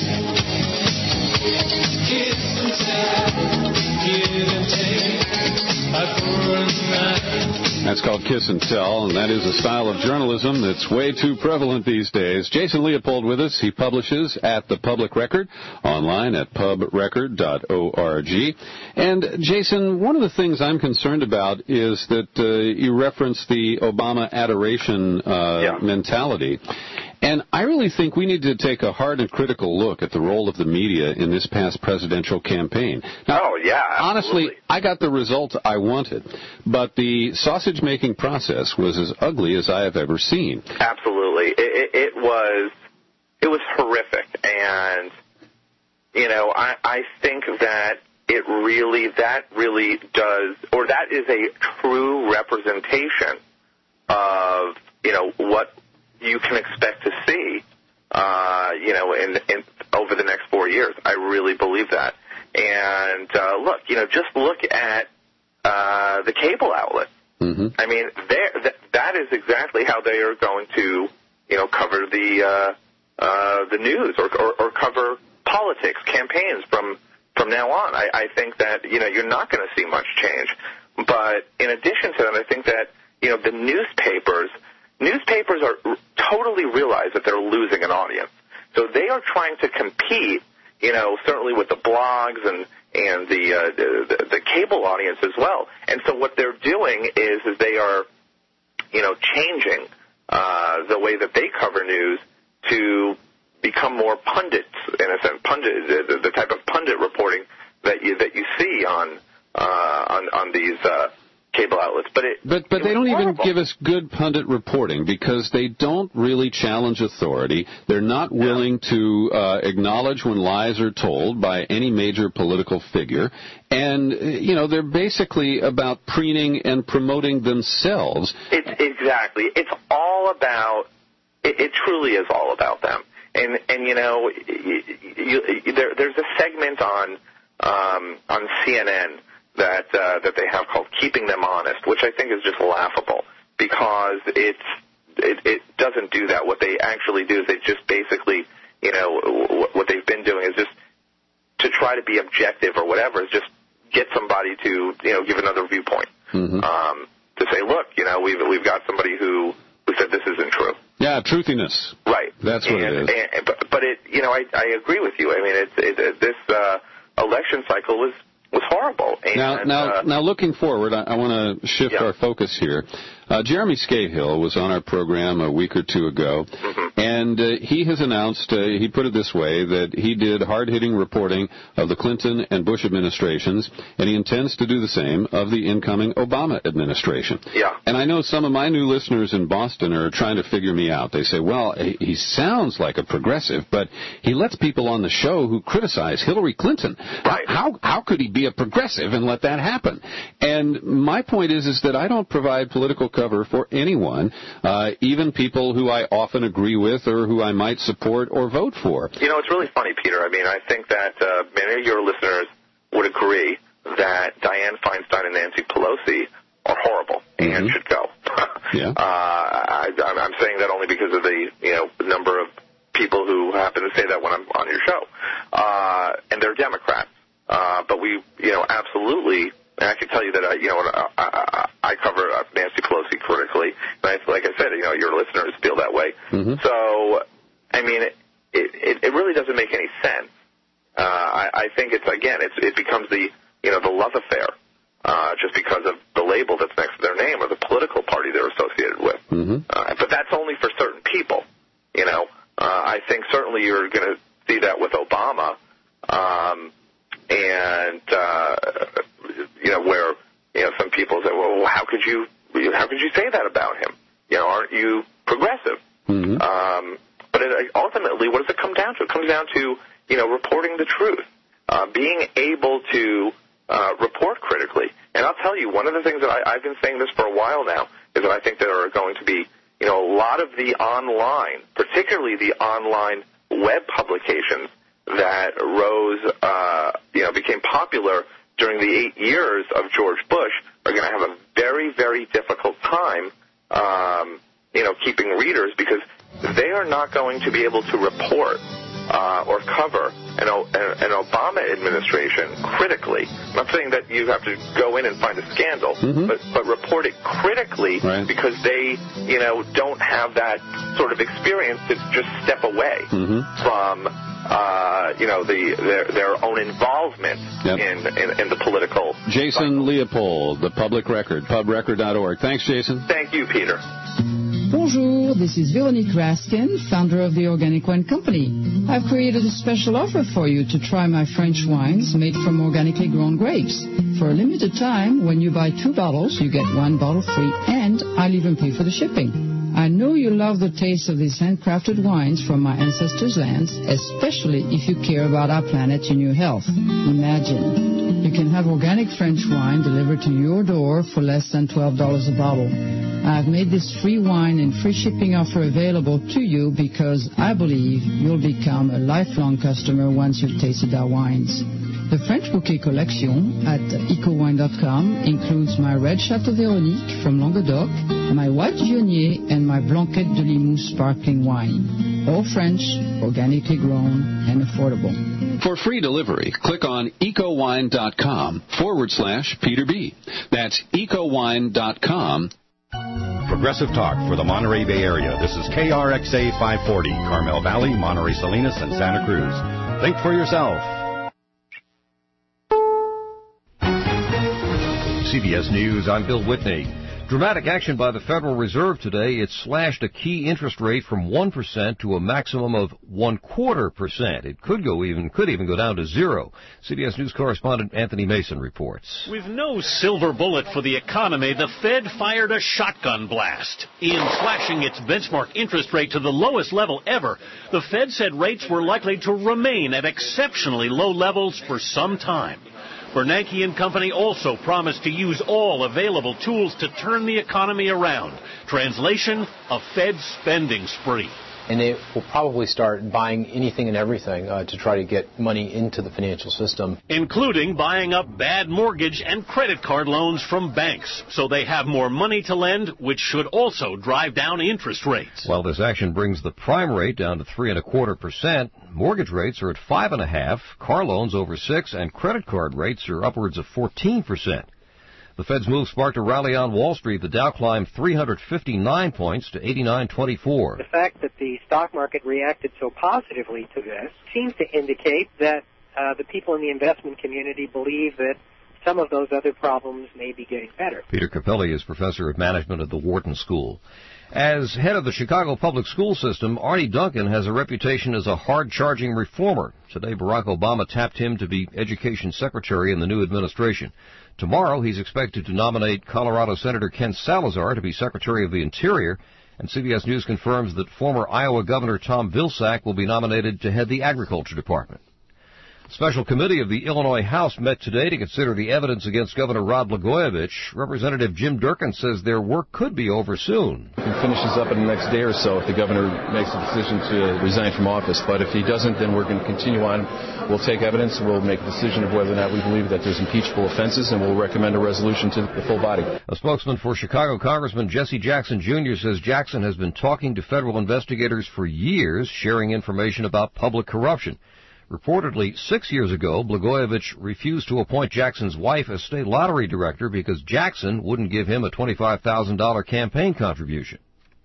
Kiss and tell, give and take, I pour and ride. That's called Kiss and Tell, and that is a style of journalism that's way too prevalent these days. Jason Leopold with us. He publishes at The Public Record, online at pub record dot org. And, Jason, one of the things I'm concerned about is that uh, you reference the Obama adoration uh, yeah. mentality. And I really think we need to take a hard and critical look at the role of the media in this past presidential campaign. Now, oh, yeah, absolutely. Honestly, I got the result I wanted, but the sausage-making process was as ugly as I have ever seen. Absolutely. It, it, it was it was horrific. And, you know, I, I think that it really, that really does, or that is a true representation of, you know, what you can expect to see, uh, you know, in, in over the next four years. I really believe that. And uh, look, you know, just look at uh, the cable outlets. Mm-hmm. I mean, th- that is exactly how they are going to, you know, cover the uh, uh, the news or, or, or cover politics, campaigns from from now on. I, I think that, you know, you're not going to see much change. But in addition to that, I think that, you know, the newspapers. Newspapers are totally realize that they're losing an audience. So they are trying to compete, you know, certainly with the blogs and, and the, uh, the, the cable audience as well. And so what they're doing is, is they are, you know, changing uh, the way that they cover news to become more pundits, in a sense, pundit, the, the type of pundit reporting that you, that you see on, uh, on, on these uh cable outlets, but it, but but it they don't horrible. even give us good pundit reporting because they don't really challenge authority. They're not willing yeah. to uh, acknowledge when lies are told by any major political figure, and you know they're basically about preening and promoting themselves. It's exactly. It's all about. It, it truly is all about them. And and you know, you, you, there, there's a segment on um, on C N N. that uh, that they have called Keeping Them Honest, which I think is just laughable because it's it, it doesn't do that. What they actually do is they just basically, you know, what they've been doing is just to try to be objective or whatever, is just get somebody to, you know, give another viewpoint. Mm-hmm. Um, to say, look, you know, we've we've got somebody who, who said this isn't true. Yeah, truthiness. Right. That's what and, it is. And, but, but it, you know, I, I agree with you. I mean, it's it, this uh, election cycle was. was horrible. And, now, now, uh, now, looking forward, I, I want to shift yeah. our focus here. Uh, Jeremy Scahill was on our program a week or two ago, mm-hmm. and uh, he has announced, uh, he put it this way, that he did hard-hitting reporting of the Clinton and Bush administrations, and he intends to do the same of the incoming Obama administration. Yeah. And I know some of my new listeners in Boston are trying to figure me out. They say, well, he, he sounds like a progressive, but he lets people on the show who criticize Hillary Clinton. Right. How, how could he be a progressive and let that happen? And my point is, is that I don't provide political cover for anyone, uh, even people who I often agree with or who I might support or vote for. You know, it's really funny, Peter. I mean, I think that uh, many of your listeners would agree that that Dianne Feinstein and Nancy Pelosi are horrible and Mm-hmm. should go. Yeah. Uh, I, I'm I'm saying that only because of the you know number of people who happen to say that when I'm on your show, uh, and they're Democrats. Uh, but we, you know, absolutely. And I can tell you that I, you know, I, I, I cover uh, Nancy Pelosi critically, and I, like I said, you know, your listeners feel that way. Mm-hmm. So, I mean, it, it it really doesn't make any sense. Uh, I, I think it's again, it's it becomes the you know the love affair. Uh, just because of the label that's next to their name or the political party they're associated with. Mm-hmm. Uh, but that's only for certain people, you know. Uh, I think certainly you're going to see that with Obama, um, and, uh, you know, where, you know, some people say, well, how could you, how could you say that about him? You know, aren't you progressive? Mm-hmm. Um, but it, ultimately, what does it come down to? It comes down to, you know, reporting the truth, uh, being able to Uh, report critically. And I'll tell you, one of the things that I, I've been saying this for a while now is that I think there are going to be, you know, a lot of the online, particularly the online web publications that rose, uh, you know, became popular during the eight years of George Bush are going to have a very, very difficult time, um, you know, keeping readers because they are not going to be able to report uh, or cover an, an Obama administration critically. I'm not saying that you have to go in and find a scandal, mm-hmm. but, but report it critically right. because they, you know, don't have that sort of experience to just step away mm-hmm. from, uh, you know, the their, their own involvement yep. in, in, in the political Jason cycle. Leopold, the Public Record, pub record dot org. Thanks, Jason. Thank you, Peter. Bonjour, this is Veronique Raskin, founder of the Organic Wine Company. I've created a special offer for you to try my French wines made from organically grown grapes. For a limited time, when you buy two bottles, you get one bottle free, and I'll even pay for the shipping. I know you love the taste of these handcrafted wines from my ancestors' lands, especially if you care about our planet and your health. Imagine, you can have organic French wine delivered to your door for less than twelve dollars a bottle. I've made this free wine and free shipping offer available to you because I believe you'll become a lifelong customer once you've tasted our wines. The French Bouquet Collection at eco wine dot com includes my red Chateau Véronique from Languedoc, my white Viognier, and my Blanquette de Limoux sparkling wine. All French, organically grown, and affordable. For free delivery, click on eco wine dot com forward slash Peter B. That's eco wine dot com. Progressive Talk for the Monterey Bay Area. This is K R X A five forty, Carmel Valley, Monterey Salinas, and Santa Cruz. Think for yourself. C B S News, I'm Bill Whitney. Dramatic action by the Federal Reserve today. It slashed a key interest rate from one percent to a maximum of one quarter percent. It could go even, could even go down to zero. C B S News correspondent Anthony Mason reports. With no silver bullet for the economy, the Fed fired a shotgun blast. In slashing its benchmark interest rate to the lowest level ever, the Fed said rates were likely to remain at exceptionally low levels for some time. Bernanke and Company also promised to use all available tools to turn the economy around. Translation, a Fed spending spree. And they will probably start buying anything and everything uh, to try to get money into the financial system. Including buying up bad mortgage and credit card loans from banks, so they have more money to lend, which should also drive down interest rates. While this action brings the prime rate down to three and a quarter percent, mortgage rates are at five and a half, car loans over six, and credit card rates are upwards of fourteen percent. The Fed's move sparked a rally on Wall Street. The Dow climbed three hundred fifty-nine points to eighty-nine twenty-four. The fact that the stock market reacted so positively to this seems to indicate that uh, the people in the investment community believe that some of those other problems may be getting better. Peter Capelli is professor of management at the Wharton School. As head of the Chicago public school system, Arnie Duncan has a reputation as a hard-charging reformer. Today, Barack Obama tapped him to be education secretary in the new administration. Tomorrow, he's expected to nominate Colorado Senator Ken Salazar to be Secretary of the Interior, and C B S News confirms that former Iowa Governor Tom Vilsack will be nominated to head the Agriculture Department. A special committee of the Illinois House met today to consider the evidence against Governor Rod Blagojevich. Representative Jim Durkin says their work could be over soon. We can finish this up in the next day or so if the governor makes a decision to resign from office. But if he doesn't, then we're going to continue on. We'll take evidence, we'll make a decision of whether or not we believe that there's impeachable offenses, and we'll recommend a resolution to the full body. A spokesman for Chicago Congressman Jesse Jackson Junior says Jackson has been talking to federal investigators for years, sharing information about public corruption. Reportedly, six years ago, Blagojevich refused to appoint Jackson's wife as state lottery director because Jackson wouldn't give him a twenty-five thousand dollars campaign contribution.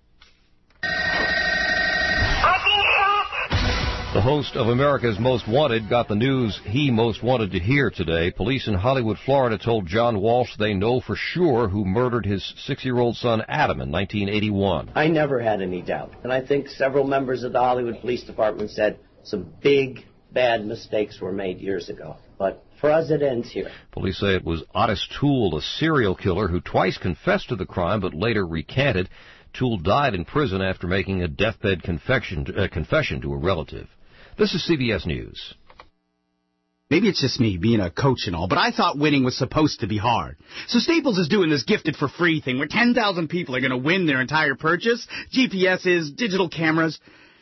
The host of America's Most Wanted got the news he most wanted to hear today. Police in Hollywood, Florida told John Walsh they know for sure who murdered his six-year-old son Adam in nineteen eighty-one. I never had any doubt. And I think several members of the Hollywood Police Department said some big, bad mistakes were made years ago. But for us, it ends here. Police say it was Otis Toole, a serial killer who twice confessed to the crime but later recanted. Toole died in prison after making a deathbed confession, uh, confession to a relative. This is C B S News. Maybe it's just me, being a coach and all, but I thought winning was supposed to be hard. So Staples is doing this gifted for free thing where ten thousand people are going to win their entire purchase. G P S's, digital cameras.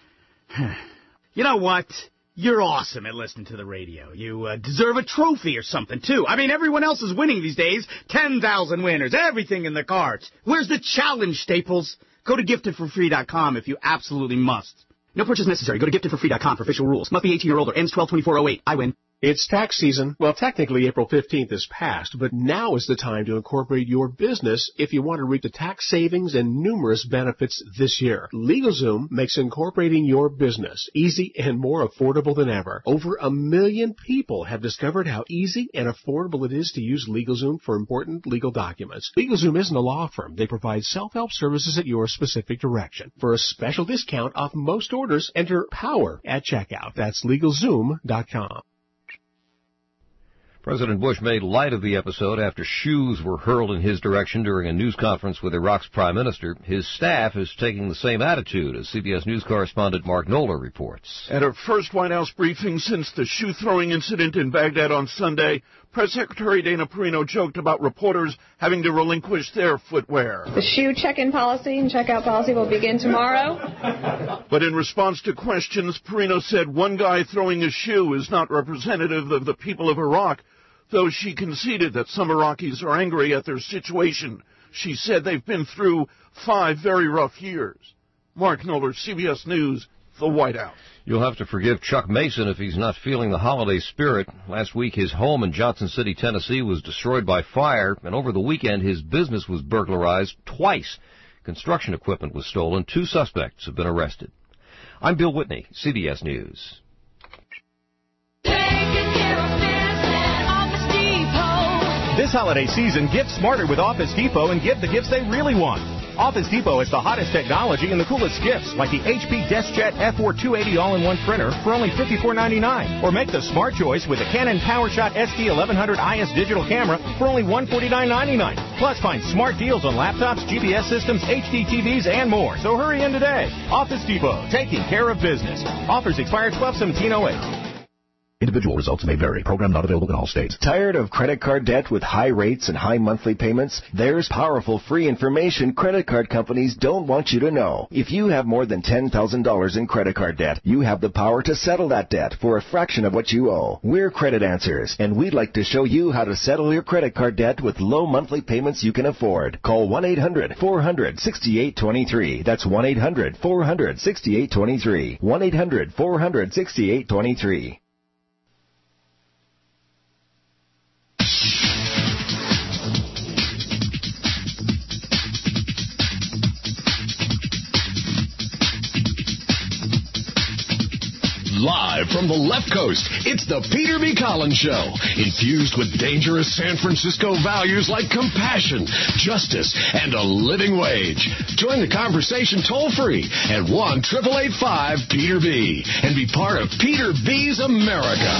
You know what? You're awesome at listening to the radio. You uh, deserve a trophy or something, too. I mean, everyone else is winning these days. ten thousand winners, everything in the cards. Where's the challenge, Staples? Go to gifted for free dot com if you absolutely must. No purchase necessary. Go to gifted for free dot com for official rules. Must be eighteen or older. Ends twelve twenty-four oh eight. I win. It's tax season. Well, technically April fifteenth is past, but now is the time to incorporate your business if you want to reap the tax savings and numerous benefits this year. LegalZoom makes incorporating your business easy and more affordable than ever. Over a million people have discovered how easy and affordable it is to use LegalZoom for important legal documents. LegalZoom isn't a law firm. They provide self-help services at your specific direction. For a special discount off most orders, enter POWER at checkout. That's LegalZoom dot com. President Bush made light of the episode after shoes were hurled in his direction during a news conference with Iraq's prime minister. His staff is taking the same attitude, as C B S News correspondent Mark Knoller reports. At her first White House briefing since the shoe-throwing incident in Baghdad on Sunday, Press Secretary Dana Perino joked about reporters having to relinquish their footwear. The shoe check-in policy and check-out policy will begin tomorrow. But in response to questions, Perino said one guy throwing a shoe is not representative of the people of Iraq, though she conceded that some Iraqis are angry at their situation. She said they've been through five very rough years. Mark Knoller, C B S News, the White House. You'll have to forgive Chuck Mason if he's not feeling the holiday spirit. Last week, his home in Johnson City, Tennessee, was destroyed by fire, and over the weekend, his business was burglarized twice. Construction equipment was stolen. Two suspects have been arrested. I'm Bill Whitney, C B S News. This holiday season, gift smarter with Office Depot and give the gifts they really want. Office Depot has the hottest technology and the coolest gifts, like the H P DeskJet F four two eighty all-in-one printer for only fifty-four ninety-nine. Or make the smart choice with the Canon PowerShot S D eleven hundred I S digital camera for only one hundred forty-nine ninety-nine. Plus, find smart deals on laptops, G P S systems, H D T Vs, and more. So hurry in today. Office Depot, taking care of business. Offers expire twelve seventeen oh eight. Individual results may vary. Program not available in all states. Tired of credit card debt with high rates and high monthly payments? There's powerful free information credit card companies don't want you to know. If you have more than ten thousand dollars in credit card debt, you have the power to settle that debt for a fraction of what you owe. We're Credit Answers, and we'd like to show you how to settle your credit card debt with low monthly payments you can afford. Call one eight hundred four hundred sixty-eight twenty-three. That's one eight hundred four hundred sixty-eight twenty-three. one eight hundred four hundred sixty-eight twenty-three. Live from the left coast, it's the Peter B. Collins Show, infused with dangerous San Francisco values like compassion, justice, and a living wage. Join the conversation toll-free at one eight eight five Peter B. and be part of Peter B's America.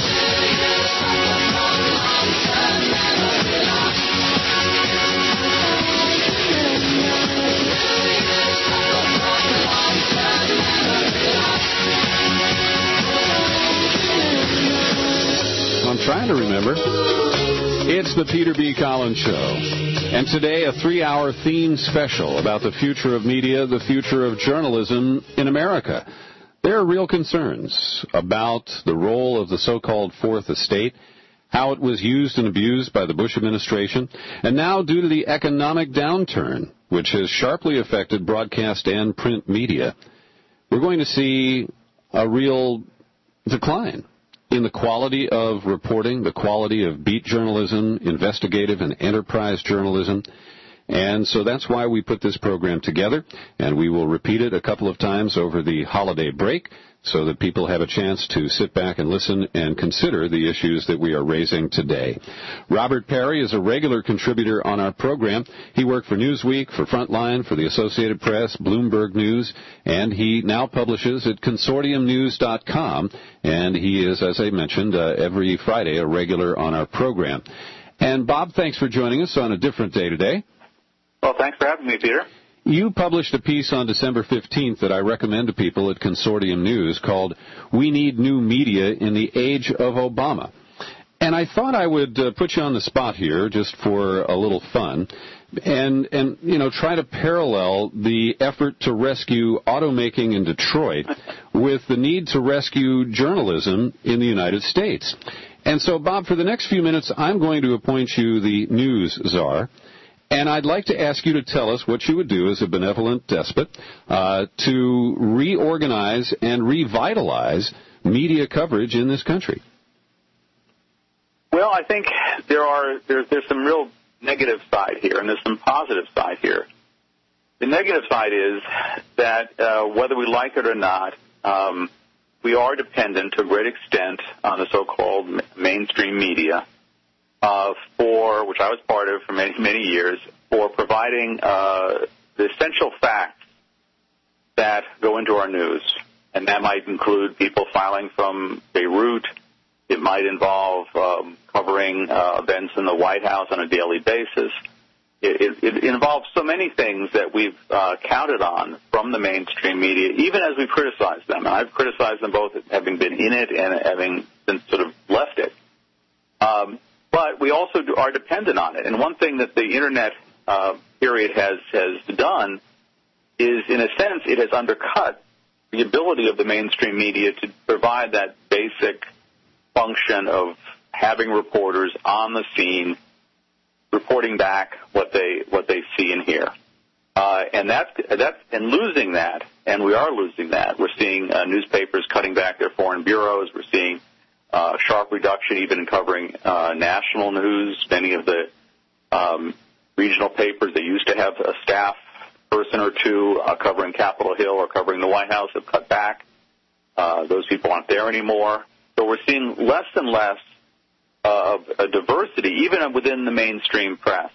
It's the Peter B. Collins Show, and today a three-hour theme special about the future of media, the future of journalism in America. There are real concerns about the role of the so-called Fourth Estate, how it was used and abused by the Bush administration, and now due to the economic downturn, which has sharply affected broadcast and print media, we're going to see a real decline in the quality of reporting, the quality of beat journalism, investigative and enterprise journalism. And so that's why we put this program together, and we will repeat it a couple of times over the holiday break so that people have a chance to sit back and listen and consider the issues that we are raising today. Robert Perry is a regular contributor on our program. He worked for Newsweek, for Frontline, for the Associated Press, Bloomberg News, and he now publishes at consortium news dot com, and he is, as I mentioned, uh, every Friday a regular on our program. And Bob, thanks for joining us on a different day today. Well, thanks for having me, Peter. You published a piece on December fifteenth that I recommend to people at Consortium News called We Need New Media in the Age of Obama. And I thought I would uh, put you on the spot here just for a little fun and, and, you know, try to parallel the effort to rescue automaking in Detroit with the need to rescue journalism in the United States. And so, Bob, for the next few minutes, I'm going to appoint you the news czar. And I'd like to ask you to tell us what you would do as a benevolent despot uh, to reorganize and revitalize media coverage in this country. Well, I think there are there's, there's some real negative side here, and there's some positive side here. The negative side is that uh, whether we like it or not, um, we are dependent to a great extent on the so-called mainstream media. Uh, for, which I was part of for many, many years, for providing uh, the essential facts that go into our news. And that might include people filing from Beirut. It might involve um, covering uh, events in the White House on a daily basis. It, it, it involves so many things that we've uh, counted on from the mainstream media, even as we criticize them. And I've criticized them both having been in it and having since sort of left it. Um, But we also are dependent on it. And one thing that the Internet uh, period has, has done is, in a sense, it has undercut the ability of the mainstream media to provide that basic function of having reporters on the scene, reporting back what they what they see and hear. Uh, and that's, that's and losing that, and we are losing that. We're seeing uh, newspapers cutting back their foreign bureaus. We're seeing Uh, sharp reduction even in covering uh, national news. Many of the um, regional papers that used to have a staff person or two uh, covering Capitol Hill or covering the White House have cut back. Uh, those people aren't there anymore. So we're seeing less and less of a diversity, even within the mainstream press.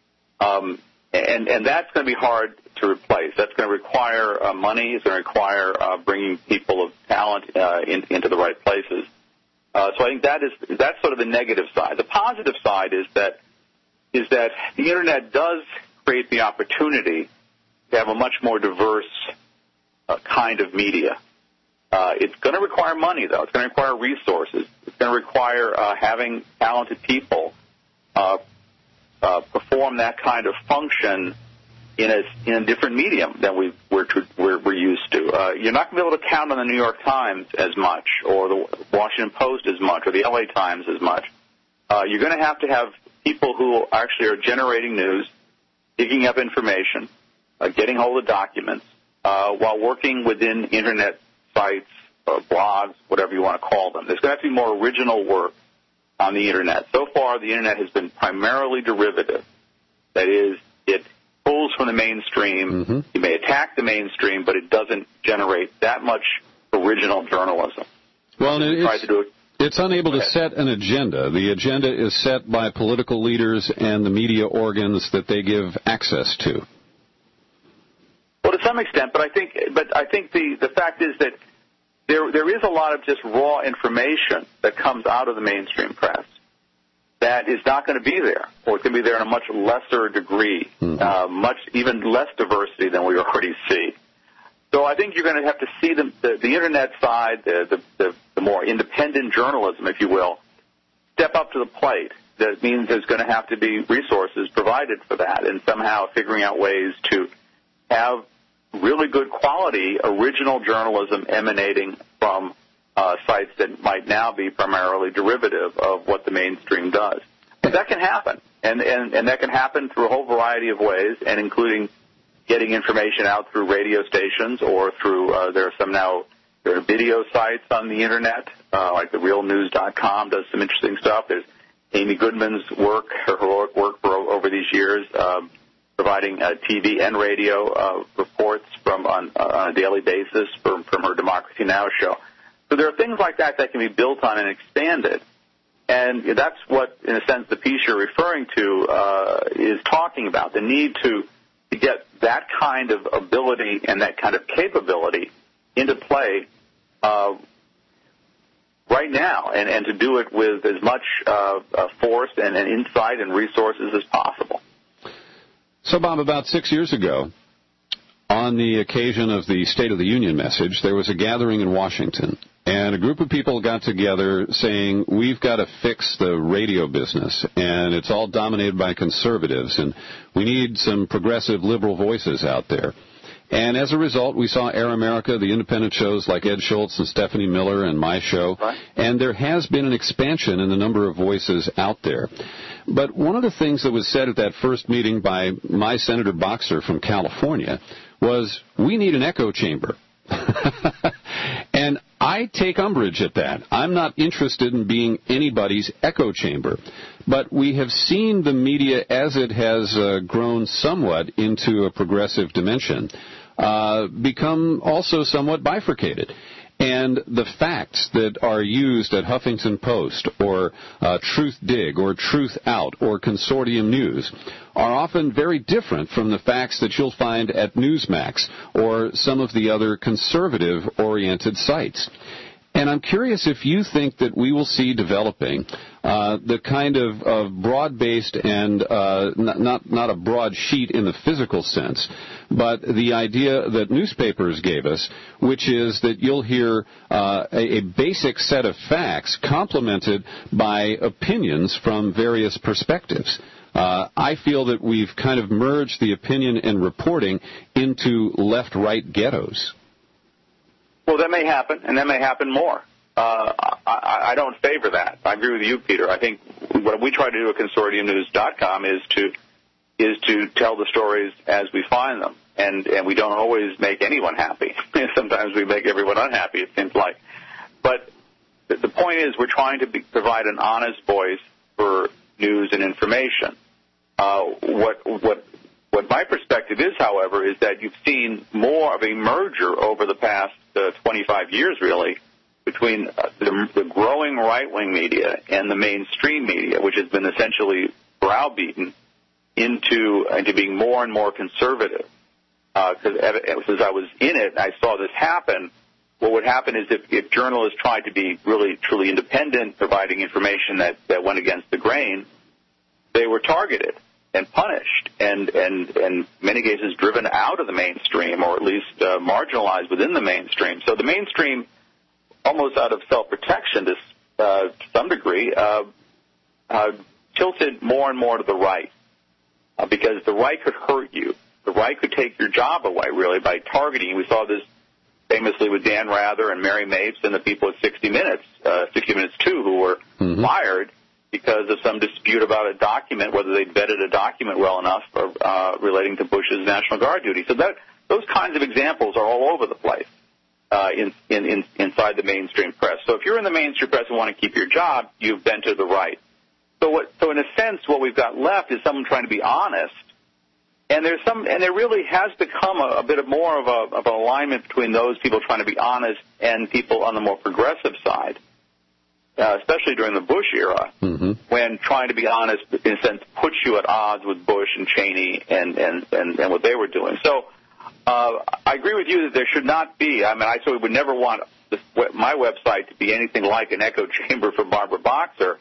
Um, and, and that's going to be hard to replace. That's going to require uh, money. It's going to require uh, bringing people of talent uh, in, into the right places. Uh, so I think that is that's sort of the negative side. The positive side is that is that the Internet does create the opportunity to have a much more diverse uh, kind of media. Uh, it's going to require money, though. It's going to require resources. It's going to require uh, having talented people uh, uh, perform that kind of function in a in a different medium than we we're, we're we're used to. Uh, you're not going to be able to count on the New York Times as much, or the Washington Post as much, or the L A Times as much. Uh, you're going to have to have people who actually are generating news, digging up information, uh, getting hold of documents, uh, while working within Internet sites, or blogs, whatever you want to call them. There's going to have to be more original work on the Internet. So far, the Internet has been primarily derivative. That is, it pulls from the mainstream. Mm-hmm. You may attack the mainstream, but it doesn't generate that much original journalism. Well, and it, it's, to do it. it's unable to set an agenda. The agenda is set by political leaders and the media organs that they give access to. Well, to some extent, but I think, but I think the, the fact is that there there is a lot of just raw information that comes out of the mainstream press that is not going to be there, or it can be there in a much lesser degree, mm-hmm. uh, much even less diversity than we already see. So I think you're going to have to see the, the, the Internet side, the, the, the, the more independent journalism, if you will, step up to the plate. That means there's going to have to be resources provided for that, and somehow figuring out ways to have really good quality original journalism emanating from uh, sites that might now be primarily derivative of what the mainstream does. But that can happen, and, and, and that can happen through a whole variety of ways, and including getting information out through radio stations or through, uh, there are some now, there are video sites on the Internet, uh, like the real news dot com does some interesting stuff. There's Amy Goodman's work, her heroic work for over these years, um, providing uh, T V and radio uh, reports from on, uh, on a daily basis from, from her Democracy Now! Show. So there are things like that that can be built on and expanded. And that's what, in a sense, the piece you're referring to uh, is talking about, the need to, to get that kind of ability and that kind of capability into play uh, right now, and, and to do it with as much uh, uh, force and, and insight and resources as possible. So, Bob, about six years ago, on the occasion of the State of the Union message, there was a gathering in Washington, and a group of people got together saying, we've got to fix the radio business, and it's all dominated by conservatives, and we need some progressive liberal voices out there. And as a result, we saw Air America, the independent shows like Ed Schultz and Stephanie Miller and my show, right. And there has been an expansion in the number of voices out there. But one of the things that was said at that first meeting by my Senator Boxer from California was, we need an echo chamber. And I take umbrage at that. I'm not interested in being anybody's echo chamber. But we have seen the media, as it has uh, grown somewhat into a progressive dimension, uh, become also somewhat bifurcated. And the facts that are used at Huffington Post or uh, Truth Dig or Truth Out or Consortium News are often very different from the facts that you'll find at Newsmax or some of the other conservative-oriented sites. And I'm curious if you think that we will see developing uh, the kind of, of broad-based and uh, not, not not a broad sheet in the physical sense, but the idea that newspapers gave us, which is that you'll hear uh, a, a basic set of facts complemented by opinions from various perspectives. Uh, I feel that we've kind of merged the opinion and reporting into left-right ghettos. Well, that may happen, and that may happen more. Uh, I, I don't favor that. I agree with you, Peter. I think what we try to do at consortium news dot com is to is to tell the stories as we find them, and and we don't always make anyone happy. Sometimes we make everyone unhappy, it seems like. But the point is, we're trying to be, provide an honest voice for news and information. Uh, what what what my perspective is, however, is that you've seen more of a merger over the past uh, twenty-five years, really, between uh, the, the growing right-wing media and the mainstream media, which has been essentially browbeaten into into being more and more conservative. Because uh, as I was in it, I saw this happen. What would happen is if, if journalists tried to be really, truly independent, providing information that, that went against the grain, they were targeted and punished, and and in many cases driven out of the mainstream, or at least uh, marginalized within the mainstream. So the mainstream, almost out of self-protection to, uh, to some degree, uh, uh, tilted more and more to the right, uh, because the right could hurt you. The right could take your job away, really, by targeting you. We saw this famously with Dan Rather and Mary Mapes and the people at sixty minutes, uh, sixty minutes two, who were mm-hmm. fired because of some dispute about a document, whether they vetted a document well enough or, uh, relating to Bush's National Guard duty. So that those kinds of examples are all over the place uh, in, in, in, inside the mainstream press. So if you're in the mainstream press and want to keep your job, you've been to the right. So, what, so in a sense, what we've got left is someone trying to be honest. And there's some, and there really has become a, a bit of more of, a, of an alignment between those people trying to be honest and people on the more progressive side, uh, especially during the Bush era, mm-hmm. when trying to be honest, in a sense, puts you at odds with Bush and Cheney and, and, and, and what they were doing. So uh, I agree with you that there should not be, I mean, I certainly would never want this, my website to be anything like an echo chamber for Barbara Boxer.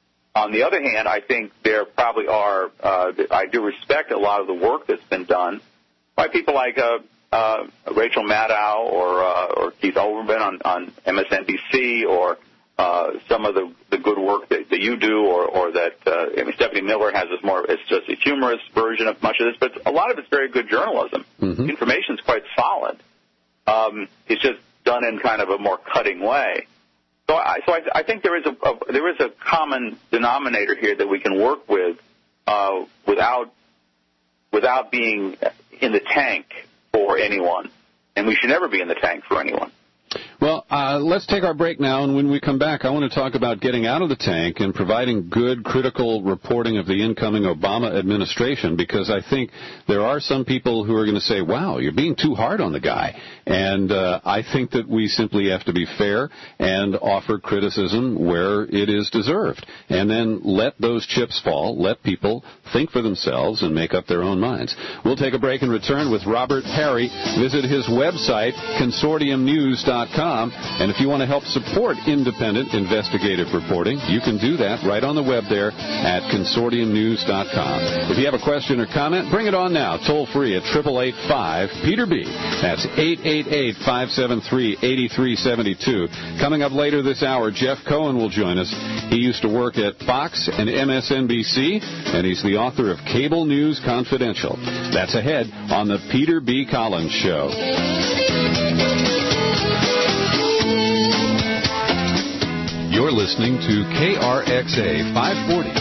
On the other hand, I think there probably are, uh, I do respect a lot of the work that's been done by people like uh, uh, Rachel Maddow or, uh, or Keith Olbermann on, on M S N B C or uh, some of the, the good work that, that you do, or, or that uh, I mean, Stephanie Miller has this more, it's just a humorous version of much of this, but a lot of it's very good journalism. Mm-hmm. The information's quite solid. Um, it's just done in kind of a more cutting way. So I, so I, I think there is a, a there is a common denominator here that we can work with uh, without without being in the tank for anyone, and we should never be in the tank for anyone. Well, uh, let's take our break now, and when we come back, I want to talk about getting out of the tank and providing good, critical reporting of the incoming Obama administration, because I think there are some people who are going to say, wow, you're being too hard on the guy. And uh, I think that we simply have to be fair and offer criticism where it is deserved, and then let those chips fall, let people think for themselves and make up their own minds. We'll take a break and return with Robert Parry. Visit his website, consortium news dot com. And if you want to help support independent investigative reporting, you can do that right on the web there at consortium news dot com. If you have a question or comment, bring it on now, toll free at eight eight eight five Peter B. That's eight eight eight, five seven three, eight three seven two. Coming up later this hour, Jeff Cohen will join us. He used to work at Fox and M S N B C, and he's the author of Cable News Confidential. That's ahead on the Peter B. Collins Show. You're listening to K R X A five forty.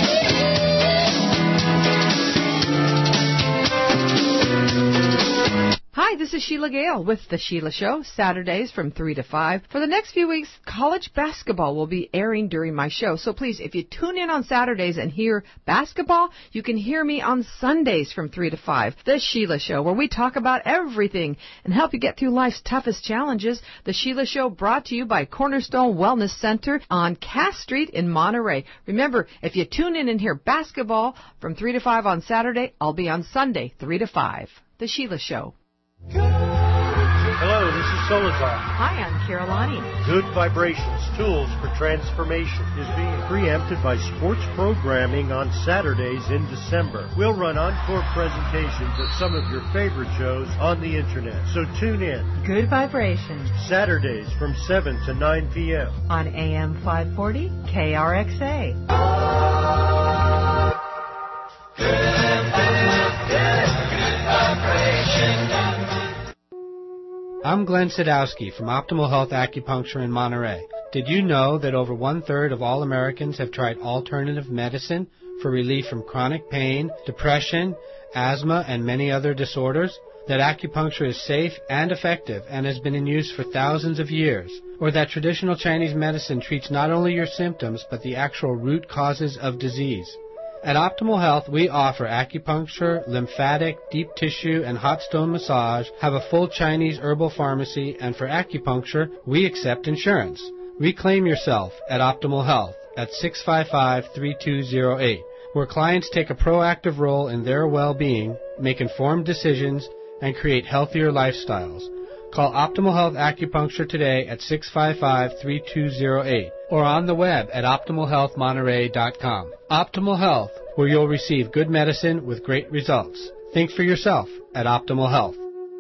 Hi, this is Sheila Gale with The Sheila Show, Saturdays from three to five. For the next few weeks, college basketball will be airing during my show. So please, if you tune in on Saturdays and hear basketball, you can hear me on Sundays from three to five. The Sheila Show, where we talk about everything and help you get through life's toughest challenges. The Sheila Show, brought to you by Cornerstone Wellness Center on Cass Street in Monterey. Remember, if you tune in and hear basketball from three to five on Saturday, I'll be on Sunday, three to five. The Sheila Show. Hello, this is Solitar. Hi, I'm Carolani. Good Vibrations, Tools for Transformation is being preempted by sports programming on Saturdays in December. We'll run encore presentations of some of your favorite shows on the Internet, so tune in. Good Vibrations. Saturdays from seven to nine p.m. on A M five forty K R X A. Good, good, good, good vibration. I'm Glenn Sadowski from Optimal Health Acupuncture in Monterey. Did you know that over one-third of all Americans have tried alternative medicine for relief from chronic pain, depression, asthma, and many other disorders? That acupuncture is safe and effective and has been in use for thousands of years? Or that traditional Chinese medicine treats not only your symptoms but the actual root causes of disease? At Optimal Health, we offer acupuncture, lymphatic, deep tissue, and hot stone massage, have a full Chinese herbal pharmacy, and for acupuncture, we accept insurance. Reclaim yourself at Optimal Health at six five five, three two zero eight, where clients take a proactive role in their well-being, make informed decisions, and create healthier lifestyles. Call Optimal Health Acupuncture today at six five five, three two zero eight or on the web at optimal health monterey dot com. Optimal Health, where you'll receive good medicine with great results. Think for yourself at Optimal Health.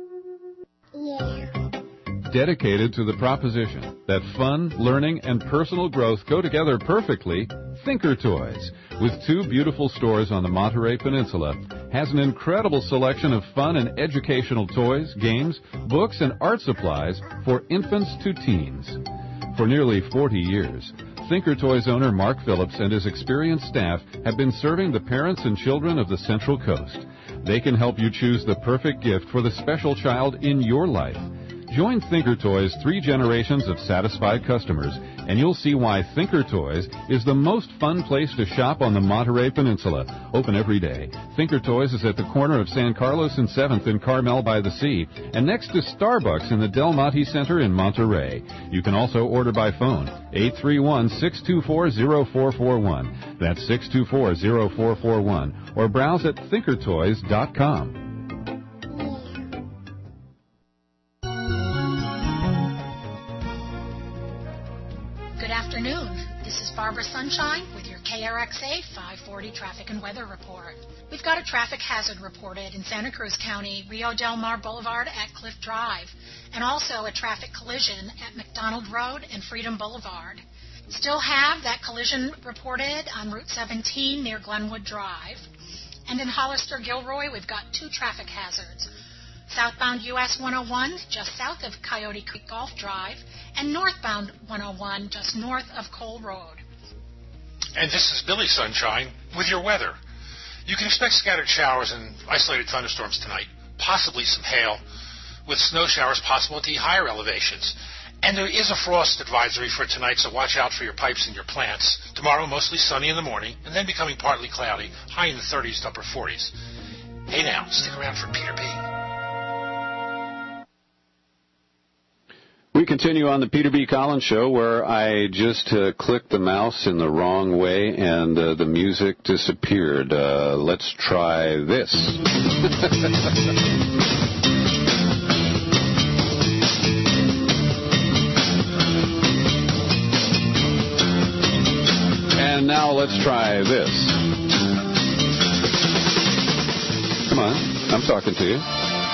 Dedicated to the proposition that fun, learning, and personal growth go together perfectly, Thinker Toys, with two beautiful stores on the Monterey Peninsula, has an incredible selection of fun and educational toys, games, books, and art supplies for infants to teens. For nearly forty years, Thinker Toys owner Mark Phillips and his experienced staff have been serving the parents and children of the Central Coast. They can help you choose the perfect gift for the special child in your life. Join Thinker Toys' three generations of satisfied customers, and you'll see why Thinker Toys is the most fun place to shop on the Monterey Peninsula. Open every day. Thinker Toys is at the corner of San Carlos and seventh in Carmel by the Sea, and next to Starbucks in the Del Monte Center in Monterey. You can also order by phone, eight three one, six two four, zero four four one. That's six two four, zero four four one. Or browse at thinker toys dot com. This is Barbara Sunshine with your K R X A five forty Traffic and Weather Report. We've got a traffic hazard reported in Santa Cruz County, Rio Del Mar Boulevard at Cliff Drive, and also a traffic collision at McDonald Road and Freedom Boulevard. Still have that collision reported on Route seventeen near Glenwood Drive. And in Hollister-Gilroy, we've got two traffic hazards. Southbound U S one oh one, just south of Coyote Creek Golf Drive, and northbound one oh one, just north of Cole Road. And this is Billy Sunshine with your weather. You can expect scattered showers and isolated thunderstorms tonight, possibly some hail, with snow showers possible at the higher elevations. And there is a frost advisory for tonight, so watch out for your pipes and your plants. Tomorrow, mostly sunny in the morning, and then becoming partly cloudy, high in the thirties to upper forties. Hey now, stick around for Peter B. We continue on the Peter B. Collins Show, where I just uh, clicked the mouse in the wrong way and uh, the music disappeared. Uh, let's try this. And now let's try this. Come on, I'm talking to you.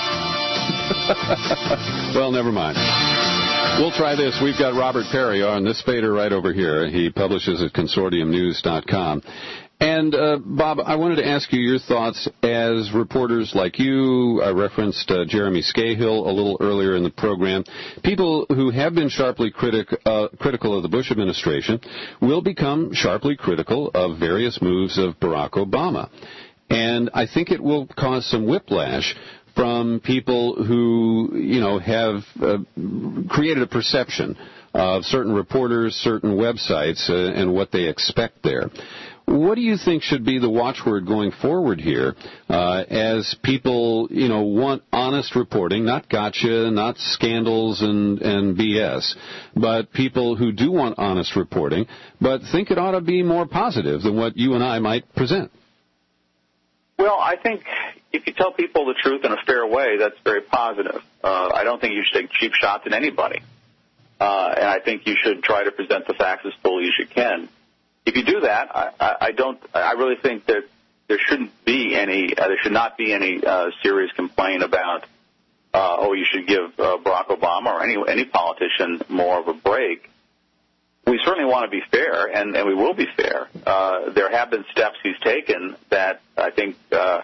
Well, never mind. We'll try this. We've got Robert Perry on this fader right over here. He publishes at consortium news dot com. And, uh, Bob, I wanted to ask you your thoughts as reporters like you. I referenced uh, Jeremy Scahill a little earlier in the program. People who have been sharply critic, uh, critical of the Bush administration will become sharply critical of various moves of Barack Obama. And I think it will cause some whiplash from people who, you know, have uh, created a perception of certain reporters, certain websites, uh, and what they expect there. What do you think should be the watchword going forward here uh, as people, you know, want honest reporting, not gotcha, not scandals and, and B S, but people who do want honest reporting, but think it ought to be more positive than what you and I might present? Well, I think if you tell people the truth in a fair way, that's very positive. Uh, I don't think you should take cheap shots at anybody. Uh, and I think you should try to present the facts as fully as you can. If you do that, I, I, I don't. I really think that there shouldn't be any. Uh, there should not be any uh, serious complaint about. Uh, oh, you should give uh, Barack Obama or any any politician more of a break. We certainly want to be fair, and, and we will be fair. Uh, there have been steps he's taken that I think uh,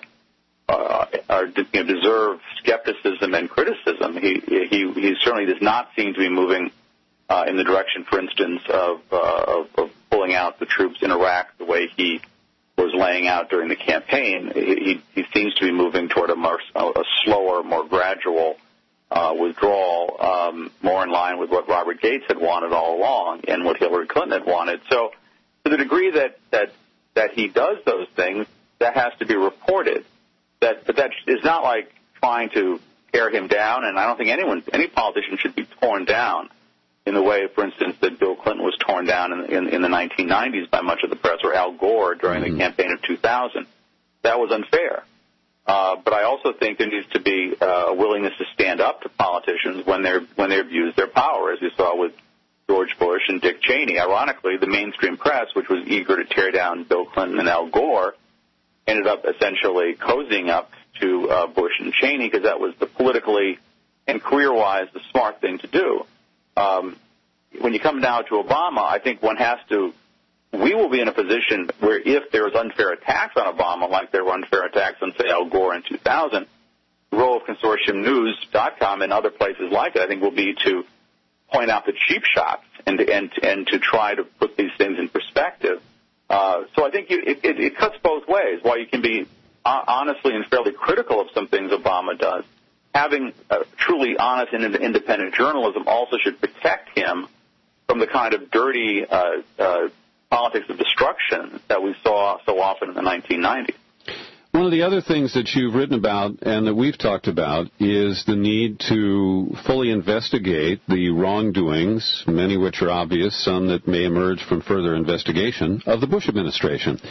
uh, are you know, deserve skepticism and criticism. He, he he certainly does not seem to be moving uh, in the direction, for instance, of, uh, of of pulling out the troops in Iraq the way he was laying out during the campaign. He he seems to be moving toward a more a slower, more gradual Uh, withdrawal, um, more in line with what Robert Gates had wanted all along and what Hillary Clinton had wanted. So to the degree that, that, that he does those things, that has to be reported. That, but that is not like trying to tear him down, and I don't think anyone, any politician should be torn down in the way, for instance, that Bill Clinton was torn down in, in, in the nineteen nineties by much of the press, or Al Gore during mm-hmm. the campaign of two thousand. That was unfair. Uh, but I also think there needs to be uh, a willingness to stand up to politicians when they're when they abuse their power, as you saw with George Bush and Dick Cheney. Ironically, the mainstream press, which was eager to tear down Bill Clinton and Al Gore, ended up essentially cozying up to uh, Bush and Cheney because that was the politically and career-wise the smart thing to do. Um, when you come now to Obama, I think one has to. We will be in a position where if there is unfair attacks on Obama, like there were unfair attacks on, say, Al Gore in two thousand, the role of consortium news dot com and other places like it, I think, will be to point out the cheap shots and and and to try to put these things in perspective. Uh, so I think you, it, it, it cuts both ways. While you can be honestly and fairly critical of some things Obama does, having uh, truly honest and independent journalism also should protect him from the kind of dirty uh, uh, politics of destruction that we saw so often in the nineteen nineties. One of the other things that you've written about and that we've talked about is the need to fully investigate the wrongdoings, many of which are obvious, some that may emerge from further investigation, of the Bush administration.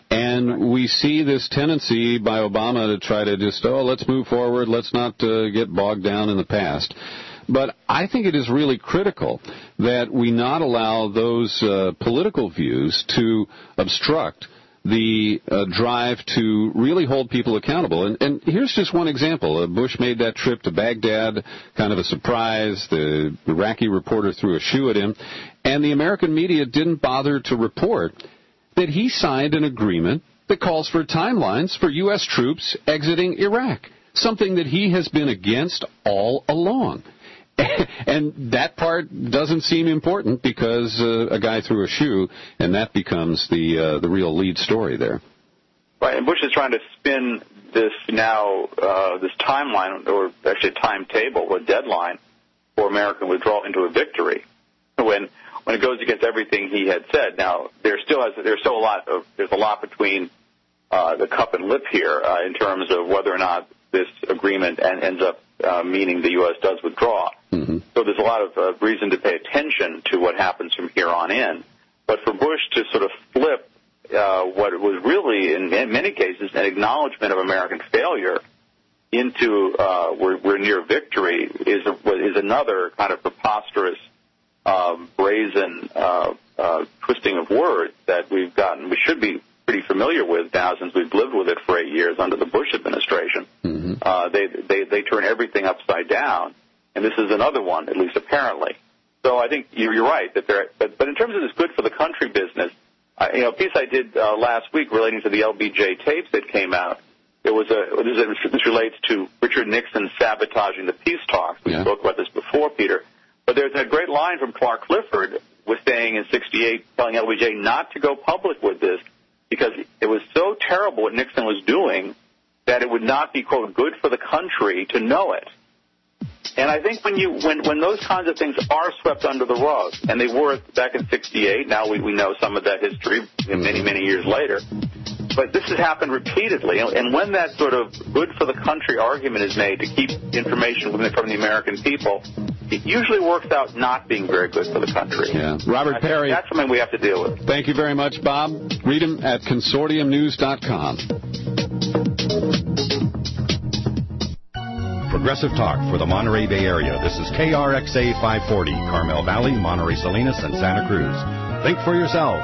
And we see this tendency by Obama to try to just, oh, let's move forward, let's not uh, get bogged down in the past. But I think it is really critical that we not allow those uh, political views to obstruct the uh, drive to really hold people accountable. And, and here's just one example. Uh, Bush made that trip to Baghdad, kind of a surprise. The Iraqi reporter threw a shoe at him, and the American media didn't bother to report that he signed an agreement that calls for timelines for U S troops exiting Iraq, something that he has been against all along. And that part doesn't seem important because uh, a guy threw a shoe, and that becomes the uh, the real lead story there. Right, and Bush is trying to spin this now, uh, this timeline, or actually a timetable, a deadline for American withdrawal into a victory, when when it goes against everything he had said. Now, there still has there's still a lot of there's a lot between uh, the cup and lip here uh, in terms of whether or not this agreement and ends up uh, meaning the U S does withdraw. Mm-hmm. So there's a lot of uh, reason to pay attention to what happens from here on in. But for Bush to sort of flip uh, what was really, in, in many cases, an acknowledgement of American failure into uh, we're, we're near victory is a, is another kind of preposterous, um, brazen uh, uh, twisting of words that we've gotten. We should be pretty familiar with now since we've lived with it for eight years under the Bush administration. Mm-hmm. Uh, they, they they turn everything upside down, and this is another one, at least apparently. So I think you're, you're right that there. But, but in terms of this good for the country business, I, you know, a piece I did uh, last week relating to the L B J tapes that came out. There was a this, this relates to Richard Nixon sabotaging the peace talks. We yeah. spoke about this before, Peter. But there's a great line from Clark Clifford was saying in sixty-eight, telling L B J not to go public with this, because it was so terrible what Nixon was doing that it would not be, quote, good for the country to know it. And I think when you when, when those kinds of things are swept under the rug, and they were back in sixty-eight, now we, we know some of that history many, many years later, but this has happened repeatedly. And when that sort of good for the country argument is made to keep information from the American people, it usually works out not being very good for the country. Yeah. Robert Perry. That's something we have to deal with. Thank you very much, Bob. Read him at consortium news dot com. Progressive Talk for the Monterey Bay Area. This is K R X A five forty, Carmel Valley, Monterey Salinas, and Santa Cruz. Think for yourself.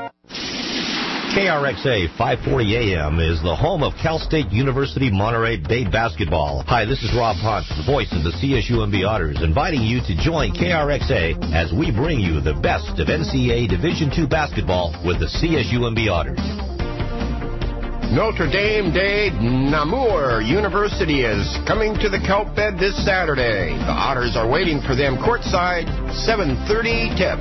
K R X A five forty A M is the home of Cal State University Monterey Bay basketball. Hi, this is Rob Hunt, the voice of the C S U M B Otters, inviting you to join K R X A as we bring you the best of N C A A Division two basketball with the C S U M B Otters. Notre Dame de Namur University is coming to the Kelp Bed this Saturday. The Otters are waiting for them courtside, seven thirty tip.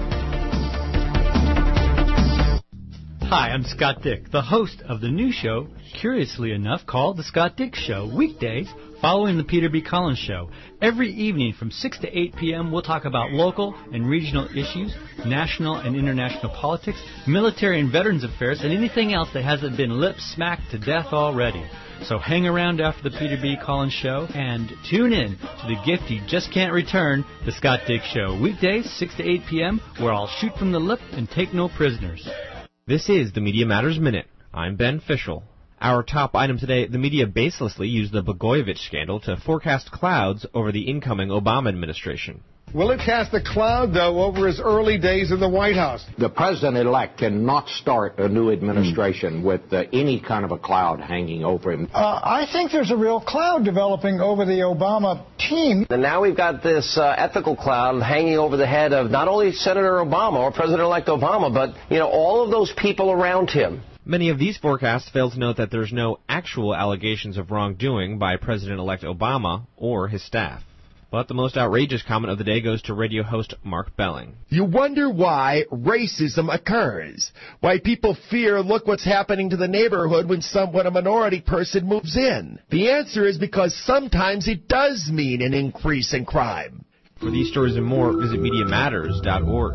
Hi, I'm Scott Dick, the host of the new show, curiously enough, called The Scott Dick Show, weekdays following the Peter B. Collins Show. Every evening from six to eight p.m., we'll talk about local and regional issues, national and international politics, military and veterans affairs, and anything else that hasn't been lip-smacked to death already. So hang around after the Peter B. Collins Show and tune in to the gift you just can't return, The Scott Dick Show, weekdays six to eight p.m., where I'll shoot from the lip and take no prisoners. This is the Media Matters Minute. I'm Ben Fischel. Our top item today, the media baselessly used the Blagojevich scandal to forecast clouds over the incoming Obama administration. Will it cast a cloud, though, over his early days in the White House? The president-elect cannot start a new administration mm. with uh, any kind of a cloud hanging over him. Uh, I think there's a real cloud developing over the Obama team. And now we've got this uh, ethical cloud hanging over the head of not only Senator Obama or President-elect Obama, but, you know, all of those people around him. Many of these forecasts fail to note that there's no actual allegations of wrongdoing by President-elect Obama or his staff. But the most outrageous comment of the day goes to radio host Mark Belling. You wonder why racism occurs, why people fear, look what's happening to the neighborhood when someone, a minority person, moves in. The answer is because sometimes it does mean an increase in crime. For these stories and more, visit media matters dot org.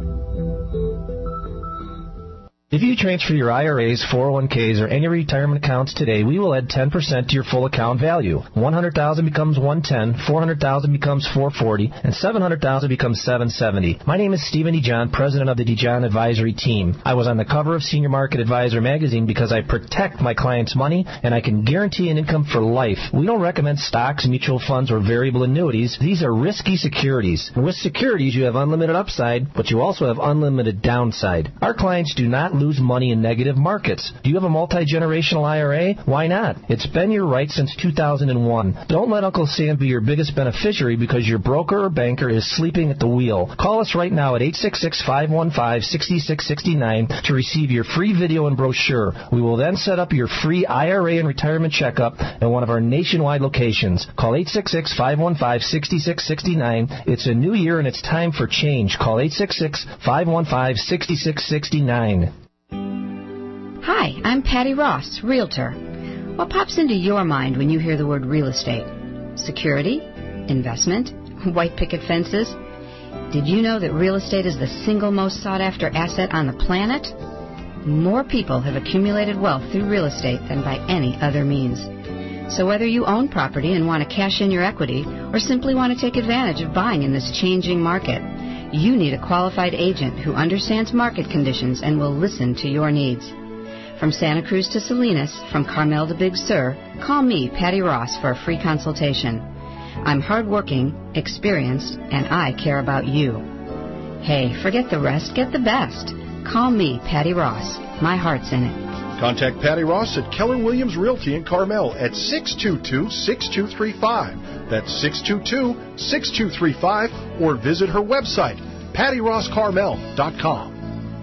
If you transfer your I R As, four oh one Ks, or any retirement accounts today, we will add ten percent to your full account value. one hundred thousand dollars becomes one hundred ten thousand dollars, four hundred thousand dollars becomes four hundred forty thousand dollars, and seven hundred thousand dollars becomes seven hundred seventy thousand dollars. My name is Stephen DeJohn, president of the DeJohn Advisory Team. I was on the cover of Senior Market Advisor magazine because I protect my clients' money, and I can guarantee an income for life. We don't recommend stocks, mutual funds, or variable annuities. These are risky securities. And with securities, you have unlimited upside, but you also have unlimited downside. Our clients do not lose lose money in negative markets. Do you have a multi-generational I R A? Why not? It's been your right since two thousand one. Don't let Uncle Sam be your biggest beneficiary because your broker or banker is sleeping at the wheel. Call us right now at eight six six, five one five, six six six nine to receive your free video and brochure. We will then set up your free I R A and retirement checkup at one of our nationwide locations. Call eight six six, five one five, six six six nine. It's a new year and it's time for change. Call eight six six, five one five, six six six nine. Hi, I'm Patty Ross, Realtor. What pops into your mind when you hear the word real estate? Security? Investment? White picket fences? Did you know that real estate is the single most sought after asset on the planet? More people have accumulated wealth through real estate than by any other means. So whether you own property and want to cash in your equity or simply want to take advantage of buying in this changing market, you need a qualified agent who understands market conditions and will listen to your needs. From Santa Cruz to Salinas, from Carmel to Big Sur, call me, Patty Ross, for a free consultation. I'm hardworking, experienced, and I care about you. Hey, forget the rest, get the best. Call me, Patty Ross. My heart's in it. Contact Patty Ross at Keller Williams Realty in Carmel at six two two, six two three five. That's six two two, six two three five, or visit her website, patty ross carmel dot com.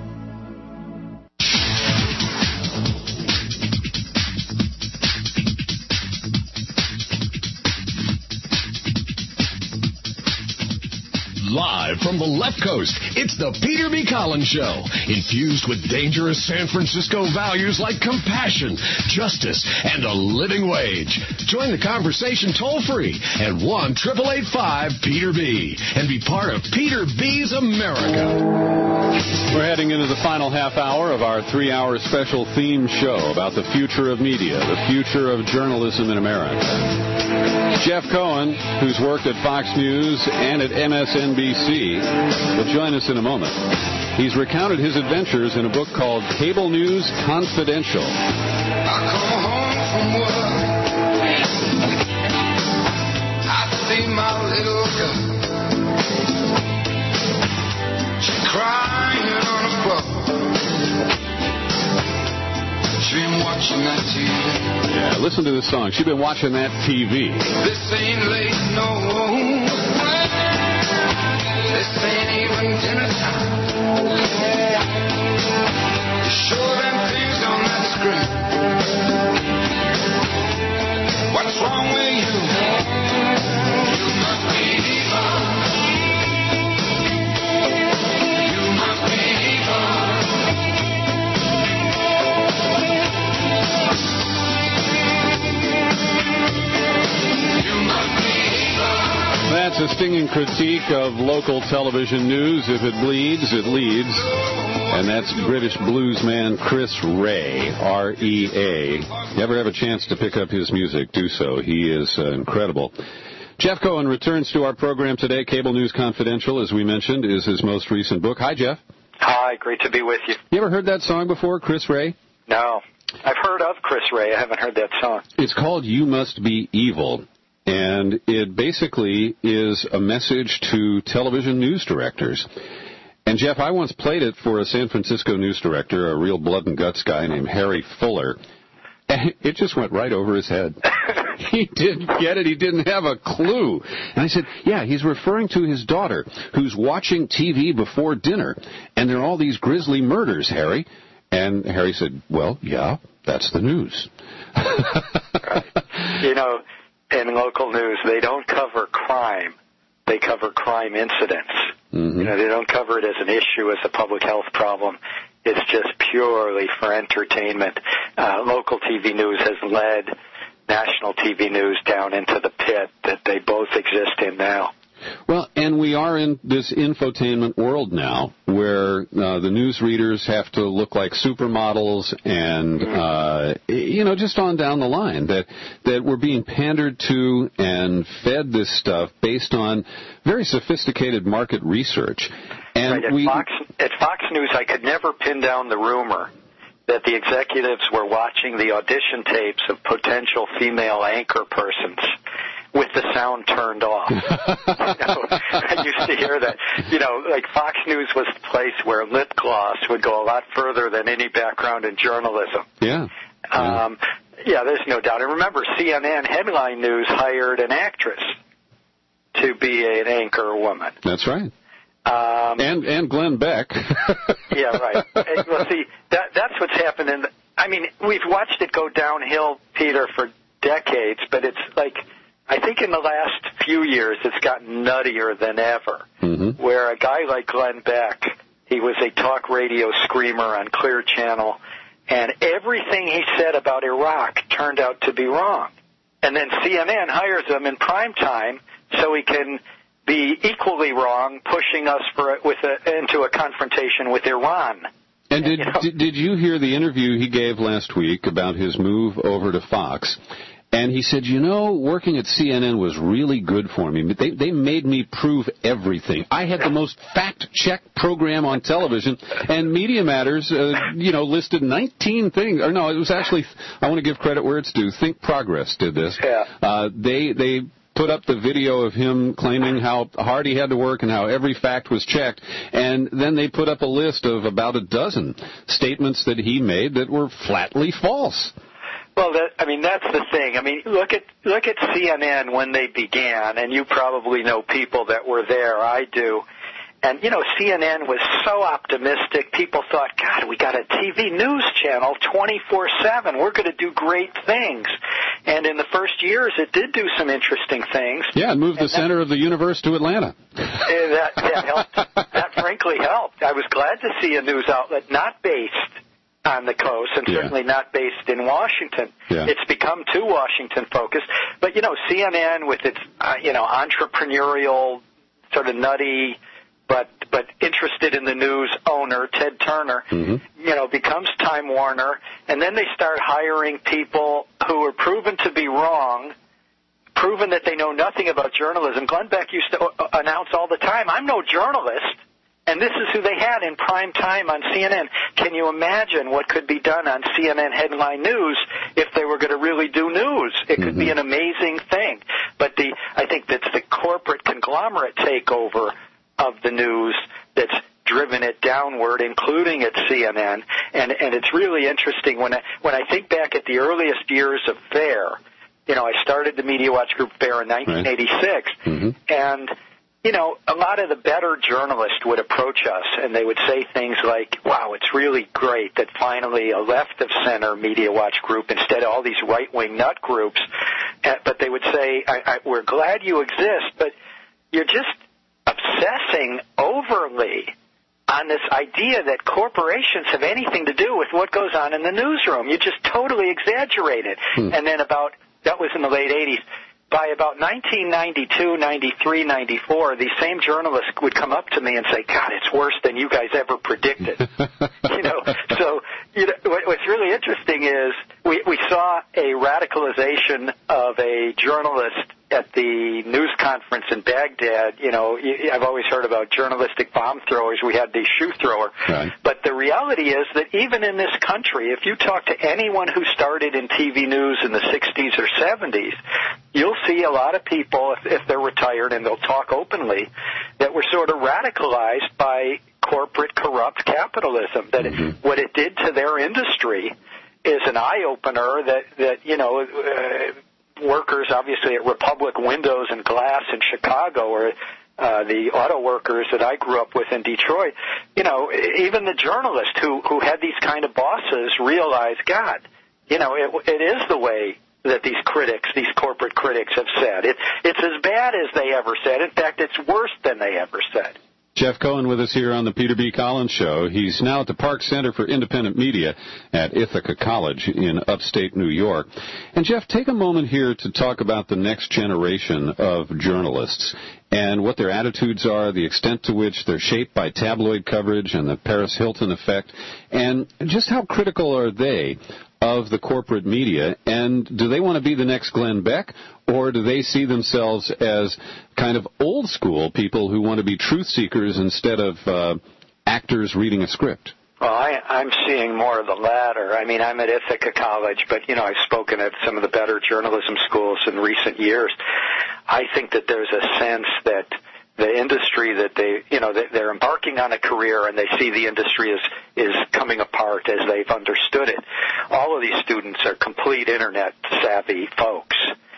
Live from the left coast, it's the Peter B. Collins Show, infused with dangerous San Francisco values like compassion, justice, and a living wage. Join the conversation toll-free at one eight eight five Peter B. and be part of Peter B's America. We're heading into the final half hour of our three-hour special theme show about the future of media, the future of journalism in America. Jeff Cohen, who's worked at Fox News and at M S N B C, will join us in a moment. He's recounted his adventures in a book called Cable News Confidential. I come home from work. I see my little girl. She's crying on the floor. She's been watching that T V. Yeah, listen to this song. She's been watching that T V. This ain't late, no. This ain't even dinner time. You show them things on that screen. What's wrong with you? You must be evil. You must be evil. You must be evil. That's a stinging critique of local television news. If it bleeds, it leads. And that's British bluesman Chris Rea, R E A. If you ever have a chance to pick up his music, do so. He is uh, incredible. Jeff Cohen returns to our program today. Cable News Confidential, as we mentioned, is his most recent book. Hi, Jeff. Hi, great to be with you. You ever heard that song before, Chris Rea? No. I've heard of Chris Rea. I haven't heard that song. It's called You Must Be Evil. And it basically is a message to television news directors. And, Jeff, I once played it for a San Francisco news director, a real blood and guts guy named Harry Fuller. And it just went right over his head. He didn't get it. He didn't have a clue. And I said, yeah, he's referring to his daughter who's watching T V before dinner. And there are all these grisly murders, Harry. And Harry said, well, yeah, that's the news. Right. You know, in local news, they don't cover crime. They cover crime incidents. Mm-hmm. You know, they don't cover it as an issue, as a public health problem. It's just purely for entertainment. Uh, local T V news has led national T V news down into the pit that they both exist in now. Well, and we are in this infotainment world now where uh, the newsreaders have to look like supermodels and, uh, you know, just on down the line, that, that we're being pandered to and fed this stuff based on very sophisticated market research. And right, at, we, Fox, at Fox News, I could never pin down the rumor that the executives were watching the audition tapes of potential female anchor persons with the sound turned off. you know, I used to hear that. You know, like Fox News was the place where lip gloss would go a lot further than any background in journalism. Yeah. Um, yeah, there's no doubt. And remember, C N N Headline News hired an actress to be an anchor woman. That's right. Um, and and Glenn Beck. yeah, right. And, well, see, that, that's what's happened. In the, I mean, we've watched it go downhill, Peter, for decades, but it's like, I think in the last few years it's gotten nuttier than ever, mm-hmm. where a guy like Glenn Beck, he was a talk radio screamer on Clear Channel, and everything he said about Iraq turned out to be wrong. And then C N N hires him in prime time so he can be equally wrong, pushing us for with a, into a confrontation with Iran. And did, you know? did did you hear the interview he gave last week about his move over to Fox? And he said, you know, working at C N N was really good for me. They they made me prove everything. I had the most fact-check program on television, and Media Matters, uh, you know, listed nineteen things. Or no, it was actually, I want to give credit where it's due. Think Progress did this. Yeah. Uh, they they. put up the video of him claiming how hard he had to work and how every fact was checked, and then they put up a list of about a dozen statements that he made that were flatly false. Well, that, I mean, that's the thing. I mean, look at look at C N N when they began, and you probably know people that were there. I do. And, you know, C N N was so optimistic. People thought, God, we got a T V news channel twenty-four seven. We're going to do great things. And in the first years, it did do some interesting things. Yeah, it moved and the that, center of the universe to Atlanta. that, that helped. That frankly helped. I was glad to see a news outlet not based on the coast and yeah. certainly not based in Washington. Yeah. It's become too Washington-focused. But, you know, C N N with its, uh, you know, entrepreneurial, sort of nutty, but but interested in the news owner, Ted Turner, mm-hmm. you know, becomes Time Warner, and then they start hiring people who are proven to be wrong, proven that they know nothing about journalism. Glenn Beck used to announce all the time, I'm no journalist, and this is who they had in prime time on C N N. Can you imagine what could be done on C N N Headline News if they were going to really do news? It could mm-hmm. be an amazing thing. But the I think that's the corporate conglomerate takeover of the news that's driven it downward, including at C N N. And and it's really interesting when I, when I think back at the earliest years of FAIR. You know, I started the Media Watch Group FAIR in nineteen eighty-six, right. mm-hmm. and you know, a lot of the better journalists would approach us, and they would say things like, wow, it's really great that finally a left-of-center Media Watch group instead of all these right-wing nut groups. Uh, but they would say, I, I, we're glad you exist, but you're just obsessing overly on this idea that corporations have anything to do with what goes on in the newsroom. You just totally exaggerate it. Hmm. And then about, that was in the late eighties, by about nineteen ninety-two, ninety-three, ninety-four, these same journalists would come up to me and say, God, it's worse than you guys ever predicted. you know, so you know, what's really interesting is we, we saw a radicalization of a journalist at the news conference in Baghdad. You know, I've always heard about journalistic bomb throwers. We had the shoe thrower. Right. But the reality is that even in this country, if you talk to anyone who started in T V news in the sixties or seventies, you'll see a lot of people, if, if they're retired and they'll talk openly, that were sort of radicalized by corporate corrupt capitalism, that mm-hmm. it, what it did to their industry is an eye-opener that, that you know, uh, workers, obviously, at Republic Windows and Glass in Chicago, or uh, the auto workers that I grew up with in Detroit, you know, even the journalists who, who had these kind of bosses realized, God, you know, it, it is the way that these critics, these corporate critics have said. It, it's as bad as they ever said. In fact, it's worse than they ever said. Jeff Cohen with us here on the Peter B. Collins Show. He's now at the Park Center for Independent Media at Ithaca College in upstate New York. And, Jeff, take a moment here to talk about the next generation of journalists and what their attitudes are, the extent to which they're shaped by tabloid coverage and the Paris Hilton effect, and just how critical are they of the corporate media, and do they want to be the next Glenn Beck, or do they see themselves as kind of old-school people who want to be truth seekers instead of uh, actors reading a script? Well, I, I'm seeing more of the latter. I mean, I'm at Ithaca College, but, you know, I've spoken at some of the better journalism schools in recent years. I think that there's a sense that the industry that they, you know, they're embarking on a career and they see the industry is, is coming apart as they've understood it. All of these students are complete Internet savvy folks.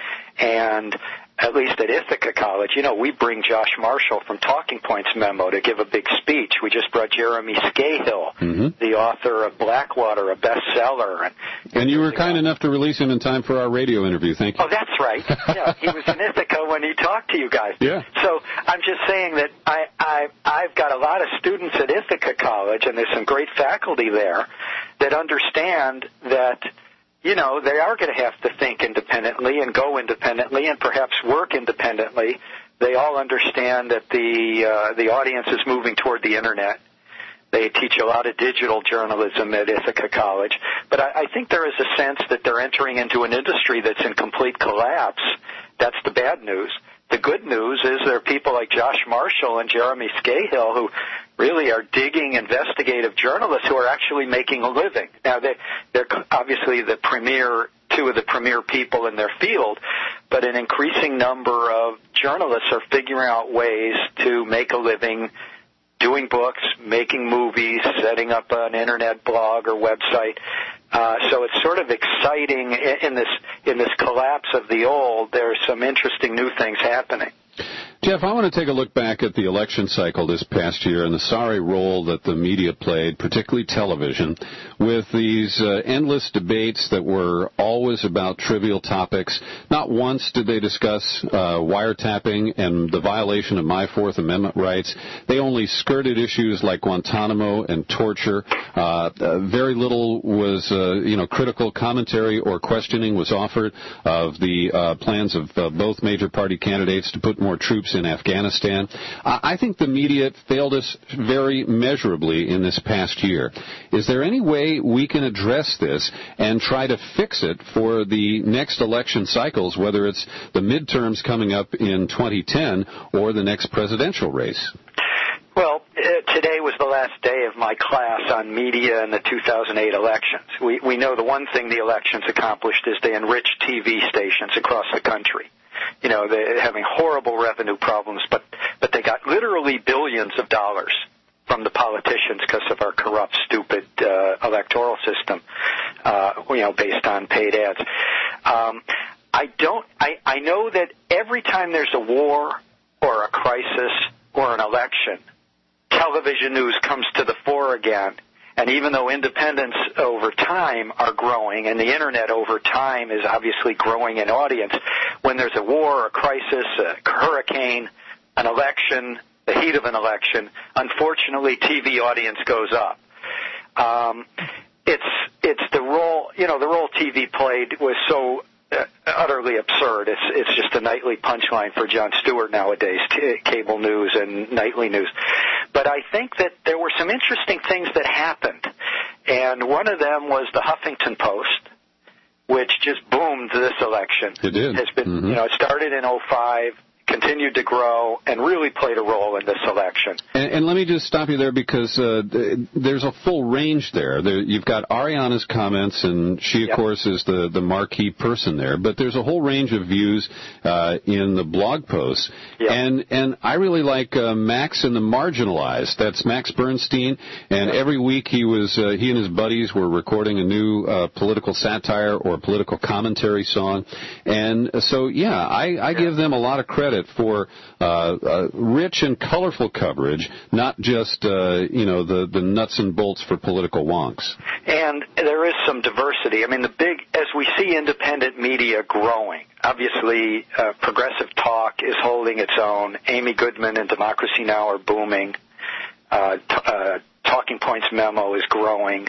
And at least at Ithaca College, you know, we bring Josh Marshall from Talking Points Memo to give a big speech. We just brought Jeremy Scahill, mm-hmm. the author of Blackwater, a bestseller. And, and you were kind enough to release him in time for our radio interview. Thank you. Oh, that's right. Yeah, he was in Ithaca when he talked to you guys. Yeah. So I'm just saying that I, I, I've got a lot of students at Ithaca College, and there's some great faculty there that understand that, you know, they are going to have to think independently and go independently and perhaps work independently. They all understand that the uh, the audience is moving toward the Internet. They teach a lot of digital journalism at Ithaca College. But I, I think there is a sense that they're entering into an industry that's in complete collapse. That's the bad news. The good news is there are people like Josh Marshall and Jeremy Scahill who really are digging investigative journalists who are actually making a living. Now, they, they're obviously the premier, two of the premier people in their field, but an increasing number of journalists are figuring out ways to make a living doing books, making movies, setting up an Internet blog or website. Uh, so it's sort of exciting in this in this collapse of the old. There's some interesting new things happening. Jeff, I want to take a look back at the election cycle this past year and the sorry role that the media played, particularly television, with these uh, endless debates that were always about trivial topics. Not once did they discuss uh, wiretapping and the violation of my Fourth Amendment rights. They only skirted issues like Guantanamo and torture. Uh, uh, very little was, uh, you know, critical commentary or questioning was offered of the uh, plans of uh, both major party candidates to put more troops in Afghanistan. I think the media failed us very measurably in this past year. Is there any way we can address this and try to fix it for the next election cycles, whether it's the midterms coming up in twenty ten or the next presidential race? Well, uh, today was the last day of my class on media and the two thousand eight elections. We, we know the one thing the elections accomplished is they enriched T V stations across the country. You know, they're having horrible revenue problems, but, but they got literally billions of dollars from the politicians because of our corrupt, stupid uh, electoral system, uh, you know, based on paid ads. Um, I don't. I, I know that every time there's a war or a crisis or an election, television news comes to the fore again. And even though independents over time are growing, and the Internet over time is obviously growing in audience, when there's a war, a crisis, a hurricane, an election, the heat of an election, unfortunately T V audience goes up. Um, it's it's the role, you know, the role T V played was so uh, utterly absurd. It's it's just a nightly punchline for Jon Stewart nowadays, t- cable news and nightly news. But I think that there were some interesting things that happened, and one of them was the Huffington Post, which just boomed this election. It did. Has been, mm-hmm. you know, it started in oh five, continued to grow, and really played a role in this election. And, and let me just stop you there because uh, there's a full range there. there. You've got Ariana's comments, and she, of yep. course, is the, the marquee person there. But there's a whole range of views uh, in the blog posts. Yep. And and I really like uh, Max and the Marginalized. That's Max Bernstein. And yep. every week he was uh, he and his buddies were recording a new uh, political satire or political commentary song. And so, yeah, I, I yep. give them a lot of credit for uh, uh, rich and colorful coverage, not just uh, you know the, the nuts and bolts for political wonks. And there is some diversity. I mean, the big as we see independent media growing. Obviously, uh, Progressive Talk is holding its own. Amy Goodman and Democracy Now! Are booming. Uh, t- uh, Talking Points Memo is growing.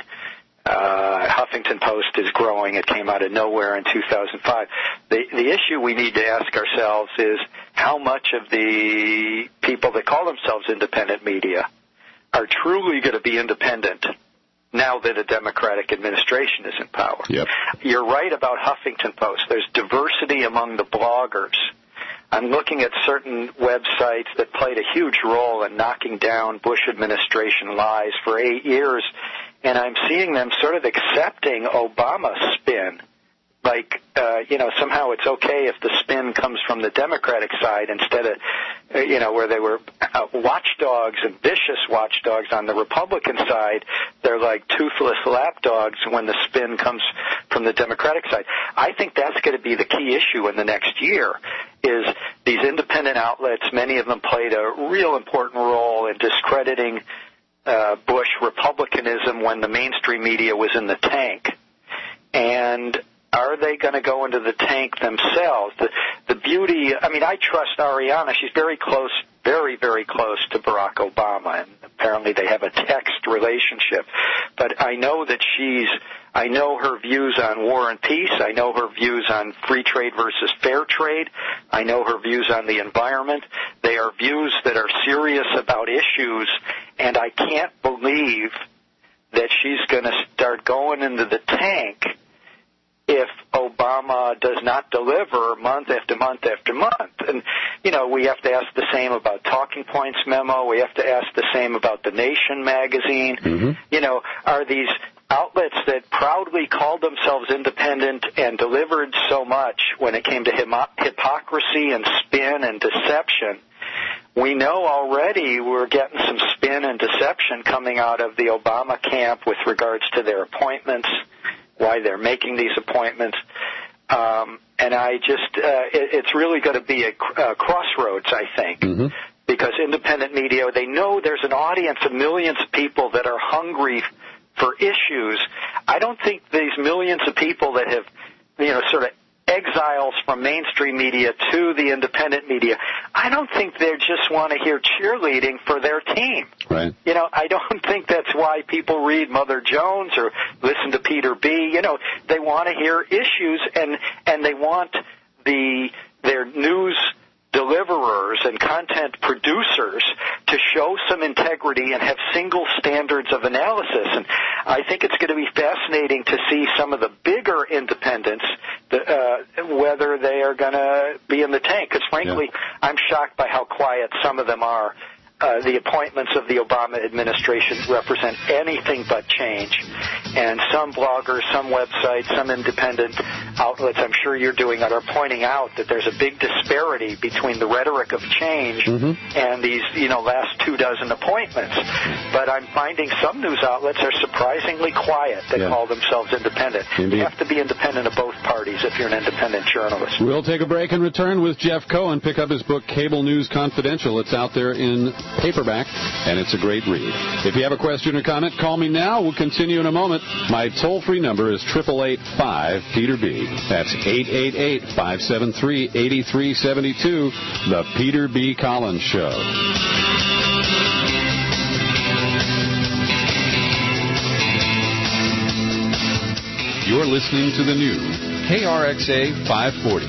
Uh, Huffington Post is growing. It came out of nowhere in two thousand five. The, the issue we need to ask ourselves is how much of the people that call themselves independent media are truly going to be independent now that a Democratic administration is in power. Yep. You're right about Huffington Post. There's diversity among the bloggers. I'm looking at certain websites that played a huge role in knocking down Bush administration lies for eight years, and I'm seeing them sort of accepting Obama's spin. Like, uh, you know, somehow it's okay if the spin comes from the Democratic side instead of, uh, you know, where they were uh, watchdogs and vicious watchdogs on the Republican side. They're like toothless lapdogs when the spin comes from the Democratic side. I think that's going to be the key issue in the next year is these independent outlets, many of them played a real important role in discrediting uh, Bush Republicanism when the mainstream media was in the tank. And are they going to go into the tank themselves? The, the beauty, I mean, I trust Ariana. She's very close, very, very close to Barack Obama, and apparently they have a text relationship. But I know that she's, I know her views on war and peace. I know her views on free trade versus fair trade. I know her views on the environment. They are views that are serious about issues, and I can't believe that she's going to start going into the tank if Obama does not deliver month after month after month. And, you know, we have to ask the same about Talking Points memo. We have to ask the same about The Nation magazine. Mm-hmm. You know, are these outlets that proudly called themselves independent and delivered so much when it came to himo- hypocrisy and spin and deception? We know already we're getting some spin and deception coming out of the Obama camp with regards to their appointments, why they're making these appointments. Um, and I just, uh, it, it's really going to be a, a crossroads, I think, mm-hmm. because independent media, they know there's an audience of millions of people that are hungry for issues. I don't think these millions of people that have, you know, sort of exiles from mainstream media to the independent media, I don't think they just want to hear cheerleading for their team. Right. You know, I don't think that's why people read Mother Jones or listen to Peter B. You know, they want to hear issues, and and they want the their news deliverers and content producers to show some integrity and have single standards of analysis. And I think it's going to be fascinating to see some of the bigger independents, the, uh, whether they are going to be in the tank. Because frankly, yeah. I'm shocked by how quiet some of them are. Uh, the appointments of the Obama administration represent anything but change. And some bloggers, some websites, some independent outlets, I'm sure you're doing it, are pointing out that there's a big disparity between the rhetoric of change mm-hmm. and these, you know, last two dozen appointments. But I'm finding some news outlets are surprisingly quiet that yeah. call themselves independent. Indeed. You have to be independent of both parties if you're an independent journalist. We'll take a break and return with Jeff Cohen. Pick up his book, Cable News Confidential. It's out there in paperback, and it's a great read. If you have a question or comment, call me now. We'll continue in a moment. My toll-free number is eight eight eight, five, Peter B. That's eight eight eight, five seven three, eight three seven two. The Peter B. Collins Show. You're listening to the new K R X A five forty.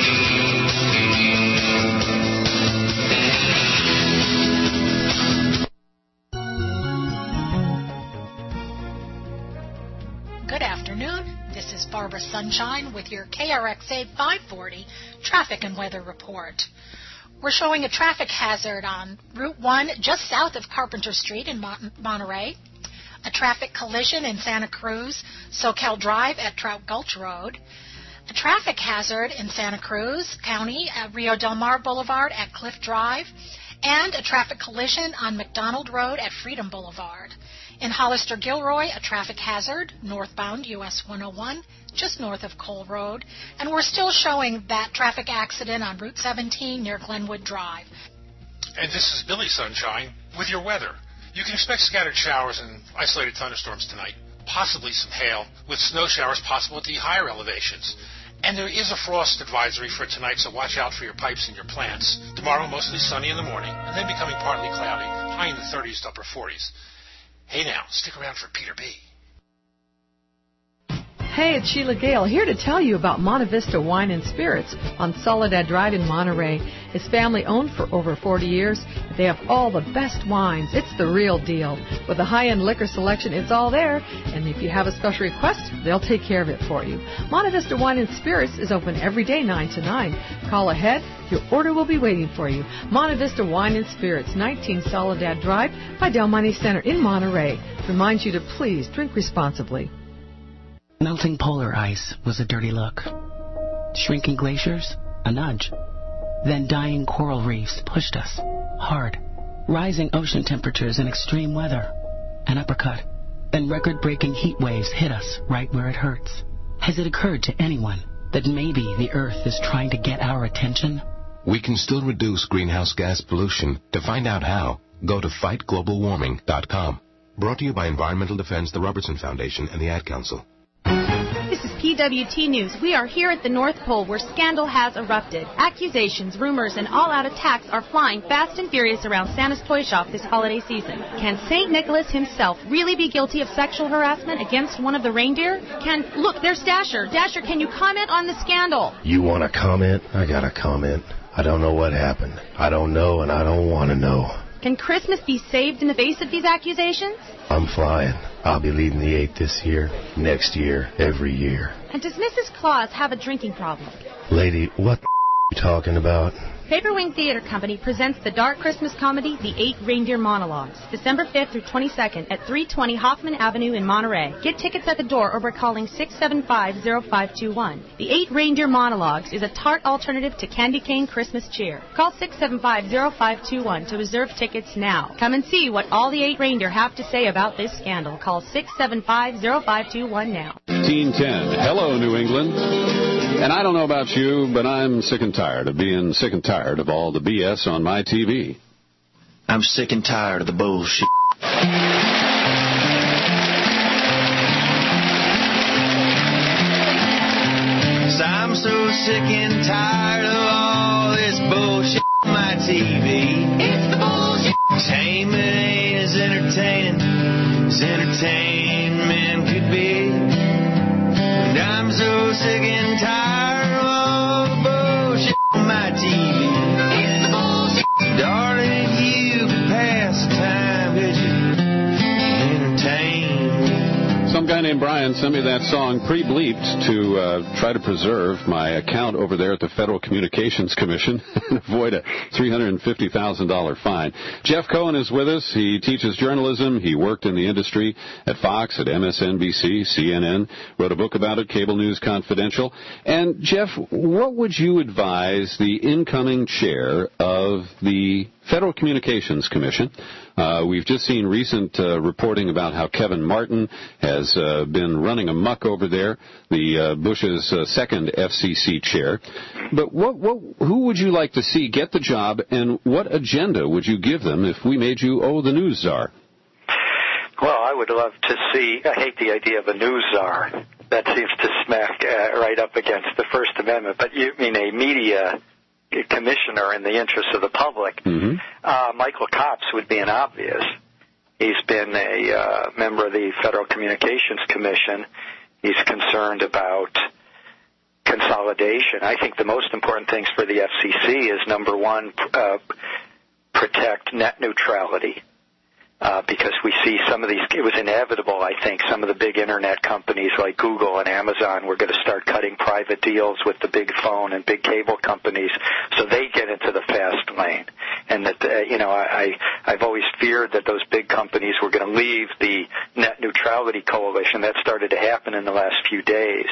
Good afternoon. This is Barbara Sunshine with your K R X A five forty Traffic and Weather Report. We're showing a traffic hazard on Route one just south of Carpenter Street in Mon- Monterey, a traffic collision in Santa Cruz, Soquel Drive at Trout Gulch Road, a traffic hazard in Santa Cruz County at Rio Del Mar Boulevard at Cliff Drive, and a traffic collision on McDonald Road at Freedom Boulevard. In Hollister Gilroy, a traffic hazard, northbound U S one oh one, just north of Cole Road. And we're still showing that traffic accident on Route seventeen near Glenwood Drive. And this is Billy Sunshine with your weather. You can expect scattered showers and isolated thunderstorms tonight, possibly some hail, with snow showers possible at the higher elevations. And there is a frost advisory for tonight, so watch out for your pipes and your plants. Tomorrow, mostly sunny in the morning, and then becoming partly cloudy, high in the thirties to upper forties. Hey now, stick around for Peter B. Hey, it's Sheila Gale here to tell you about Monte Vista Wine and Spirits on Soledad Drive in Monterey. It's family owned for over forty years. They have all the best wines. It's the real deal. With a high-end liquor selection, it's all there. And if you have a special request, they'll take care of it for you. Monte Vista Wine and Spirits is open every day nine to nine. Call ahead. Your order will be waiting for you. Monte Vista Wine and Spirits, nineteen Soledad Drive by Del Monte Center in Monterey. Reminds you to please drink responsibly. Melting polar ice was a dirty look. Shrinking glaciers, a nudge. Then dying coral reefs pushed us hard. Rising ocean temperatures and extreme weather, an uppercut. Then record-breaking heat waves hit us right where it hurts. Has it occurred to anyone that maybe the Earth is trying to get our attention? We can still reduce greenhouse gas pollution. To find out how, go to fight global warming dot com. Brought to you by Environmental Defense, the Robertson Foundation, and the Ad Council. This is P W T News. We are here at the North Pole where scandal has erupted. Accusations, rumors, and all-out attacks are flying fast and furious around Santa's toy shop this holiday season. Can Saint Nicholas himself really be guilty of sexual harassment against one of the reindeer? Can, look, there's Dasher. Dasher, can you comment on the scandal? You want to comment? I got to comment. I don't know what happened. I don't know, and I don't want to know. Can Christmas be saved in the face of these accusations? I'm flying. I'll be leading the eight this year, next year, every year. And does Missus Claus have a drinking problem? Lady, what the are you talking about? Paperwing Theater Company presents the dark Christmas comedy, The Eight Reindeer Monologues, December fifth through twenty-second at three twenty Hoffman Avenue in Monterey. Get tickets at the door or by calling six seven five, zero five two one. The Eight Reindeer Monologues is a tart alternative to candy cane Christmas cheer. Call six seven five, zero five two one to reserve tickets now. Come and see what all the eight reindeer have to say about this scandal. Call six seven five, zero five two one now. fifteen ten. Hello, New England. And I don't know about you, but I'm sick and tired of being sick and tired of all the B S on my T V. I'm sick and tired of the bullshit. So I'm so sick and tired of all this bullshit on my T V. It's the bullshit. Entertainment ain't as entertaining as entertainment could be. And I'm so sick and tired of all the bullshit on my T V. It's the bullshit. Darling, if you could pass the time, could you entertain? Some guy named Brian sent me that song pre-bleeped to uh, try to preserve my account over there at the Federal Communications Commission and avoid a three hundred fifty thousand dollars fine. Jeff Cohen is with us. He teaches journalism. He worked in the industry at Fox, at M S N B C, C N N, wrote a book about it, Cable News Confidential. And, Jeff, what would you advise the incoming chair of the Federal Communications Commission? Uh, we've just seen recent uh, reporting about how Kevin Martin has uh, been running amok over there, the uh, Bush's uh, second F C C chair. But what, what, who would you like to see get the job, and what agenda would you give them if we made you, oh, the news czar? Well, I would love to see, I hate the idea of a news czar. That seems to smack uh, right up against the First Amendment. But you mean a media commissioner in the interest of the public. Mm-hmm. Uh, Michael Copps would be an obvious. He's been a uh, member of the Federal Communications Commission. He's concerned about consolidation. I think the most important things for the F C C is, number one, uh, protect net neutrality. Uh, because we see some of these, it was inevitable, I think, some of the big internet companies like Google and Amazon were going to start cutting private deals with the big phone and big cable companies so they get into the fast lane. And that, uh, you know, I, I've always feared that those big companies were going to leave the net neutrality coalition. That started to happen in the last few days.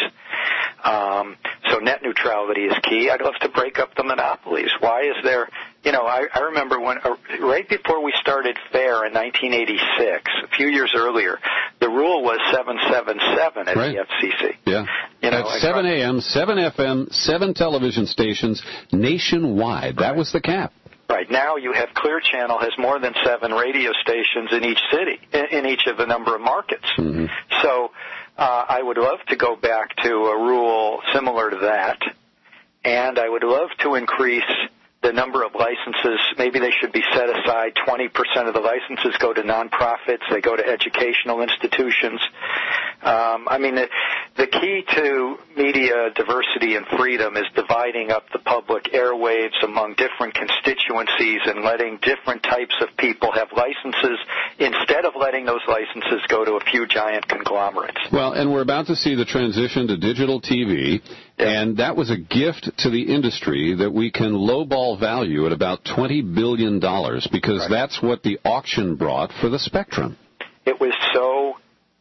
Um, so net neutrality is key. I'd love to break up the monopolies. Why is there, you know, I, I remember when, uh, right before we started FAIR in nineteen eighty-six, a few years earlier, the rule was seven seven seven at right. the F C C. Yeah. You know, at seven a.m., seven F M, seven television stations nationwide. That was the cap. Right. Now you have Clear Channel has more than seven radio stations in each city, in, in each of the number of markets. Mm-hmm. So uh, I would love to go back to a rule similar to that, and I would love to increase the number of licenses. Maybe they should be set aside. twenty percent of the licenses go to nonprofits. They go to educational institutions. Um, I mean, the, the key to media diversity and freedom is dividing up the public airwaves among different constituencies and letting different types of people have licenses instead of letting those licenses go to a few giant conglomerates. Well, and we're about to see the transition to digital T V, and that was a gift to the industry that we can lowball value at about twenty billion dollars because right. that's what the auction brought for the spectrum. It was so...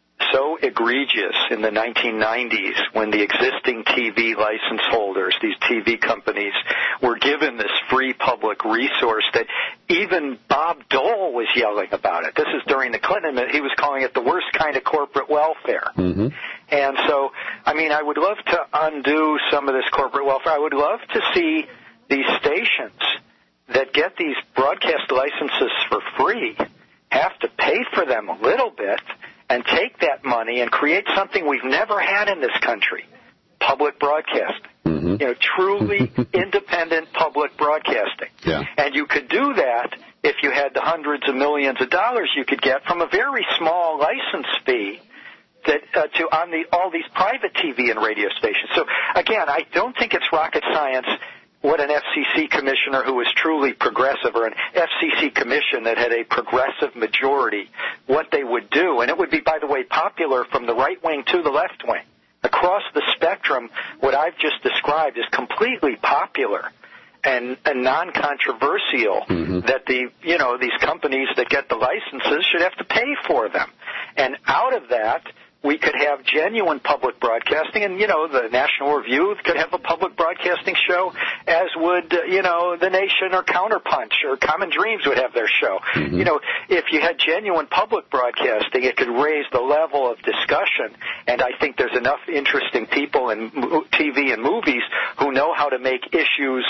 so egregious in the nineteen nineties when the existing T V license holders, these T V companies, were given this free public resource that even Bob Dole was yelling about it. This is during the Clinton, he was calling it the worst kind of corporate welfare. Mm-hmm. And so, I mean, I would love to undo some of this corporate welfare. I would love to see these stations that get these broadcast licenses for free have to pay for them a little bit and take that money and create something we've never had in this country, public broadcasting. Mm-hmm. You know, truly independent public broadcasting. Yeah. And you could do that if you had the hundreds of millions of dollars you could get from a very small license fee that uh, to on the all these private T V and radio stations. So, again, I don't think it's rocket science what an F C C commissioner who was truly progressive, or an F C C commission that had a progressive majority, what they would do. And it would be, by the way, popular from the right wing to the left wing. Across the spectrum, what I've just described is completely popular and, and non-controversial, mm-hmm. that the, you know, these companies that get the licenses should have to pay for them. And out of that, we could have genuine public broadcasting, and, you know, the National Review could have a public broadcasting show, as would, uh, you know, The Nation or Counterpunch or Common Dreams would have their show. Mm-hmm. You know, if you had genuine public broadcasting, it could raise the level of discussion, and I think there's enough interesting people in T V and movies who know how to make issues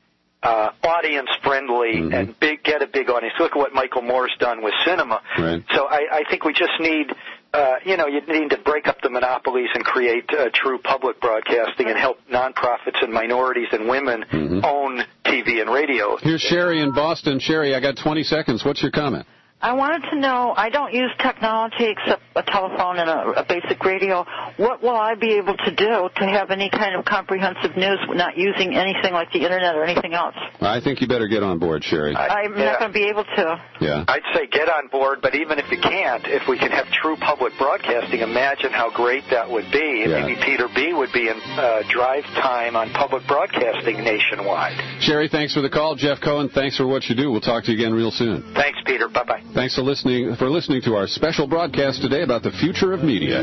Uh, audience-friendly mm-hmm. and big, get a big audience. Look at what Michael Moore's done with cinema. Right. So I, I think we just need, uh, you know, you need to break up the monopolies and create uh, true public broadcasting and help nonprofits and minorities and women mm-hmm. own T V and radio. Here's Sherry in Boston. Sherry, I got twenty seconds. What's your comment? I wanted to know, I don't use technology except a telephone and a, a basic radio. What will I be able to do to have any kind of comprehensive news, not using anything like the Internet or anything else? I think you better get on board, Sherry. I, I'm yeah. not going to be able to. Yeah. I'd say get on board, but even if you can't, if we can have true public broadcasting, imagine how great that would be. And yeah. maybe Peter B. would be in uh, drive time on public broadcasting nationwide. Sherry, thanks for the call. Jeff Cohen, thanks for what you do. We'll talk to you again real soon. Thanks, Peter. Bye-bye. Thanks for listening for listening to our special broadcast today about the future of media.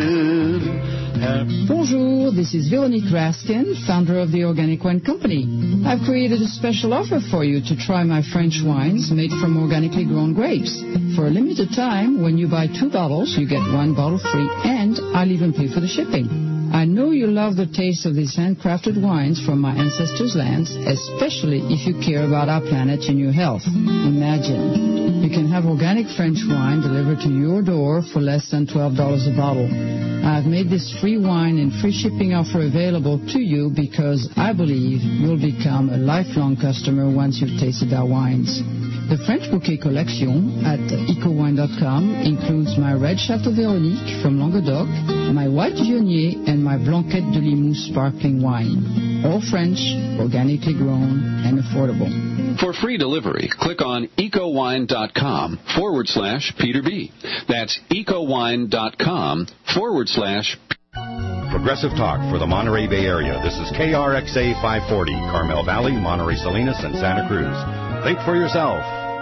Bonjour, this is Veronique Raskin, founder of the Organic Wine Company. I've created a special offer for you to try my French wines made from organically grown grapes. For a limited time, when you buy two bottles, you get one bottle free, and I'll even pay for the shipping. I know you love the taste of these handcrafted wines from my ancestors' lands, especially if you care about our planet and your health. Imagine, you can have organic French wine delivered to your door for less than twelve dollars a bottle. I've made this free wine and free shipping offer available to you because I believe you'll become a lifelong customer once you've tasted our wines. The French Bouquet Collection at eco wine dot com includes my red Chateau Véronique from Languedoc, my white Viognier, and my Blanquette de Limoux sparkling wine. All French, organically grown, and affordable. For free delivery, click on eco wine dot com forward slash Peter B. That's eco wine dot com forward slash Progressive Talk for the Monterey Bay Area. This is K R X A five forty, Carmel Valley, Monterey Salinas, and Santa Cruz. Think for yourself.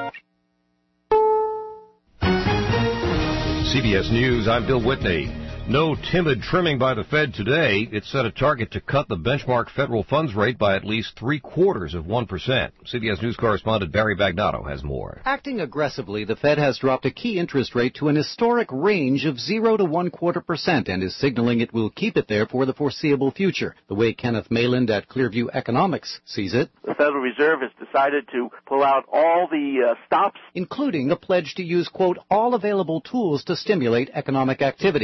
C B S News, I'm Bill Whitney. No timid trimming by the Fed today. It set a target to cut the benchmark federal funds rate by at least three quarters of one percent. C B S News correspondent Barry Bagnotto has more. Acting aggressively, the Fed has dropped a key interest rate to an historic range of zero to one quarter percent and is signaling it will keep it there for the foreseeable future, the way Kenneth Mayland at Clearview Economics sees it. The Federal Reserve has decided to pull out all the uh, stops, including a pledge to use, quote, all available tools to stimulate economic activity. Beth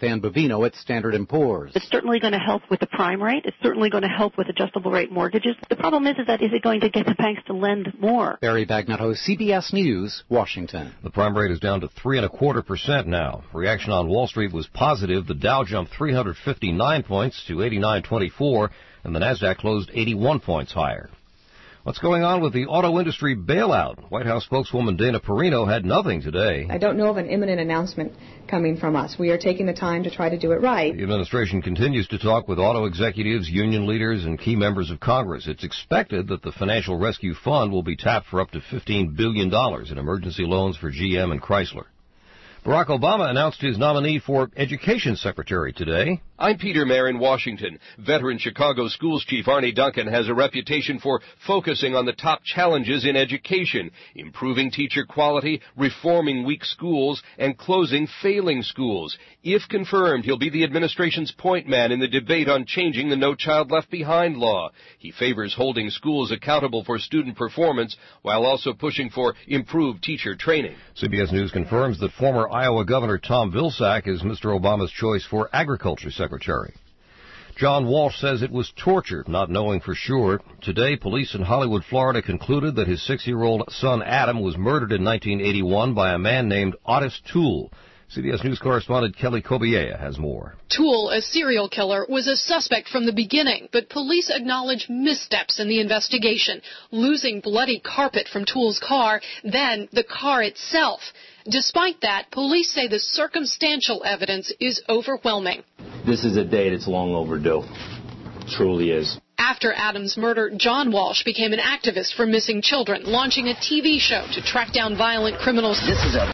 Joanne Bovino at Standard and Poor's. It's certainly going to help with the prime rate. It's certainly going to help with adjustable rate mortgages. The problem is, is that is it going to get the banks to lend more? Barry Bagnotto, C B S News, Washington. The prime rate is down to three and a quarter percent now. Reaction on Wall Street was positive. The Dow jumped three hundred fifty-nine points to eighty-nine twenty-four, and the Nasdaq closed eighty-one points higher. What's going on with the auto industry bailout? White House spokeswoman Dana Perino had nothing today. I don't know of an imminent announcement coming from us. We are taking the time to try to do it right. The administration continues to talk with auto executives, union leaders, and key members of Congress. It's expected that the Financial Rescue Fund will be tapped for up to fifteen billion dollars in emergency loans for G M and Chrysler. Barack Obama announced his nominee for Education Secretary today. I'm Peter Mayer in Washington. Veteran Chicago Schools Chief Arnie Duncan has a reputation for focusing on the top challenges in education, improving teacher quality, reforming weak schools, and closing failing schools. If confirmed, he'll be the administration's point man in the debate on changing the No Child Left Behind law. He favors holding schools accountable for student performance while also pushing for improved teacher training. C B S News confirms that former Iowa Governor Tom Vilsack is Mister Obama's choice for Agriculture Secretary. John Walsh says it was torture, not knowing for sure. Today, police in Hollywood, Florida concluded that his six-year-old son Adam was murdered in nineteen eighty-one by a man named Otis Toole. C B S News correspondent Kelly Kobiea has more. Toole, a serial killer, was a suspect from the beginning, but police acknowledge missteps in the investigation, losing bloody carpet from Toole's car, then the car itself. Despite that, police say the circumstantial evidence is overwhelming. This is a day that's long overdue. Truly is. After Adam's murder, John Walsh became an activist for missing children, launching a T V show to track down violent criminals. This is a